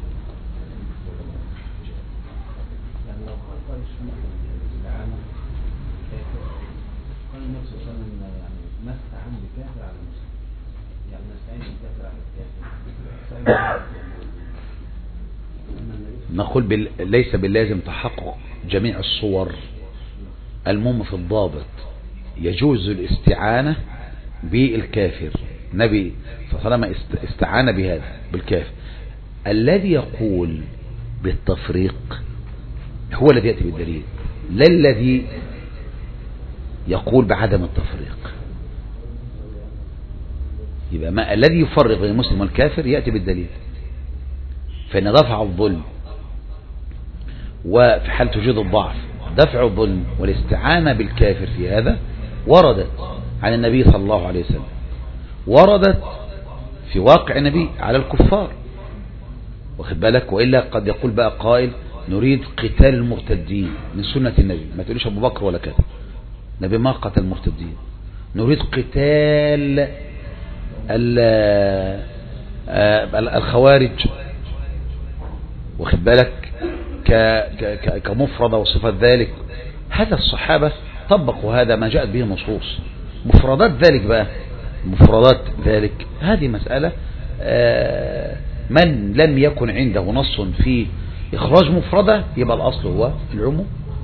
نقول بال... ليس باللازم تحقق جميع الصور، المهم في الضابط. يجوز الاستعانة بالكافر. النبي صلى الله عليه وسلم استعان بهذا بالكافر. الذي يقول بالتفريق هو الذي يأتي بالدليل، لا الذي يقول بعدم التفريق. يبقى ما الذي يفرق بين المسلم والكافر يأتي بالدليل. فإن دفع الظلم، وفي حالة وجود الضعف دفع الظلم والاستعانة بالكافر في هذا وردت عن النبي صلى الله عليه وسلم، وردت في واقع النبي على الكفار، واخد بالك. وإلا قد يقول بقى قائل نريد قتال المرتدين من سنة النبي، ما تقوليش أبو بكر ولا كذا، النبي ما قتل المرتدين. نريد قتال الخوارج، واخد بالك، كمفردة وصفة ذلك. هذا الصحابة طبقوا هذا ما جاءت به النصوص. مفردات ذلك بقى، مفردات ذلك هذه مسألة من لم يكن عنده نص في إخراج مفردة يبقى الأصل هو العموم.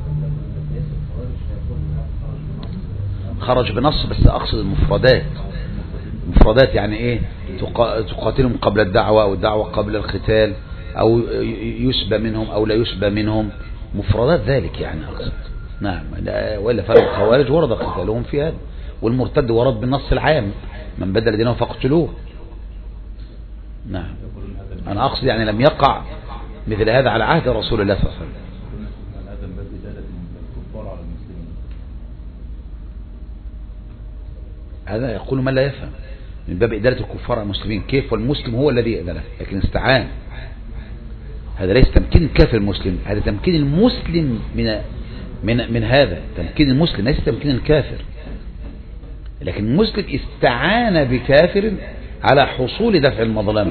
خرج بنص، بس أقصد المفردات. مفردات يعني إيه؟ تقاتلهم قبل الدعوة، أو الدعوة قبل القتال، أو يسبى منهم أو لا يسبى منهم، مفردات ذلك يعني أقصد. نعم. وإلا فعل الخوارج ورد قتالهم في هذا، والمرتد ورد بالنص العام من بدل دينه فاقتلوه. نعم. أنا أقصد يعني لم يقع مثل هذا على عهد رسول الله صلى الله عليه وسلم. هذا يقول من لا يفهم، من باب إدالة الكفار على المسلمين. كيف؟ والمسلم هو الذي يأذله، لكن استعان. هذا ليس تمكين الكافر المسلم، هذا تمكين المسلم من من من هذا تمكين المسلم، ليس تمكين الكافر. لكن المسلم استعان بكافر على حصول دفع المظلمة.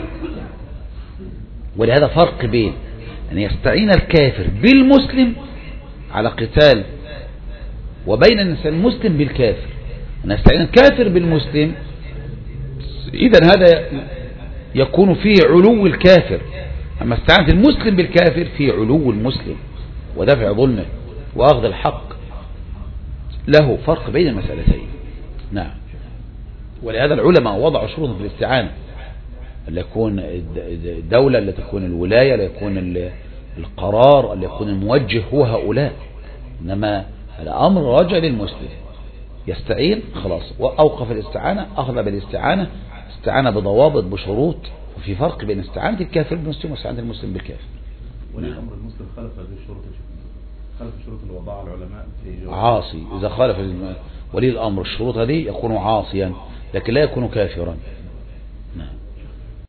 ولهذا فرق بين أن يستعين الكافر بالمسلم على قتال، وبين أن يستعين المسلم بالكافر. أن يستعين الكافر بالمسلم، إذن هذا يكون فيه علو الكافر. أما استعانة المسلم بالكافر فيه علو المسلم ودفع ظلمه وأخذ الحق. له فرق بين المسألتين. نعم. ولهذا العلماء وضعوا شروطا في الاستعانة، اللي يكون الدولة، اللي تكون الولاية، اللي يكون القرار، اللي يكون الموجه هو هؤلاء. إنما الأمر رجع للمسلم يستعين خلاص، وأوقف الاستعانة، أخذ بالاستعانة، استعانة بضوابط بشروط. وفي فرق بين استعانة الكافر بالمسلم واستعانة المسلم بالكافر. ولي الأمر المسلم خالف هذه الشروط، خالف الشروط اللي وضعها العلماء في عاصي. إذا خالف ولي الأمر الشروط هذه يكون عاصيا، لكن لا يكون كافرا.